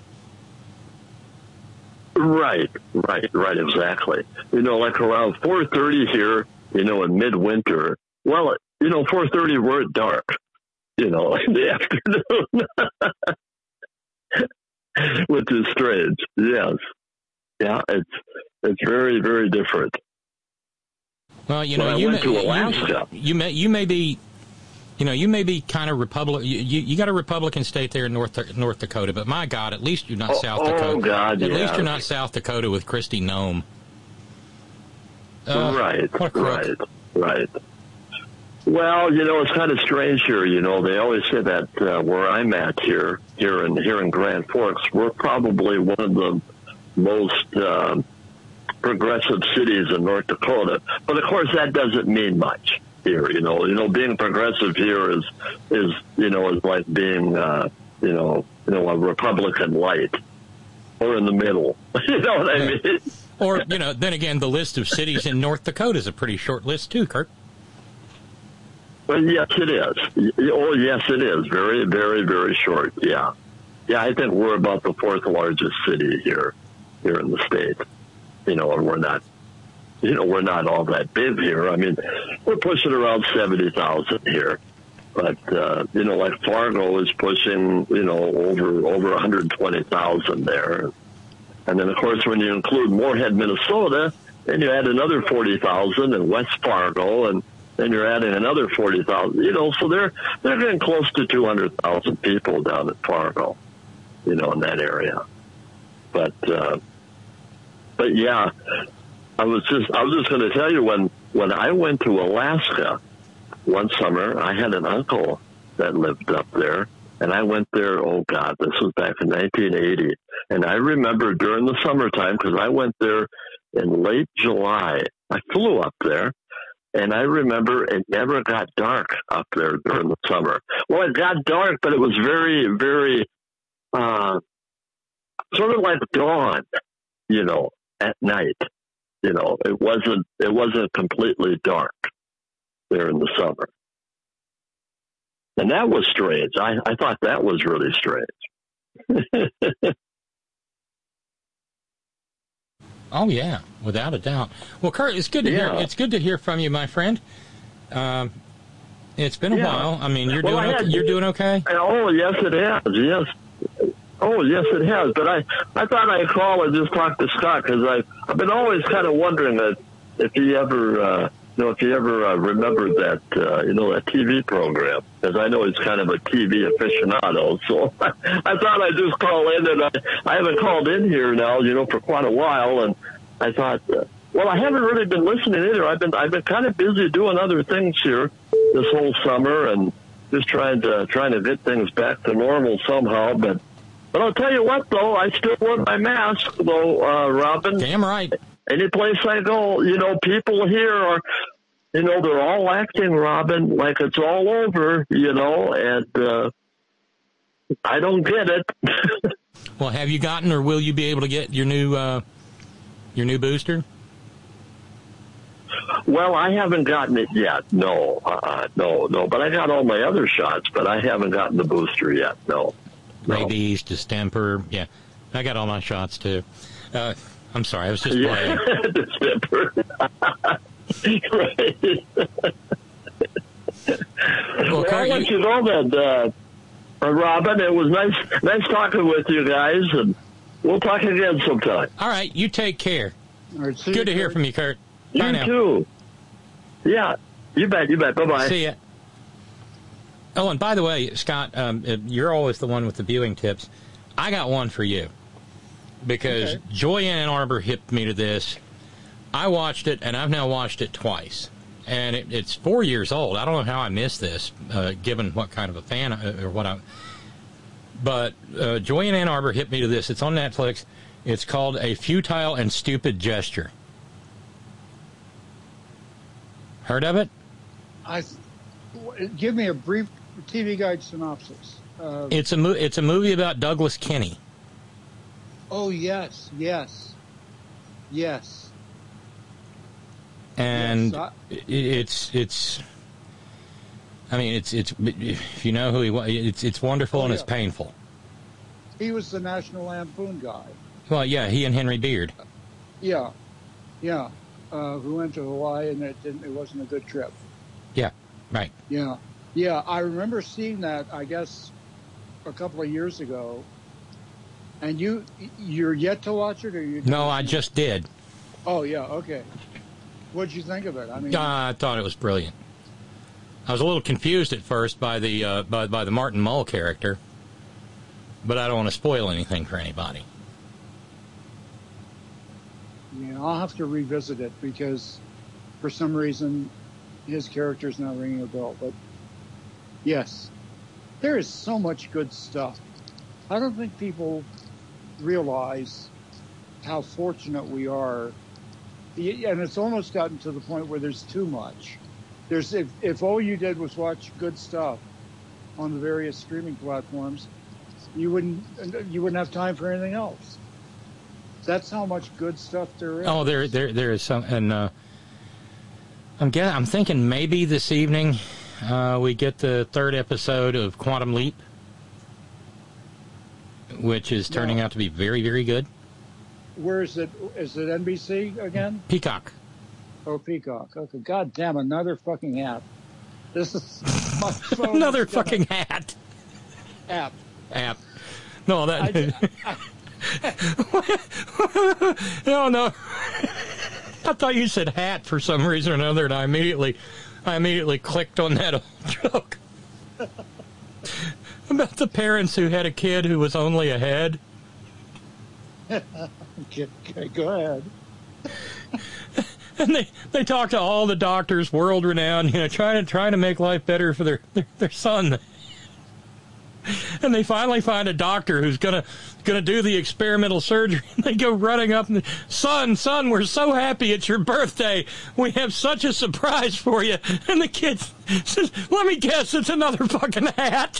Right, right, right, exactly. You know, like around four thirty here, you know, in midwinter. Well, you know, four thirty we're at dark. You know, in the afternoon, which is strange. Yes, yeah, it's it's very very different. Well, you when know, I you went may, to Alaska. You, you may you may be, you know, you may be kind of Republican. You, you, you got a Republican state there in North North Dakota, but my God, at least you're not Oh, South oh, Dakota. God, at yes. least you're not South Dakota with Kristi Noem. Uh, right, what a crook. right, right. Well, you know, it's kind of strange here. You know, they always say that uh, where I'm at here, here in here in Grand Forks, we're probably one of the most uh, progressive cities in North Dakota. But of course, that doesn't mean much here. You know, you know, being progressive here is is you know is like being uh, you know you know a Republican light or in the middle. You know what I mean? Or you know, then again, the list of cities in North Dakota is a pretty short list too, Kurt. Well, yes, it is. Oh, yes, it is. Very, very, very short. Yeah, yeah. I think we're about the fourth largest city here, here in the state. You know, and we're not, you know, we're not all that big here. I mean, we're pushing around seventy thousand here, but uh, you know, like Fargo is pushing, you know, over over one hundred twenty thousand there, and then of course when you include Moorhead, Minnesota, then you add another forty thousand, and West Fargo, and then you're adding another forty thousand, you know, so they're they're getting close to two hundred thousand people down at Fargo, you know, in that area. But, uh, but yeah, I was just I was just going to tell you when when I went to Alaska one summer, I had an uncle that lived up there, and I went there. Oh God, this was back in nineteen eighty, and I remember during the summertime because I went there in late July. I flew up there. And I remember it never got dark up there during the summer. Well, it got dark, but it was very, very, uh, sort of like dawn, you know, at night. You know, it wasn't, it wasn't completely dark there in the summer. And that was strange. I, I thought that was really strange. Oh yeah, without a doubt. Well, Kurt, it's good to Yeah. hear. It's good to hear from you, my friend. Um, it's been a Yeah. while. I mean, you're Well, doing I okay. had- You're doing okay. Oh, yes, it has. Yes. Oh, yes, it has. But I, I thought I'd call and just talk to Scott because I've, I've been always kind of wondering that if he ever, uh, you know, if he ever uh, remembered that, uh, you know, that T V program. Because I know he's kind of a T V aficionado. So I thought I'd just call in, and I, I haven't called in here now, you know, for quite a while. And I thought, uh, well, I haven't really been listening either. I've been, I've been kind of busy doing other things here this whole summer, and just trying to trying to get things back to normal somehow. But but I'll tell you what, though, I still wear my mask, though, uh, Robin. Damn right. Any place I go, you know, people here are, you know, they're all acting, Robin, like it's all over, you know, and uh, I don't get it. Well, have you gotten, or will you be able to get your new uh, your new booster? Well, I haven't gotten it yet. No, uh, no, no. But I got all my other shots, but I haven't gotten the booster yet. No. Rabies, distemper. Yeah, I got all my shots too. Uh, I'm sorry, I was just playing. The stepper. Right. Well, Well, Kurt, I want you to know that, uh, Robin, it was nice nice talking with you guys, and we'll talk again sometime. All right, you take care. All right, see Good you, to hear Kurt. from you, Kurt. You Bye now. too. Yeah, you bet, you bet. Bye-bye. See ya. Oh, and by the way, Scott, um, uh, you're always the one with the viewing tips. I got one for you. Because Okay. Joy in Ann Arbor hipped me to this. I watched it, and I've now watched it twice. And it, it's four years old. I don't know how I missed this, uh, given what kind of a fan I, or what I. But uh, Joy in Ann Arbor hipped me to this. It's on Netflix. It's called A Futile and Stupid Gesture. Heard of it? I give me a brief T V Guide synopsis. Uh, It's a mo- it's a movie about Douglas Kinney. oh yes, yes, yes. And Yes, I- it, it's it's. I mean, it's it's if you know who he was, it's it's wonderful Oh, and it's yeah. painful. He was the National Lampoon guy. Well, yeah, he and Henry Beard. Yeah, yeah. Uh, who went to Hawaii and it didn't. It wasn't a good trip. Yeah, right. Yeah, yeah. I remember seeing that. I guess a couple of years ago. And you, you're yet to watch it, or you? No, I just did. Oh yeah, okay. What'd you think of it? I mean, Uh, I thought it was brilliant. I was a little confused at first by the uh, by by the Martin Mull character, but I don't want to spoil anything for anybody. yeah, I'll have to revisit it because, for some reason, his character's not ringing a bell. But yes, there is so much good stuff. I don't think people realize how fortunate we are. Y- And it's almost gotten to the point where there's too much. There's if, if all you did was watch good stuff on the various streaming platforms, you wouldn't you wouldn't have time for anything else. That's how much good stuff there is. Oh, there there there is some, and uh, I'm guess, I'm thinking maybe this evening uh, we get the third episode of Quantum Leap, which is turning out to be very very good. Where is it? Is it N B C again? Peacock. Oh, Peacock. Okay. God damn, another fucking app. This is my phone Another has got fucking a hat. app. App. No, that. I, I, no, no. I thought you said hat for some reason or another, and I immediately, I immediately clicked on that old joke about the parents who had a kid who was only a head. okay, okay, go ahead. And they, they talk to all the doctors, world renowned, you know, trying to trying to make life better for their, their, their son. And they finally find a doctor who's gonna gonna do the experimental surgery. And they go running up and, son, son, we're so happy it's your birthday. We have such a surprise for you. And the kid says, let me guess, it's another fucking hat.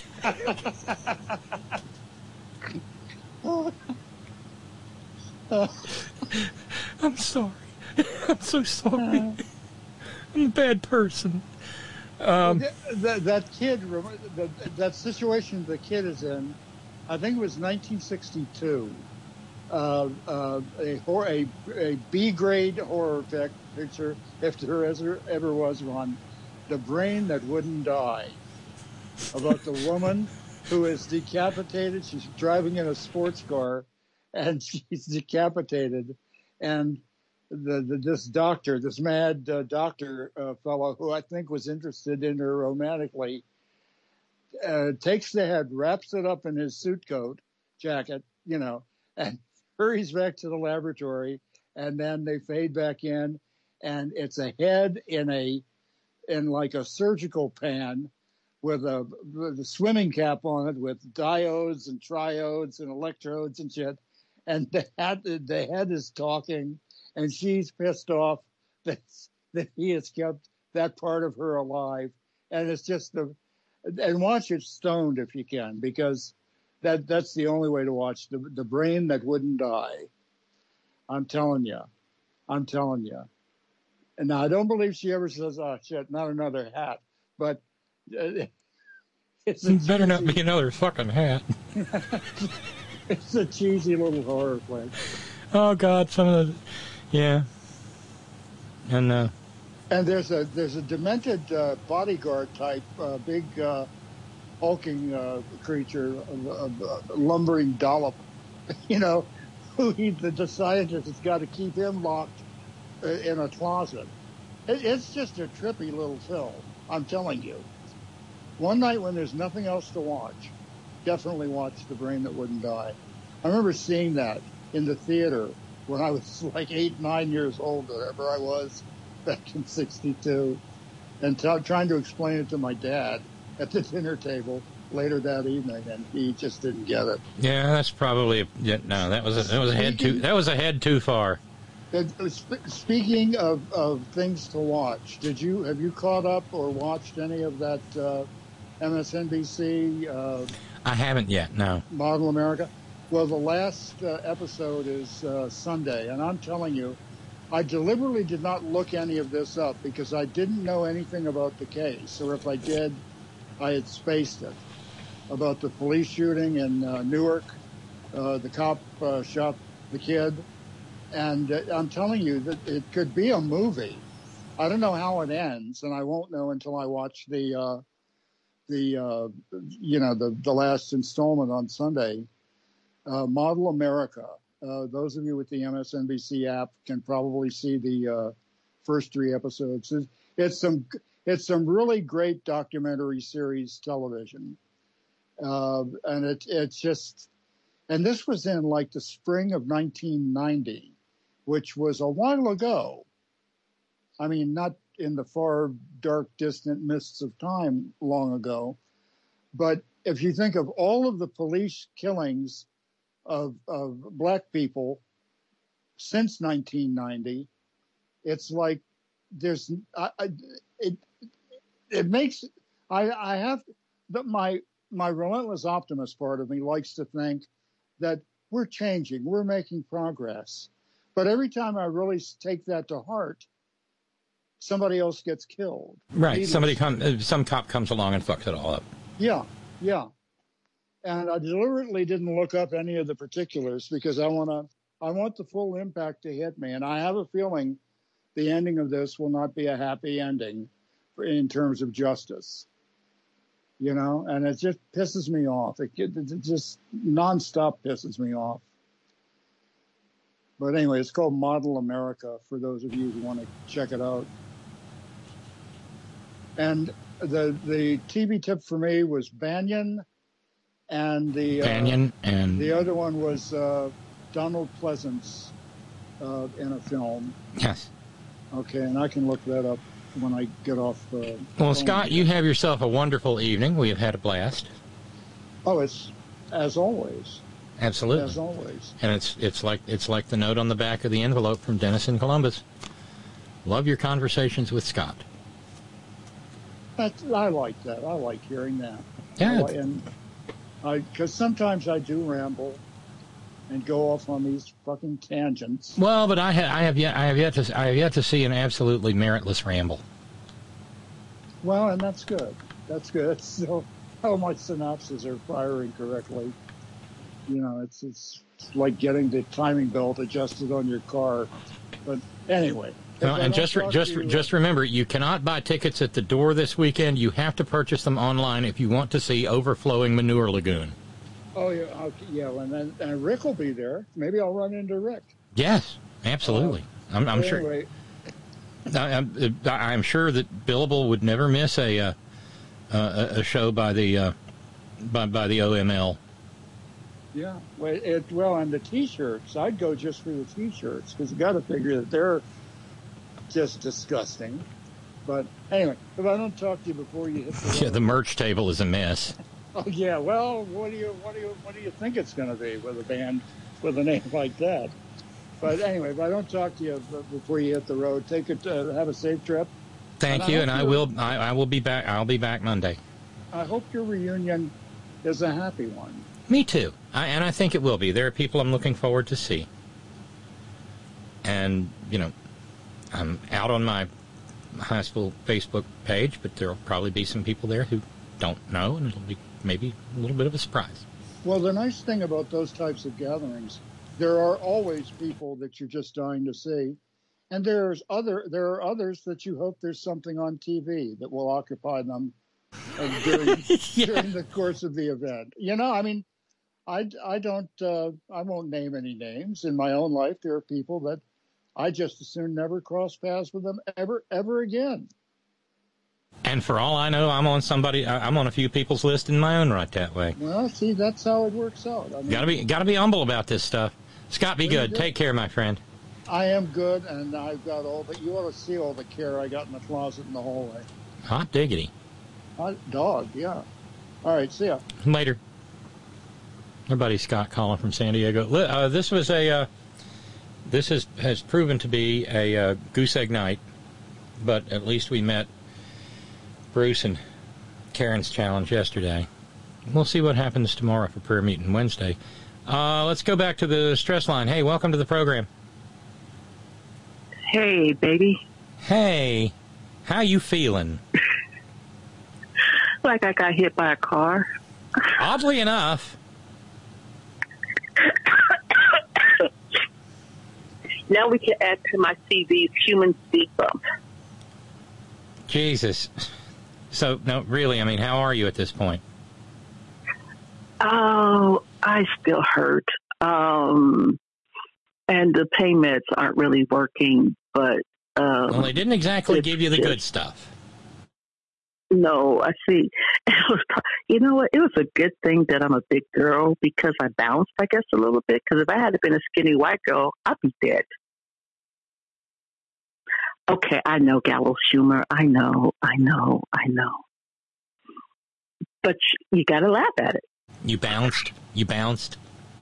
I'm sorry. I'm so sorry. I'm a bad person. Um, Well, th- that, that kid, rem- that, that situation the kid is in, I think it was nineteen sixty-two. Uh, uh, a, hor- a a B grade horror pic- picture, if there ever, ever was one, The Brain That Wouldn't Die, about the woman who is decapitated. She's driving in a sports car, and she's decapitated, and the, the this doctor, this mad uh, doctor uh, fellow, who I think was interested in her romantically, uh, takes the head, wraps it up in his suit coat jacket, you know, and hurries back to the laboratory, and then they fade back in, and it's a head in a in like a surgical pan with a, with a swimming cap on it with diodes and triodes and electrodes and shit, and the head, the head is talking, and she's pissed off that that he has kept that part of her alive, and it's just the and watch it stoned if you can, because that that's the only way to watch the the Brain That Wouldn't Die. I'm telling you, I'm telling you. And now I don't believe she ever says, "Oh shit, not another hat," but uh, it's a better not be another fucking hat. it's a cheesy little horror flick. Oh God, some of the, yeah, and uh, and there's a there's a demented uh, bodyguard type, uh, big uh, hulking uh, creature, a, a, a lumbering dollop, you know, who he the, the scientist has got to keep him locked uh, in a closet. It, it's just a trippy little film. I'm telling you. One night when there's nothing else to watch, definitely watch The Brain That Wouldn't Die. I remember seeing that in the theater when I was like eight, nine years old, whatever I was, back in sixty-two, and t- trying to explain it to my dad at the dinner table later that evening, and he just didn't get it. yeah, that's probably a, yeah, no. That was a, that was a head too. That was a head too far. It, it was, speaking of, of things to watch, did you have you caught up or watched any of that uh, M S N B C? Uh, I haven't yet. No. Model America. Well, the last uh, episode is uh, Sunday, and I'm telling you, I deliberately did not look any of this up because I didn't know anything about the case, or if I did, I had spaced it, about the police shooting in uh, Newark. Uh, the cop uh, shot the kid, and uh, I'm telling you that it could be a movie. I don't know how it ends, and I won't know until I watch the, uh, the uh, you know, the, the last installment on Sunday. Uh, Model America. Uh, those of you with the M S N B C app can probably see the uh, first three episodes. It's, it's some it's some really great documentary series television, uh, and it it's just and this was in like the spring of nineteen ninety, which was a while ago. I mean, not in the far dark distant mists of time long ago, but if you think of all of the police killings Of, of black people since nineteen ninety, it's like there's I, I, it it makes I I have but my my relentless optimist part of me likes to think that we're changing, we're making progress, but every time I really take that to heart, somebody else gets killed. Right, somebody come some cop comes along and fucks it all up. Yeah, yeah. And I deliberately didn't look up any of the particulars because I want to, I want the full impact to hit me. And I have a feeling the ending of this will not be a happy ending for, in terms of justice. You know, and it just pisses me off. It, it, it just nonstop pisses me off. But anyway, it's called Model America for those of you who want to check it out. And the the T V tip for me was Banyan. And the Banyan uh, and the other one was uh, Donald Pleasance uh, in a film. Yes. Okay, and I can look that up when I get off. Uh, well, Scott, you have yourself a wonderful evening. We have had a blast. Oh, it's as always. Absolutely. As always. And it's it's like it's like the note on the back of the envelope from Dennis in Columbus. Love your conversations with Scott. That's, I like that. I like hearing that. Yeah. I, and. Because sometimes I do ramble and go off on these fucking tangents. Well, but I, ha- I have yet I have yet to I have yet to see an absolutely meritless ramble. Well, and that's good. That's good. That's so how my synapses are firing correctly. You know, it's it's like getting the timing belt adjusted on your car. But anyway. Well, and just re- just you, just remember, you cannot buy tickets at the door this weekend. You have to purchase them online if you want to see Overflowing Manure Lagoon. Oh yeah, okay, yeah, and then and Rick will be there. Maybe I'll run into Rick. Yes, absolutely. Uh, I'm, I'm anyway. sure. I, I'm, I'm sure that Billable would never miss a uh, uh, a show by the uh, by by the O M L. Yeah, well, it, well, and the T-shirts, I'd go just for the T-shirts because you got to figure that they're just disgusting. But anyway, if I don't talk to you before you hit the yeah, the merch table is a mess. Oh yeah, well, what do you what do you what do you think it's going to be with a band with a name like that? But anyway, if I don't talk to you before you hit the road, take it. Uh, have a safe trip. Thank and you, I and I will. I, I will be back. I'll be back Monday. I hope your reunion is a happy one. Me too, I, and I think it will be. There are people I'm looking forward to see, and you know. I'm out on my high school Facebook page, but there'll probably be some people there who don't know, and it'll be maybe a little bit of a surprise. Well, the nice thing about those types of gatherings there are always people that you're just dying to see. And there's other, there are others that you hope there's something on T V that will occupy them uh, during, yeah. during the course of the event. You know, I mean, I, I don't, uh, I won't name any names. In my own life, there are people that I just as soon never cross paths with them ever, ever again. And for all I know, I'm on somebody, I'm on a few people's list in my own right that way. Well, see, that's how it works out. I mean, gotta be, gotta be humble about this stuff. Scott, be good. good. Take care, my friend. I am good, and I've got all, but you ought to see all the care I got in the closet in the hallway. Hot diggity. Hot dog, yeah. All right, see ya. Later. Our buddy Scott calling from San Diego. Uh, this was a, uh, this has, has proven to be a uh, goose egg night, but at least we met Bruce and Karen's challenge yesterday. We'll see what happens tomorrow for prayer meeting Wednesday. Uh, let's go back to the stress line. Hey, welcome to the program. Hey, baby. Hey, how you feeling? Like I got hit by a car. Oddly enough. Now we can add to my C V's human speed bump. Jesus. So, no, really, I mean, how are you at this point? Oh, I still hurt. Um, and the pain meds aren't really working, but... Um, well, they didn't exactly give you the just, good stuff. No, I see. It was, you know what? It was a good thing that I'm a big girl because I bounced, I guess, a little bit. Because if I had been a skinny white girl, I'd be dead. Okay, I know Gallows humor. I know, I know, I know. But you got to laugh at it. You bounced? You bounced?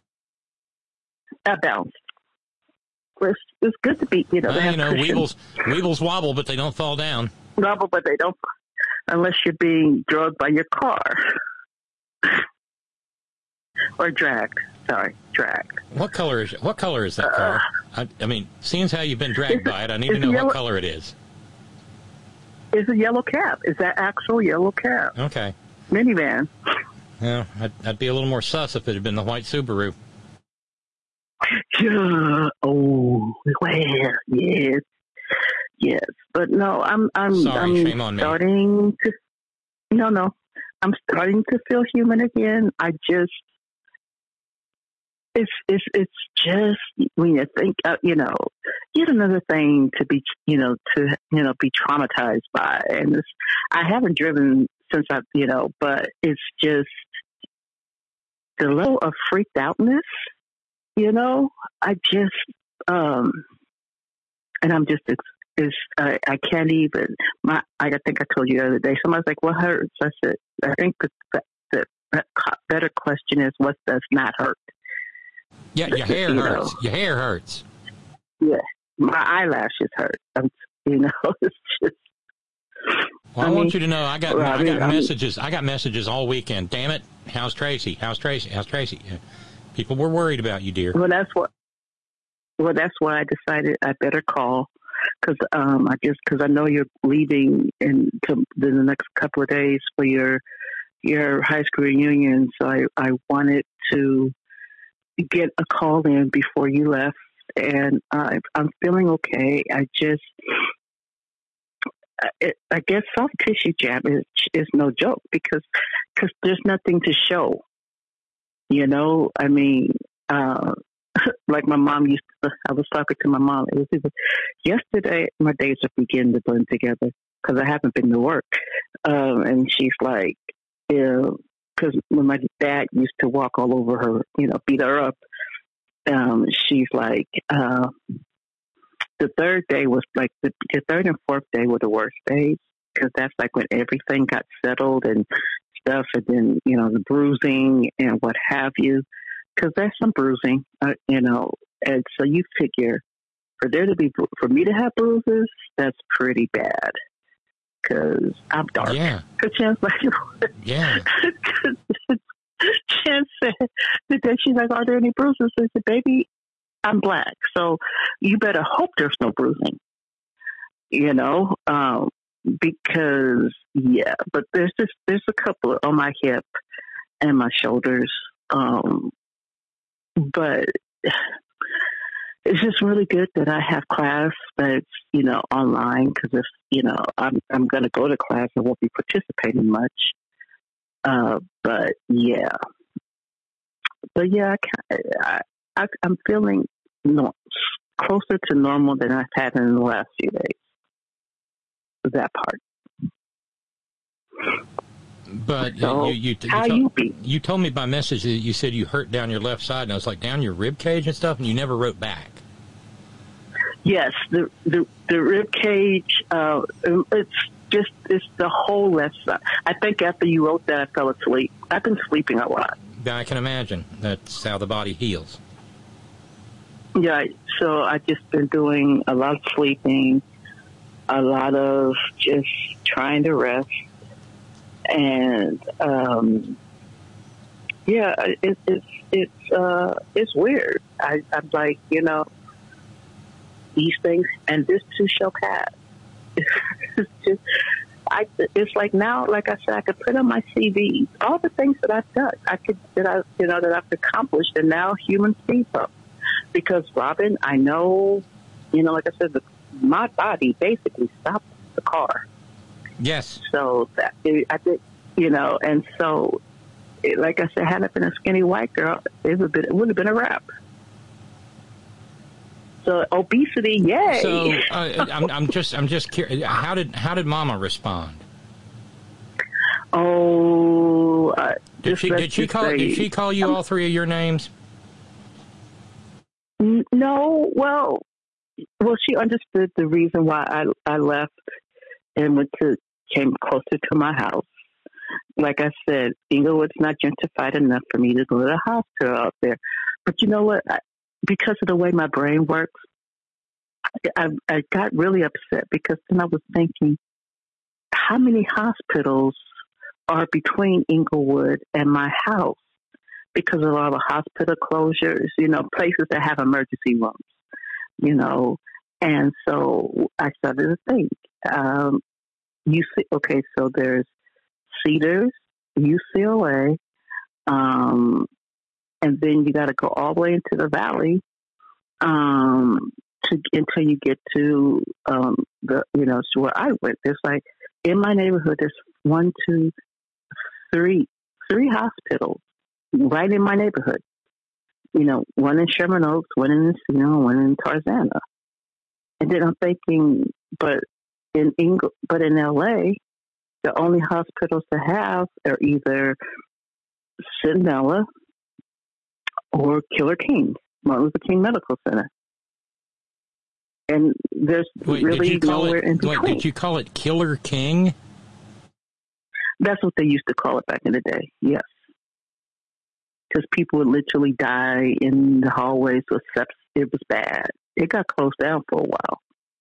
I bounced. It's, it's good to be, you know. Well, you know, weebles, weebles wobble, but they don't fall down. Wobble, but they don't, unless you're being drugged by your car. Or dragged. Sorry, dragged. What color is what color is that car? Uh, I, I mean, seeing as how you've been dragged by it, I need to know yellow, what color it is. It's a yellow cab. It's that actual yellow cab. Okay. Minivan. Yeah, I'd, I'd be a little more sus if it had been the white Subaru. Yeah. Oh, well, yes, yes, but no, I'm, I'm, Sorry, I'm shame on me. starting to. No, no, I'm starting to feel human again. I just, it's, it's, it's just when you think, uh, you know, yet another thing to be, you know, to you know, be traumatized by, and it's, I haven't driven since I, you know, but it's just the level of freaked outness. You know, I just, um, and I'm just, it's, it's I, I can't even, my, I think I told you the other day, somebody's like, what hurts? I said, I think the, the, the better question is, what does not hurt? Yeah, your hair you hurts. Know. Your hair hurts. Yeah, my eyelashes hurt. I'm, you know, it's just. Well, I, I mean, want you to know, I got, well, I, I mean, got I mean, messages. I got messages all weekend. Damn it! How's Tracy? How's Tracy? How's Tracy? People were worried about you, dear. Well, that's what. Well, that's why I decided I better call, because um, I just because I know you're leaving in to the next couple of days for your your high school reunion, so I I wanted to get a call in before you left, and I I'm feeling okay. I just. It, I guess soft tissue jam is is no joke because cause there's nothing to show. You know, I mean, uh, like my mom used to, I was talking to my mom. It was either, yesterday, my days are beginning to blend together because I haven't been to work. Um, and she's like, because yeah, when my dad used to walk all over her, you know, beat her up, um, she's like, uh, the third day was like, the, the third and fourth day were the worst days because that's like when everything got settled and stuff, and then, you know, the bruising and what have you, because there's some bruising, uh, you know, and so you figure for there to be, for me to have bruises, that's pretty bad, because I'm dark. Yeah. Chance, like, yeah. Chance said, the day she's like, are there any bruises? I said, baby, I'm black, so you better hope there's no bruising, you know, um, because, yeah, but there's just, there's a couple on my hip and my shoulders. Um, but it's just really good that I have class that's, you know, online, because if, you know, I'm, I'm going to go to class, I won't be participating much. Uh, but yeah, but yeah, I, I, I, I'm feeling no, closer to normal than I've had in the last few days. That part. But So, you, you, you, how told, you be? you told me by message that you said you hurt down your left side, and I was like, down your rib cage and stuff, and you never wrote back. Yes, the the, the rib cage. Uh, it's just it's the whole left side. I think after you wrote that, I fell asleep. I've been sleeping a lot. I can imagine. That's how the body heals. Yeah, so I've just been doing a lot of sleeping, a lot of just trying to rest, and um, yeah, it, it's it's uh, it's weird. I, I'm like, you know, these things, and this too shall pass. It's just, I, it's like now, like I said, I could put on my C V all the things that I've done. I could, that I, you know, that I've accomplished, and now humans see them. Because Robin, I know, you know, like I said, the, my body basically stopped the car. Yes. So that I did, you know, and so, it, like I said, had I been a skinny white girl, it would have been, it would have been a wrap. So obesity, yay! So uh, I'm, I'm just, I'm just curious. How did, how did Mama respond? Oh, uh, did she, did she call, say, did she call you um, all three of your names? No, well, well, she understood the reason why I I left and went to came closer to my house. Like I said, Inglewood's not gentrified enough for me to go to the hospital out there. But you know what? I, because of the way my brain works, I, I got really upset because then I was thinking, how many hospitals are between Inglewood and my house? Because of all the hospital closures, you know, places that have emergency rooms, you know. And so I started to think, um, you see, okay, so there's Cedars, U C L A, um, and then you got to go all the way into the valley um, to until you get to um, the, you know, to where I went. There's like, in my neighborhood, there's one, two, three, three hospitals right in my neighborhood. You know, one in Sherman Oaks, one in Encino, one in Tarzana. And then I'm thinking, but in Eng- but in L A, the only hospitals to have are either Centinela or Killer King, Martin Luther King Medical Center. And there's wait, really did you call nowhere it, in between. Wait, did you call it Killer King? That's what they used to call it back in the day, yes. Because people would literally die in the hallways with sepsis. It was bad. It got closed down for a while.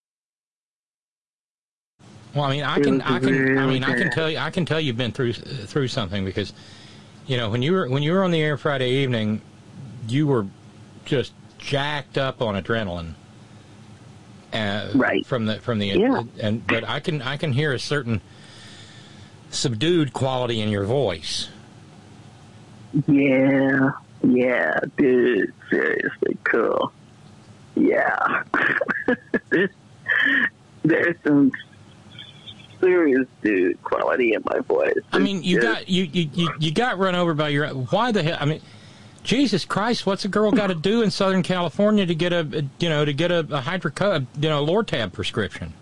Well, I mean, I can, I can, I mean, I can tell you, I can tell you've been through through something because, you know, when you were when you were on the air Friday evening, you were just jacked up on adrenaline, uh, right? From the from the yeah. and but I can I can hear a certain subdued quality in your voice. Yeah, yeah, dude, seriously, cool. Yeah, there's, there's some serious dude quality in my voice. I mean, you got you, you, you got run over by your. Why the hell? I mean, Jesus Christ! What's a girl got to do in Southern California to get a, a you know to get a, a hydroco you know Lortab prescription?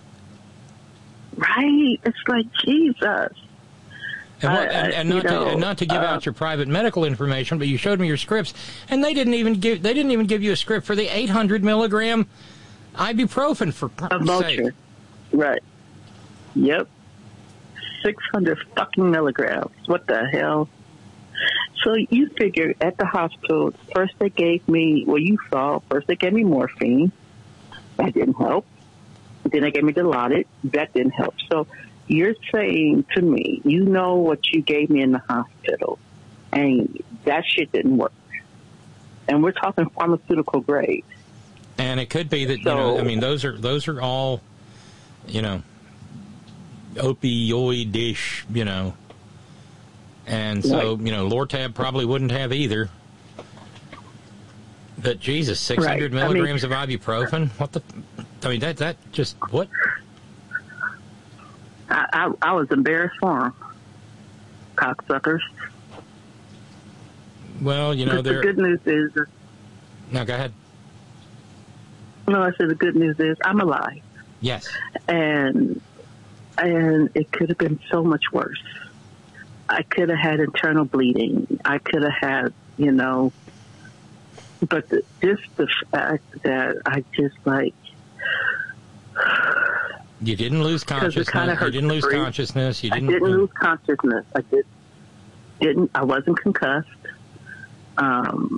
Right. It's like Jesus. And, what, and, and, not know, to, and not to give uh, out your private medical information, but you showed me your scripts, and they didn't even give they didn't even give you a script for the eight hundred milligram ibuprofen for Motrin. Right. Yep. six hundred fucking milligrams. What the hell? So you figure at the hospital, first they gave me, well, you saw, first they gave me morphine. That didn't help. Then they gave me Dilaudid. That didn't help. So you're saying to me, you know what you gave me in the hospital, and that shit didn't work. And we're talking pharmaceutical grade. And it could be that, so, you know, I mean, those are those are all, you know, opioid-ish, you know. And so, right. you know, Lortab probably wouldn't have either. But Jesus, six hundred Right. I mean- milligrams of ibuprofen? What the? I mean, that that just what? I, I, I was embarrassed for them, cocksuckers. Well, you know, But the they're. good news is, No, go ahead. no, I said the good news is I'm alive, Yes. and and it could have been so much worse. I could have had internal bleeding. I could have had, you know, but the, just the fact that I just like. You didn't lose 'Cause it consciousness. kinda You hurts didn't to lose breathe. consciousness. You I didn't. didn't lose consciousness. I did, didn't. I wasn't concussed. Um,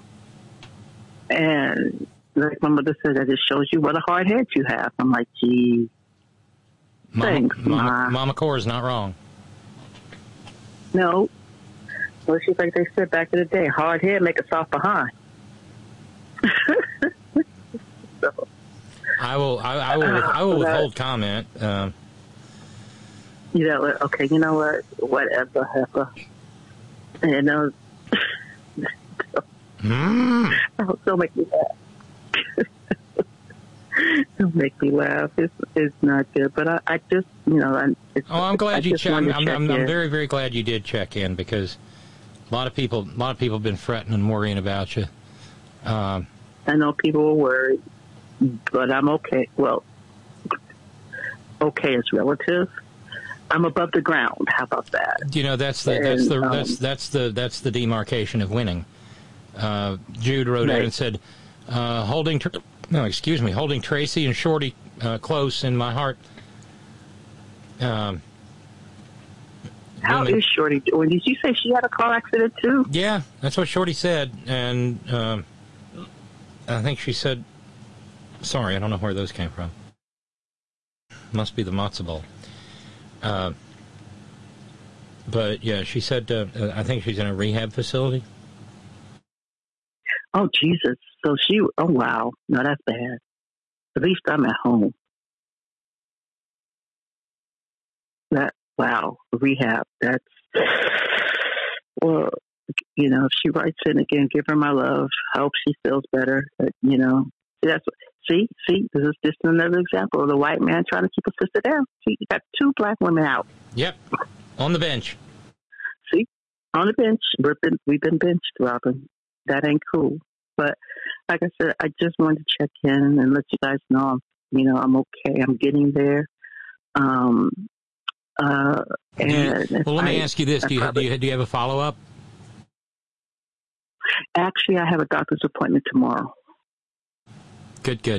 and like my mother said, that it shows you what a hard head you have. I'm like, gee, Mama, thanks, Mama, Ma. Mama Core is not wrong. No. Well, she's like they said back in the day, hard head make a soft behind. so, I will. I, I will. I will withhold comment. Um, you know, okay, you know what? Whatever, whatever. You know, mm. oh, don't make me laugh. Don't make me laugh. It's it's not good, but I, I just you know I. It's, Oh, I'm glad I you just checked. I'm, wanted to I'm, check I'm, I'm in. very, very glad you did check in because a lot of people, a lot of people have been fretting and worrying about you. Um, I know people were worried, but I'm okay. Well, okay is relative. I'm above the ground. How about that? you know, that's the that's And, the um, that's that's the that's the demarcation of winning. Uh, Jude wrote out Right. and said, uh, "Holding, tr- no, excuse me, holding Tracy and Shorty uh, close in my heart." Um, How women- is Shorty doing? Did you say she had a car accident too? Yeah, that's what Shorty said, and um, I think she said, "Sorry, I don't know where those came from. Must be the matzo ball." Uh, but yeah, she said, uh, I think she's in a rehab facility. Oh Jesus! So she. Oh wow! No, that's bad. At least I'm at home. That wow rehab. That's well. You know, if she writes in again, give her my love. I hope she feels better. But, you know, that's see, see. This is just another example of the white man trying to keep a sister down. See, you got two black women out. Yep, on the bench. See, on the bench. We've been we've been benched, Robin. That ain't cool. But like I said, I just wanted to check in and let you guys know, I'm, you know, I'm okay. I'm getting there. Um. Uh. Do you- And if well, let me I- ask you this: I Do you, do probably- you do you have a follow up? Actually, I have a doctor's appointment tomorrow. Good, good.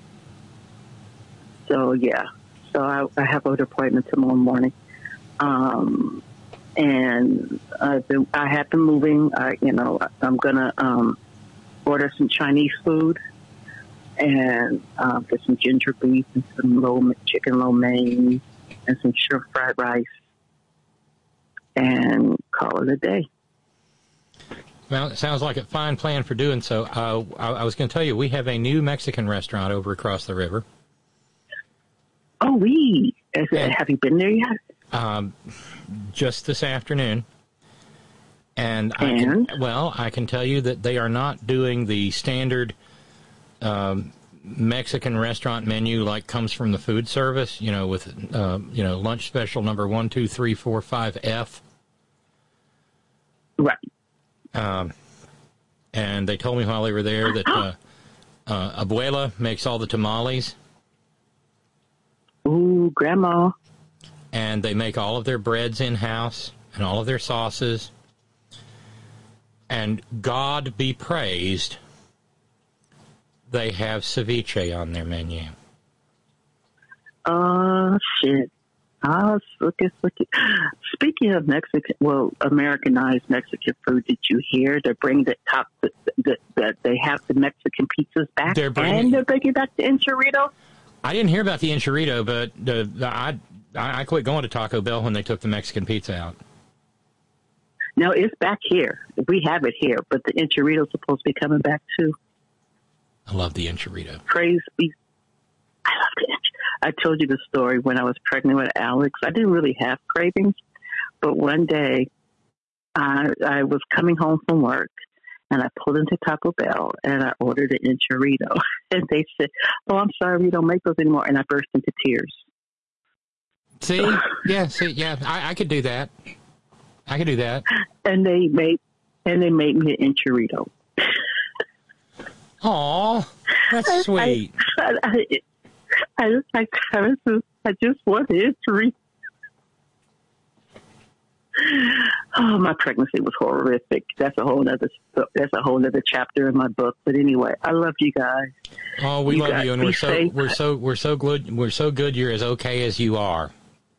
So yeah, so I, I have an appointment tomorrow morning, um, and I've been, I have been moving. I, you know, I'm gonna um, order some Chinese food and um, get some ginger beef and some lo chicken lo mein and some shrimp fried rice, and call it a day. Well, it sounds like a fine plan for doing so. Uh, I, I was going to tell you, we have a new Mexican restaurant over across the river. Oh, we Is it, have you been there yet? Um, just this afternoon. And, I can, well, I can tell you that they are not doing the standard um, Mexican restaurant menu like comes from the food service, you know, with, uh, you know, lunch special number one, two, three, four, five, F. Right. Um, and they told me while they were there that uh, uh, Abuela makes all the tamales. Ooh, Grandma. And they make all of their breads in-house and all of their sauces. And God be praised, they have ceviche on their menu. Oh, shit. Oh, look at, look at. Speaking of Mexican, well, Americanized Mexican food, did you hear they're bringing the top, that the, the, they have the Mexican pizzas back, They're bringing- and they're bringing back the enchilada? I didn't hear about the enchilada, but uh, I, I quit going to Taco Bell when they took the Mexican pizza out. No, it's back here. We have it here, but the enchilada is supposed to be coming back too. I love the enchilada. Praise be. I love the enchilada. I told you the story when I was pregnant with Alex. I didn't really have cravings, but one day I, I was coming home from work And I pulled into Taco Bell and I ordered an enchilada. And they said, "Oh, I'm sorry, we don't make those anymore." And I burst into tears. See? Yeah, see, yeah, I, I could do that. I could do that. And they made and they made me an enchilada. Aw, that's sweet. I, I, I, I, I, just, I just wanted to read. Oh, my pregnancy was horrific. That's a whole other. That's a whole other chapter in my book. But anyway, I love you guys. Oh, we you love guys you, and be we're so safe. we're so we're so good. We're so good. You're as okay as you are.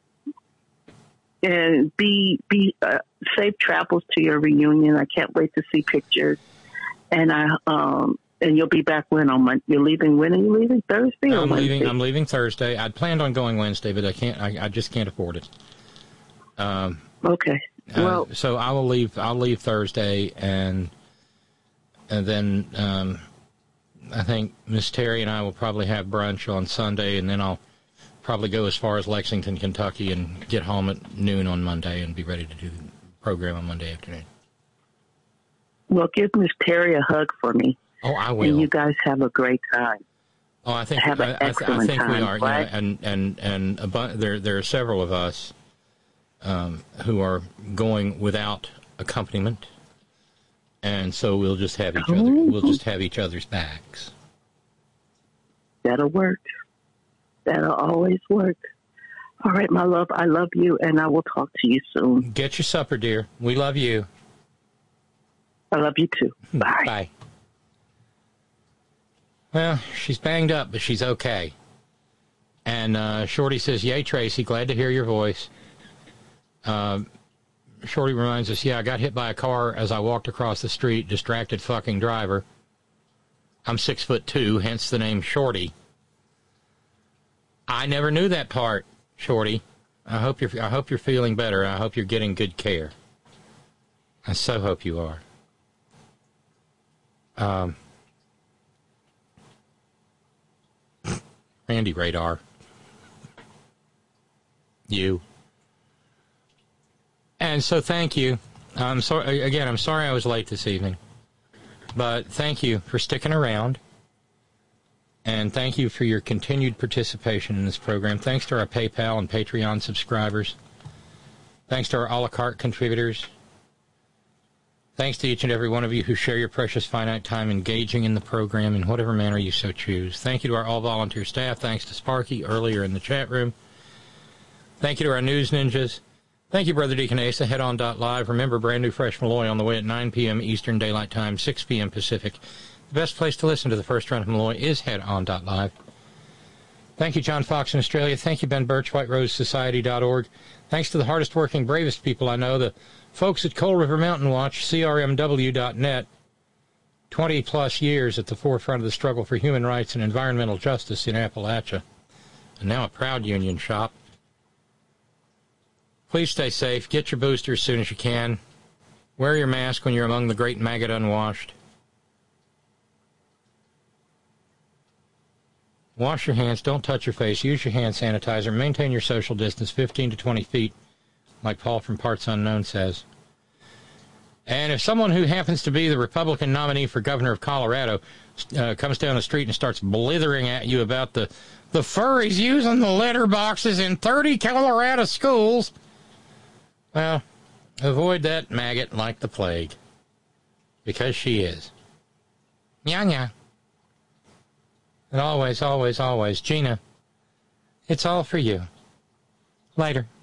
And be be uh, safe travels to your reunion. I can't wait to see pictures. And I um and you'll be back when on Monday. You're leaving when? Are you leaving Thursday or I'm Wednesday? leaving. I'm leaving Thursday. I'd planned on going Wednesday, but I can't. I, I just can't afford it. Um. Okay. Uh, Well, so I will leave. I'll leave Thursday, and and then um, I think Miss Terry and I will probably have brunch on Sunday, and then I'll probably go as far as Lexington, Kentucky, and get home at noon on Monday, and be ready to do the program on Monday afternoon. well, give Miss Terry a hug for me. Oh, I will. And you guys have a great time. Oh, I think Have an I, I, th- I excellent think we time, are. right? Yeah, and and and a bu- there there are several of us um, who are going without accompaniment, and so we'll just have each other. We'll just have each other's backs. That'll work. That'll always work. All right, my love. I love you, and I will talk to you soon. Get your supper, dear. We love you. I love you too. Bye. Bye. Well, she's banged up, but she's okay. And uh, Shorty says, "Yay, Tracy, glad to hear your voice." Uh, Shorty reminds us, yeah, I got hit by a car as I walked across the street, distracted fucking driver. I'm six foot two, hence the name Shorty. I never knew that part, Shorty. I hope you're I hope you're feeling better. I hope you're getting good care. I so hope you are. Um, Randy Radar. You. And so thank you. I'm sorry again, I'm sorry I was late this evening. But thank you for sticking around. And thank you for your continued participation in this program. Thanks to our PayPal and Patreon subscribers. Thanks to our a la carte contributors. Thanks to each and every one of you who share your precious finite time engaging in the program in whatever manner you so choose. Thank you to our all-volunteer staff. Thanks to Sparky earlier in the chat room. Thank you to our news ninjas. Thank you, Brother Deacon Asa. Head on dot live. Remember, brand new Fresh Malloy on the way at nine p.m. Eastern Daylight Time, six p.m. Pacific. The best place to listen to the first run of Malloy is head on dot live. Thank you, John Fox in Australia. Thank you, Ben Birch, White Rose Society dot org. Thanks to the hardest working, bravest people I know, the folks at Coal River Mountain Watch, C R M W dot net. twenty-plus years at the forefront of the struggle for human rights and environmental justice in Appalachia. And now a proud union shop. Please stay safe. Get your booster as soon as you can. Wear your mask when you're among the great maggot unwashed. Wash your hands. Don't touch your face. Use your hand sanitizer. Maintain your social distance, fifteen to twenty feet, like Paul from Parts Unknown says. And if someone who happens to be the Republican nominee for governor of Colorado uh, comes down the street and starts blithering at you about the, the furries using the litter boxes in thirty Colorado schools, well, avoid that maggot like the plague. Because she is. Yeah, yeah. And always, always, always, Gina, it's all for you. Later.